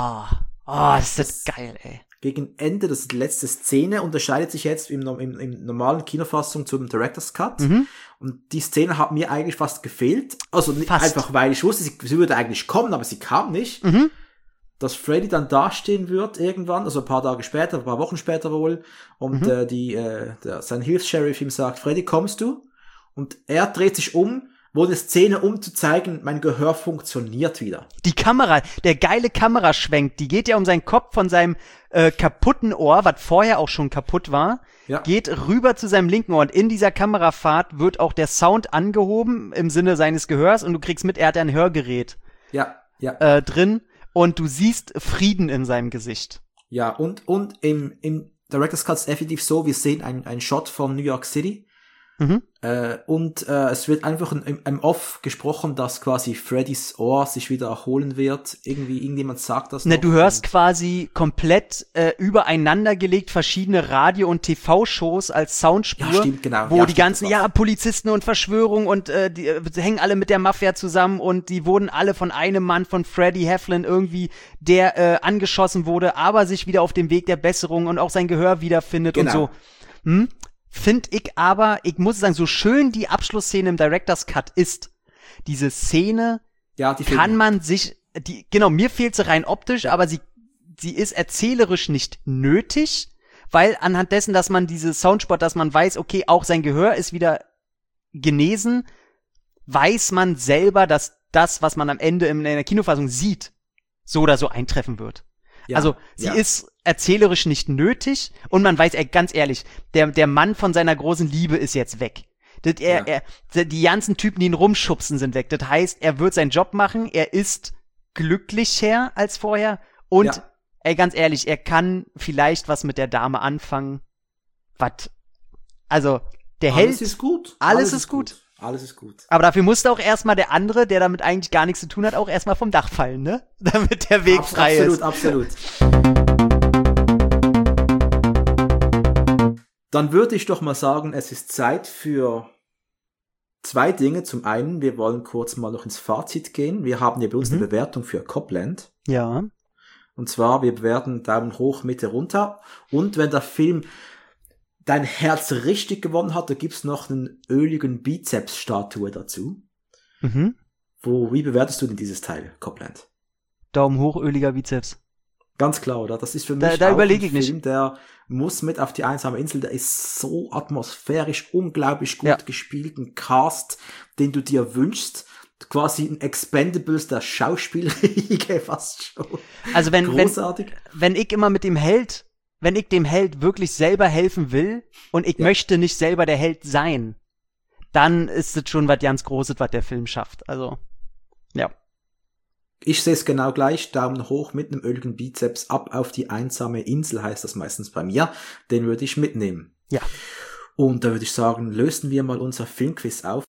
ist das geil, ey. Gegen Ende, das ist die letzte Szene, unterscheidet sich jetzt im normalen Kinofassung zum Director's Cut. Mhm. Und die Szene hat mir eigentlich fast gefehlt. Also einfach, weil ich wusste, sie würde eigentlich kommen, aber sie kam nicht. Mhm. Dass Freddy dann dastehen wird irgendwann, also ein paar Tage später, ein paar Wochen später wohl. Und sein Hilfs-Sheriff ihm sagt, Freddy, kommst du? Und er dreht sich um, wo eine Szene, um zu zeigen, mein Gehör funktioniert wieder. Die Kamera, der geile Kameraschwenk, die geht ja um seinen Kopf von seinem kaputten Ohr, was vorher auch schon kaputt war, geht rüber zu seinem linken Ohr und in dieser Kamerafahrt wird auch der Sound angehoben im Sinne seines Gehörs und du kriegst mit, er hat ein Hörgerät drin und du siehst Frieden in seinem Gesicht. Ja, und im Director's Cut ist definitiv so, wir sehen einen Shot von New York City. Mhm. Es wird einfach im Off gesprochen, dass quasi Freddys Ohr sich wieder erholen wird. Irgendjemand sagt das. Du hörst quasi komplett übereinander gelegt verschiedene Radio- und TV-Shows als Soundspur, ja, stimmt, genau. Wo die ganzen Polizisten und Verschwörung und die hängen alle mit der Mafia zusammen und die wurden alle von einem Mann, von Freddie Heflin irgendwie, der angeschossen wurde, aber sich wieder auf dem Weg der Besserung und auch sein Gehör wiederfindet und so. Finde ich aber, ich muss sagen, so schön die Abschlussszene im Director's Cut ist, diese Szene kann man sich, mir fehlt sie rein optisch, aber sie ist erzählerisch nicht nötig, weil anhand dessen, dass man diese Soundspot, dass man weiß, okay, auch sein Gehör ist wieder genesen, weiß man selber, dass das, was man am Ende in der Kinofassung sieht, so oder so eintreffen wird. Ja, also sie ist erzählerisch nicht nötig und man weiß, ganz ehrlich, der Mann von seiner großen Liebe ist jetzt weg. Die ganzen Typen, die ihn rumschubsen, sind weg. Das heißt, er wird seinen Job machen, er ist glücklicher als vorher und, ganz ehrlich, er kann vielleicht was mit der Dame anfangen. Der Held. Alles ist gut. Alles ist gut. Alles ist gut. Aber dafür musste auch erstmal der andere, der damit eigentlich gar nichts zu tun hat, auch erstmal vom Dach fallen, ne? Damit der Weg frei ist. Absolut. Dann würde ich doch mal sagen, es ist Zeit für 2 Dinge. Zum einen, wir wollen kurz mal noch ins Fazit gehen. Wir haben ja bei uns eine Bewertung für Copland. Ja. Und zwar, wir bewerten Daumen hoch, Mitte runter. Und wenn der Film dein Herz richtig gewonnen hat, da gibt's noch einen öligen Bizeps-Statue dazu. Mhm. Wie bewertest du denn dieses Teil, Copland? Daumen hoch, öliger Bizeps. Ganz klar, oder? Das ist für mich da auch überlege ein ich Film, nicht. Der muss mit auf die einsame Insel, der ist so atmosphärisch, unglaublich gut gespielt, ein Cast, den du dir wünschst. Quasi ein Expendables der Schauspielriege fast schon. Also großartig. Wenn ich immer mit dem Held, wenn ich dem Held wirklich selber helfen will und ich möchte nicht selber der Held sein, dann ist es schon was ganz Großes, was der Film schafft. Also, ja. Ich sehe es genau gleich, Daumen hoch mit einem öligen Bizeps, ab auf die einsame Insel heißt das meistens bei mir, den würde ich mitnehmen. Ja. Und da würde ich sagen, lösen wir mal unser Filmquiz auf.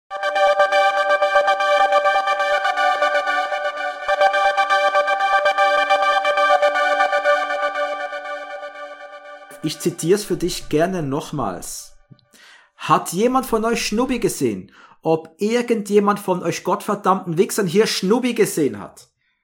ich zitiere es für dich gerne nochmals. Hat jemand von euch Schnubbi gesehen? Ob irgendjemand von euch gottverdammten Wichsern hier Schnubbi gesehen hat?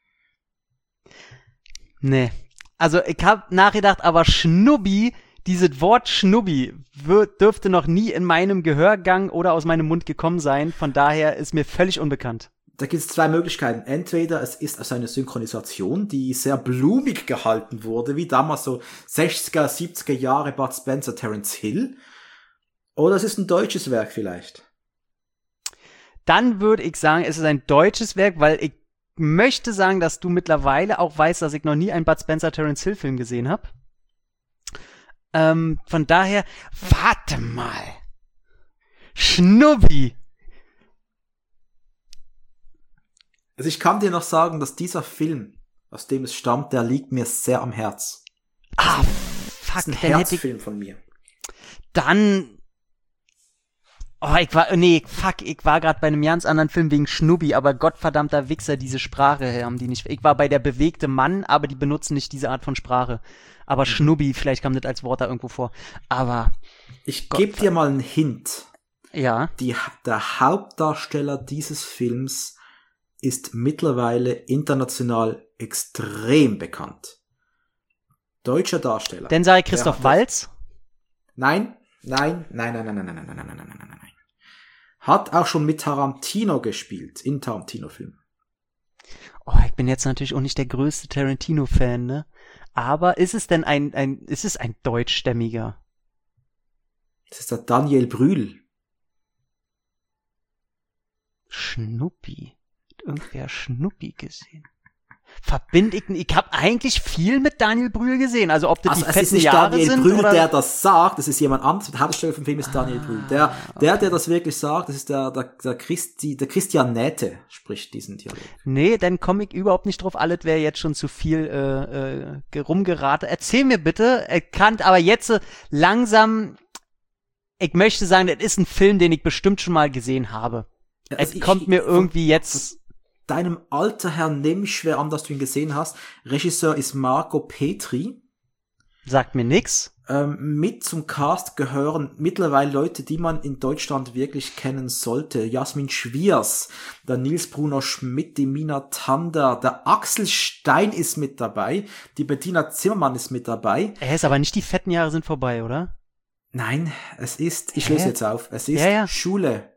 Nee. Also ich habe nachgedacht, aber Schnubbi, dieses Wort Schnubbi dürfte noch nie in meinem Gehörgang oder aus meinem Mund gekommen sein. Von daher ist mir völlig unbekannt. Da gibt es zwei Möglichkeiten. Entweder es ist also eine Synchronisation, die sehr blumig gehalten wurde, wie damals so 60er, 70er Jahre Bud Spencer, Terence Hill. Oder es ist ein deutsches Werk vielleicht. Dann würde ich sagen, es ist ein deutsches Werk, weil ich möchte sagen, dass du mittlerweile auch weißt, dass ich noch nie einen Bud Spencer Terence Hill Film gesehen habe. Von daher, warte mal. Schnubbi. Also ich kann dir noch sagen, dass dieser Film, aus dem es stammt, der liegt mir sehr am Herz. Ah, fuck. Das ist ein Herzfilm von mir. Dann... Oh, ich war gerade bei einem ganz anderen Film wegen Schnubbi, aber gottverdammter Wichser, diese Sprache haben die nicht. Ich war bei der bewegte Mann, aber die benutzen nicht diese Art von Sprache. Aber Schnubbi, vielleicht kam das als Wort da irgendwo vor. Aber ich gebe dir mal einen Hint. Ja. Der Hauptdarsteller dieses Films ist mittlerweile international extrem bekannt. Deutscher Darsteller. Dann sage ich Christoph Waltz. Nein. Hat auch schon mit Tarantino gespielt, in Tarantino-Filmen. Oh, ich bin jetzt natürlich auch nicht der größte Tarantino-Fan, ne? Aber ist es denn ist es ein deutschstämmiger? Das ist der Daniel Brühl. Schnuppi. Hat irgendwer Schnuppi gesehen? Ich habe eigentlich viel mit Daniel Brühl gesehen. Also ob das die fetten Jahre sind, Daniel Brühl, oder? der das sagt, das ist jemand anderes. Der Hauptdarsteller vom Film ist Daniel Brühl. Der das wirklich sagt, das ist der Christian Nähte spricht diesen Dialog. Nee, dann komme ich überhaupt nicht drauf. Alles wäre jetzt schon zu viel rumgeraten. Erzähl mir bitte, aber jetzt langsam, ich möchte sagen, das ist ein Film, den ich bestimmt schon mal gesehen habe. Also es kommt mir irgendwie jetzt... Deinem Alter her nehme ich schwer an, dass du ihn gesehen hast. Regisseur ist Marco Petri. Sagt mir nix. Mit zum Cast gehören mittlerweile Leute, die man in Deutschland wirklich kennen sollte. Jasmin Schwiers, der Nils Bruno Schmidt, die Mina Tander, der Axel Stein ist mit dabei, die Bettina Zimmermann ist mit dabei. Ist aber nicht die fetten Jahre sind vorbei, oder? Nein, es ist, ich löse jetzt auf, es ist Schule.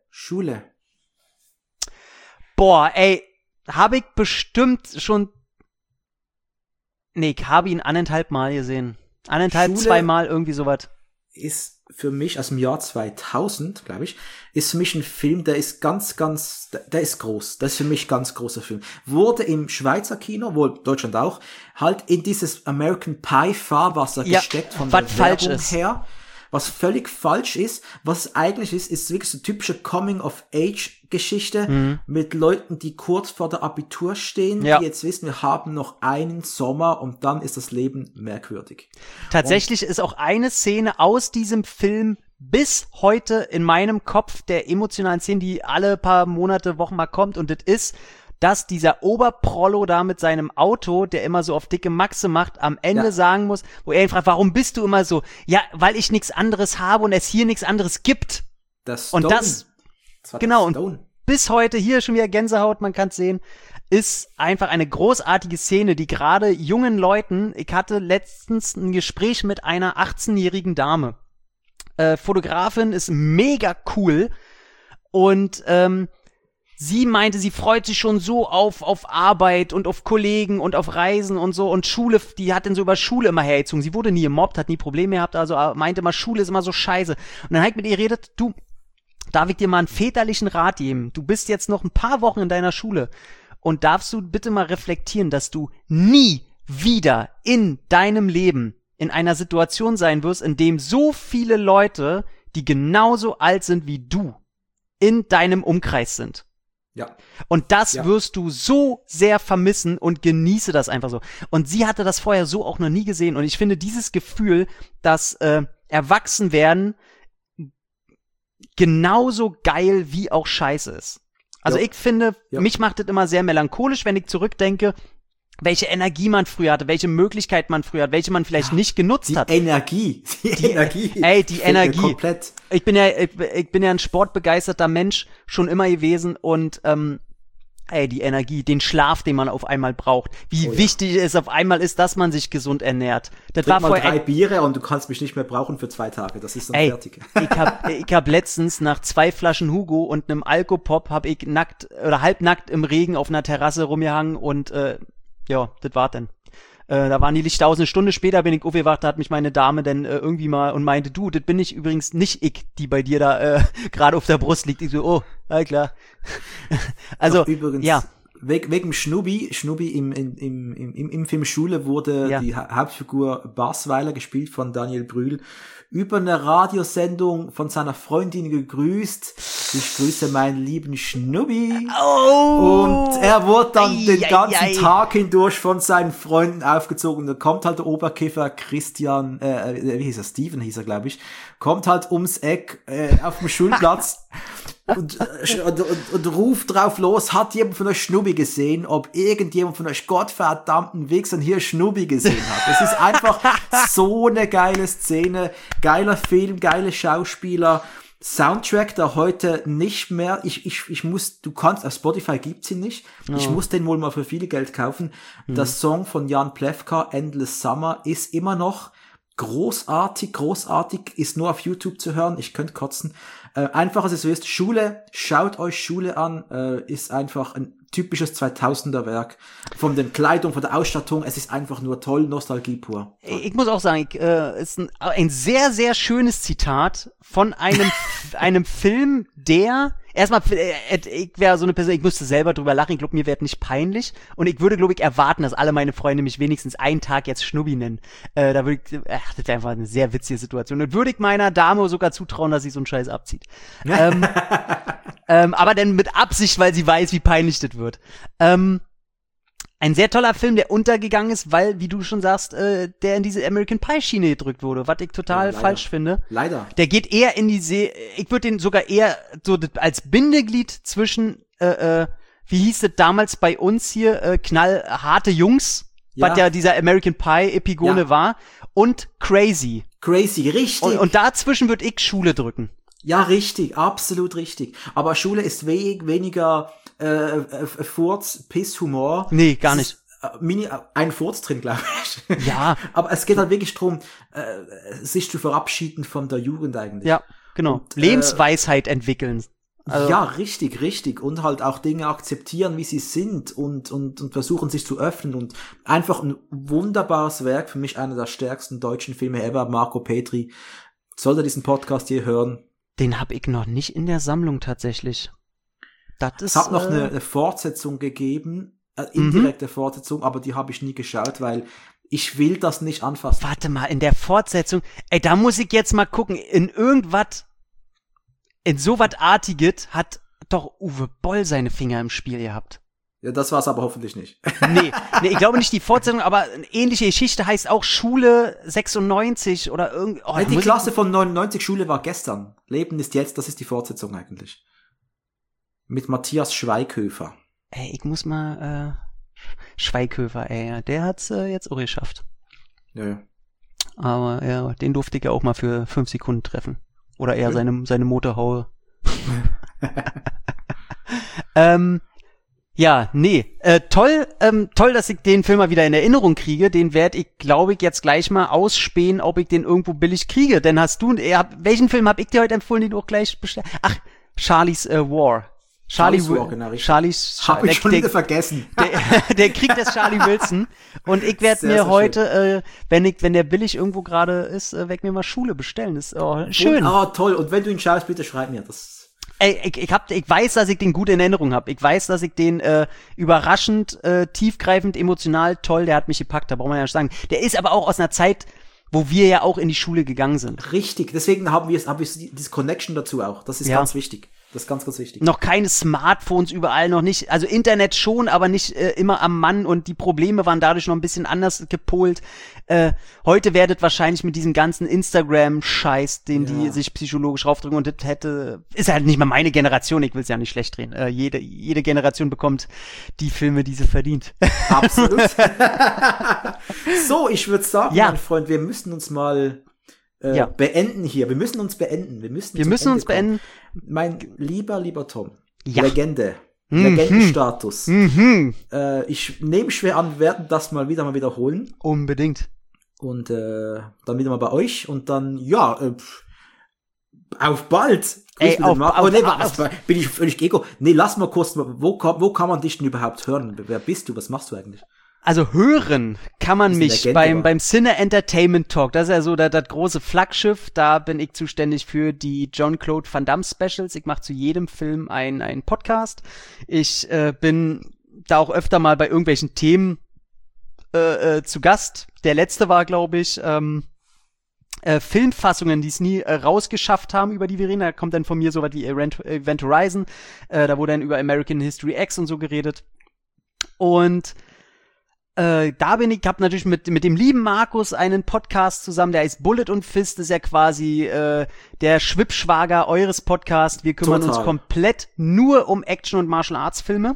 Boah, ey, habe ich bestimmt schon... Nee, ich habe ihn 1,5 Mal gesehen. 2 Mal, irgendwie sowas. Ist für mich, aus dem Jahr 2000, glaube ich, ist für mich ein Film, der ist der ist groß. Das ist für mich ganz großer Film. Wurde im Schweizer Kino, wohl Deutschland auch, halt in dieses American Pie Fahrwasser gesteckt von der Werbung her. Was völlig falsch ist, was es eigentlich ist wirklich so typische Coming-of-Age-Geschichte mit Leuten, die kurz vor der Abitur stehen, die jetzt wissen, wir haben noch einen Sommer und dann ist das Leben merkwürdig. Tatsächlich ist auch eine Szene aus diesem Film bis heute in meinem Kopf der emotionalen Szene, die alle paar Monate, Wochen mal kommt, und das ist, dass dieser Oberprollo da mit seinem Auto, der immer so auf dicke Maxe macht, am Ende sagen muss, wo er ihn fragt, warum bist du immer so? Ja, weil ich nichts anderes habe und es hier nichts anderes gibt. Und das genau, und bis heute, hier schon wieder Gänsehaut, man kann es sehen, ist einfach eine großartige Szene, die gerade jungen Leuten, ich hatte letztens ein Gespräch mit einer 18-jährigen Dame. Fotografin, ist mega cool und sie meinte, sie freut sich schon so auf Arbeit und auf Kollegen und auf Reisen und so, und Schule, die hat dann so über Schule immer hergezogen. Sie wurde nie gemobbt, hat nie Probleme gehabt, also meinte immer, Schule ist immer so scheiße. Und dann habe ich mit ihr geredet, du, darf ich dir mal einen väterlichen Rat geben? Du bist jetzt noch ein paar Wochen in deiner Schule und darfst du bitte mal reflektieren, dass du nie wieder in deinem Leben in einer Situation sein wirst, in dem so viele Leute, die genauso alt sind wie du, in deinem Umkreis sind. Ja. Und das wirst du so sehr vermissen, und genieße das einfach so. Und sie hatte das vorher so auch noch nie gesehen. Und ich finde dieses Gefühl, dass Erwachsenwerden genauso geil wie auch scheiße ist. Also ich finde, mich macht das immer sehr melancholisch, wenn ich zurückdenke, welche Energie man früher hatte, welche Möglichkeit man früher hat, welche man vielleicht nicht genutzt hat. Die Energie. Die Energie. Komplett. Ich bin ja ein sportbegeisterter Mensch schon immer gewesen und die Energie, den Schlaf, den man auf einmal braucht. Wie wichtig es auf einmal ist, dass man sich gesund ernährt. Das Trink war mal vorher 3 Biere und du kannst mich nicht mehr brauchen für 2 Tage. Das ist dann fertig. Ich hab letztens nach 2 Flaschen Hugo und einem Alkopop habe ich halbnackt im Regen auf einer Terrasse rumgehangen und das war dann. Da waren die Lichter aus. Eine Stunde später bin ich aufgewacht, da hat mich meine Dame dann irgendwie mal und meinte, du, das bin ich übrigens nicht ich, die bei dir da gerade auf der Brust liegt. Ich so, oh, ja klar. Also, übrigens, ja. Wegen Schnubi im Film Schule wurde die Hauptfigur Basweiler, gespielt von Daniel Brühl, über eine Radiosendung von seiner Freundin gegrüßt. Ich grüße meinen lieben Schnubi. Und er wurde dann den ganzen Tag hindurch von seinen Freunden aufgezogen. Da kommt halt der Oberkiffer Christian, wie hieß er? Steven hieß er, glaube ich. Kommt halt ums Eck auf dem Schulplatz und ruft drauf los, hat jemand von euch Schnubi gesehen, ob irgendjemand von euch gottverdammten Wichsern hier Schnubi gesehen hat. Es ist einfach so eine geile Szene, geiler Film, geile Schauspieler, Soundtrack, der heute nicht mehr, auf Spotify gibt's ihn nicht, ich muss den wohl mal für viel Geld kaufen. Der Song von Jan Plewka, Endless Summer, ist immer noch großartig, ist nur auf YouTube zu hören, ich könnte kotzen. Einfach, als es so ist, Schule, schaut euch Schule an, ist einfach ein typisches 2000er-Werk. Von den Kleidung, von der Ausstattung, es ist einfach nur toll, Nostalgie pur. Ich muss auch sagen, ist ein sehr, sehr schönes Zitat von einem Film, der erstmal, ich wäre so eine Person, ich müsste selber drüber lachen, ich glaube, mir wäre nicht peinlich und ich würde, glaube ich, erwarten, dass alle meine Freunde mich wenigstens einen Tag jetzt Schnubi nennen. Das wäre einfach eine sehr witzige Situation. Und würde ich meiner Dame sogar zutrauen, dass sie so einen Scheiß abzieht. Aber dann mit Absicht, weil sie weiß, wie peinlich das wird. Ein sehr toller Film, der untergegangen ist, weil, wie du schon sagst, der in diese American Pie Schiene gedrückt wurde, was ich total falsch finde. Leider. Der geht eher in die ich würde den sogar eher so als Bindeglied zwischen, wie hieß es damals bei uns hier, knallharte Jungs, was ja dieser American Pie Epigone war, und Crazy. Crazy, richtig. Und dazwischen würde ich Schule drücken. Ja, richtig, absolut richtig. Aber Schule ist weniger Furz, Piss, Humor. Nee, gar nicht. Ein Furz drin, glaube ich. Ja. Aber es geht halt wirklich drum, sich zu verabschieden von der Jugend eigentlich. Ja, genau. Und, Lebensweisheit entwickeln. Also, ja, richtig. Und halt auch Dinge akzeptieren, wie sie sind und versuchen, sich zu öffnen. Und einfach ein wunderbares Werk, für mich einer der stärksten deutschen Filme ever, Marco Petri. Sollte diesen Podcast hier hören. Den habe ich noch nicht in der Sammlung tatsächlich. Es hat noch eine Fortsetzung gegeben, indirekte Fortsetzung, aber die habe ich nie geschaut, weil ich will das nicht anfassen. Warte mal, in der Fortsetzung, da muss ich jetzt mal gucken, in sowas Artiges hat doch Uwe Boll seine Finger im Spiel gehabt. Ja, das war's aber hoffentlich nicht. Nee, ich glaube nicht die Fortsetzung, aber eine ähnliche Geschichte heißt auch Schule 96 oder irgendwie. Oh, die Klasse von 99, Schule war gestern. Leben ist jetzt, das ist die Fortsetzung eigentlich. Mit Matthias Schweighöfer. Ich muss mal, Schweighöfer, der hat's jetzt auch geschafft. Ja. Aber ja, den durfte ich ja auch mal für 5 Sekunden treffen. Oder eher seine Motorhaue. Ja, nee, toll, dass ich den Film mal wieder in Erinnerung kriege. Den werde ich, glaube ich, jetzt gleich mal ausspähen, ob ich den irgendwo billig kriege. Denn welchen Film habe ich dir heute empfohlen, den du auch gleich bestellt? Ach, Charlie's War. Charlie's War, genau. Hab ich schon wieder vergessen. Der Krieg des Charlie Wilson. Und ich werde mir heute, wenn der billig irgendwo gerade ist, werde ich mir mal Schule bestellen. Das ist schön. Toll. Und wenn du ihn schaust, bitte schreib mir das. Ich weiß, dass ich den gut in Erinnerung habe. Ich weiß, dass ich den überraschend, tiefgreifend, emotional toll, der hat mich gepackt, da braucht man ja nicht sagen. Der ist aber auch aus einer Zeit, wo wir ja auch in die Schule gegangen sind. Richtig, deswegen haben wir diese Connection dazu auch. Das ist ganz wichtig. Das ist ganz, ganz wichtig. Noch keine Smartphones überall, noch nicht, also Internet schon, aber nicht immer am Mann und die Probleme waren dadurch noch ein bisschen anders gepolt. Heute werdet wahrscheinlich mit diesem ganzen Instagram-Scheiß, den die sich psychologisch raufdrücken und das ist halt nicht mal meine Generation, ich will es ja nicht schlecht drehen. Jede Generation bekommt die Filme, die sie verdient. Absolut. So, ich würde sagen, mein Freund, wir müssen uns mal beenden hier. Wir müssen uns beenden. Wir müssen uns beenden. Mein lieber Tom. Ja. Legende. Legendenstatus. Ich nehme schwer an, wir werden das mal wiederholen. Unbedingt. Und dann wieder mal bei euch. Und dann, auf bald. Bin ich völlig ego. Nee, lass mal kurz, wo kann man dich denn überhaupt hören? Wer bist du? Was machst du eigentlich? Also hören kann man mich beim Cine Entertainment Talk. Das ist ja so das große Flaggschiff. Da bin ich zuständig für die Jean-Claude Van Damme Specials. Ich mache zu jedem Film einen Podcast. Ich bin da auch öfter mal bei irgendwelchen Themen zu Gast. Der letzte war, glaube ich, Filmfassungen, die es nie rausgeschafft haben, über die wir reden. Da kommt dann von mir so was wie Event Horizon. Da wurde dann über American History X und so geredet. Und da hab natürlich mit dem lieben Markus einen Podcast zusammen, der heißt Bullet und Fist, ist ja quasi der Schwippschwager eures Podcasts. Wir kümmern uns komplett nur um Action- und Martial-Arts-Filme.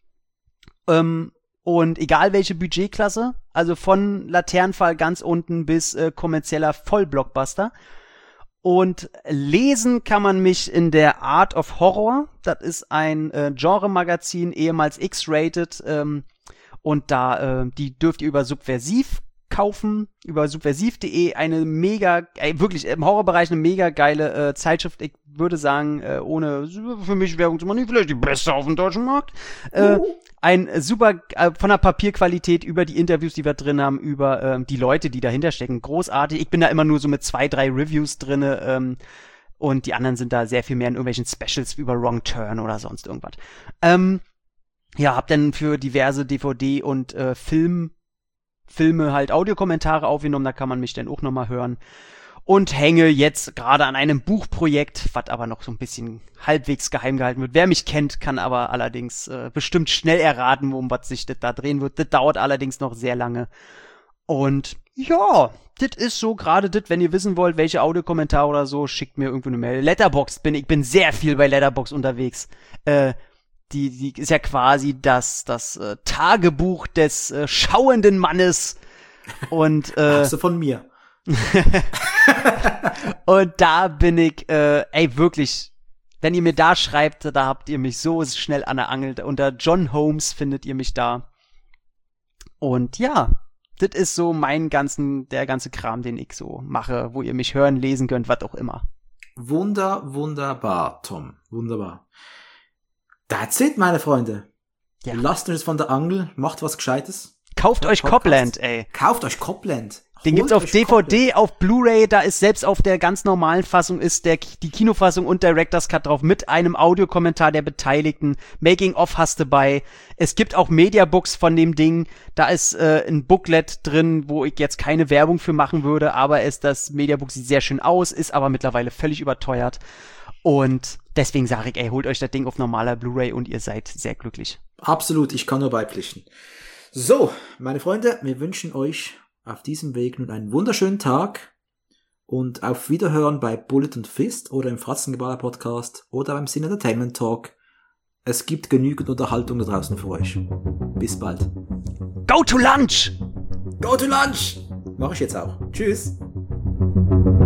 Und egal welche Budgetklasse, also von Laternenfall ganz unten bis kommerzieller Vollblockbuster. Und lesen kann man mich in der Art of Horror. Das ist ein Genre-Magazin, ehemals X-Rated, und da, die dürft ihr über Subversiv kaufen, über subversiv.de, eine wirklich im Horrorbereich eine mega geile Zeitschrift. Ich würde sagen, ohne für mich Werbung zu machen, vielleicht die beste auf dem deutschen Markt. Ein super, von der Papierqualität über die Interviews, die wir drin haben, über die Leute, die dahinter stecken. Großartig. Ich bin da immer nur so mit 2, 3 Reviews drin, und die anderen sind da sehr viel mehr in irgendwelchen Specials über Wrong Turn oder sonst irgendwas. Hab dann für diverse DVD- und Filme halt Audiokommentare aufgenommen, da kann man mich dann auch nochmal hören. Und hänge jetzt gerade an einem Buchprojekt, was aber noch so ein bisschen halbwegs geheim gehalten wird. Wer mich kennt, kann aber allerdings bestimmt schnell erraten, um was sich das da drehen wird. Das dauert allerdings noch sehr lange. Und ja, das ist so gerade das, wenn ihr wissen wollt, welche Audiokommentare oder so, schickt mir irgendwo eine Mail. Letterboxd ich bin sehr viel bei Letterboxd unterwegs. Die ist ja quasi das Tagebuch des schauenden Mannes. Und hast du von mir. Und da bin ich, wirklich, wenn ihr mir da schreibt, da habt ihr mich so schnell an der Angel. Unter John Holmes findet ihr mich da. Und ja, das ist so der ganze Kram, den ich so mache, wo ihr mich hören, lesen könnt, was auch immer. Wunderbar, Tom. Wunderbar. That's it, meine Freunde. Ja. Lasst euch von der Angel, macht was Gescheites. Kauft euch Copland, ey. Kauft euch Copland. Den gibt's auf DVD, auf Blu-ray, da ist selbst auf der ganz normalen Fassung ist die Kinofassung und Director's Cut drauf mit einem Audiokommentar der Beteiligten. Making-of hast du bei. Es gibt auch Mediabooks von dem Ding. Da ist ein Booklet drin, wo ich jetzt keine Werbung für machen würde, aber das Mediabook sieht sehr schön aus, ist aber mittlerweile völlig überteuert. Und deswegen sage ich, holt euch das Ding auf normaler Blu-ray und ihr seid sehr glücklich. Absolut, ich kann nur beipflichten. So, meine Freunde, wir wünschen euch auf diesem Weg nun einen wunderschönen Tag und auf Wiederhören bei Bullet und Fist oder im Fratzengeballer Podcast oder beim Cine Entertainment Talk. Es gibt genügend Unterhaltung da draußen für euch. Bis bald. Go to lunch! Go to lunch! Mach ich jetzt auch. Tschüss.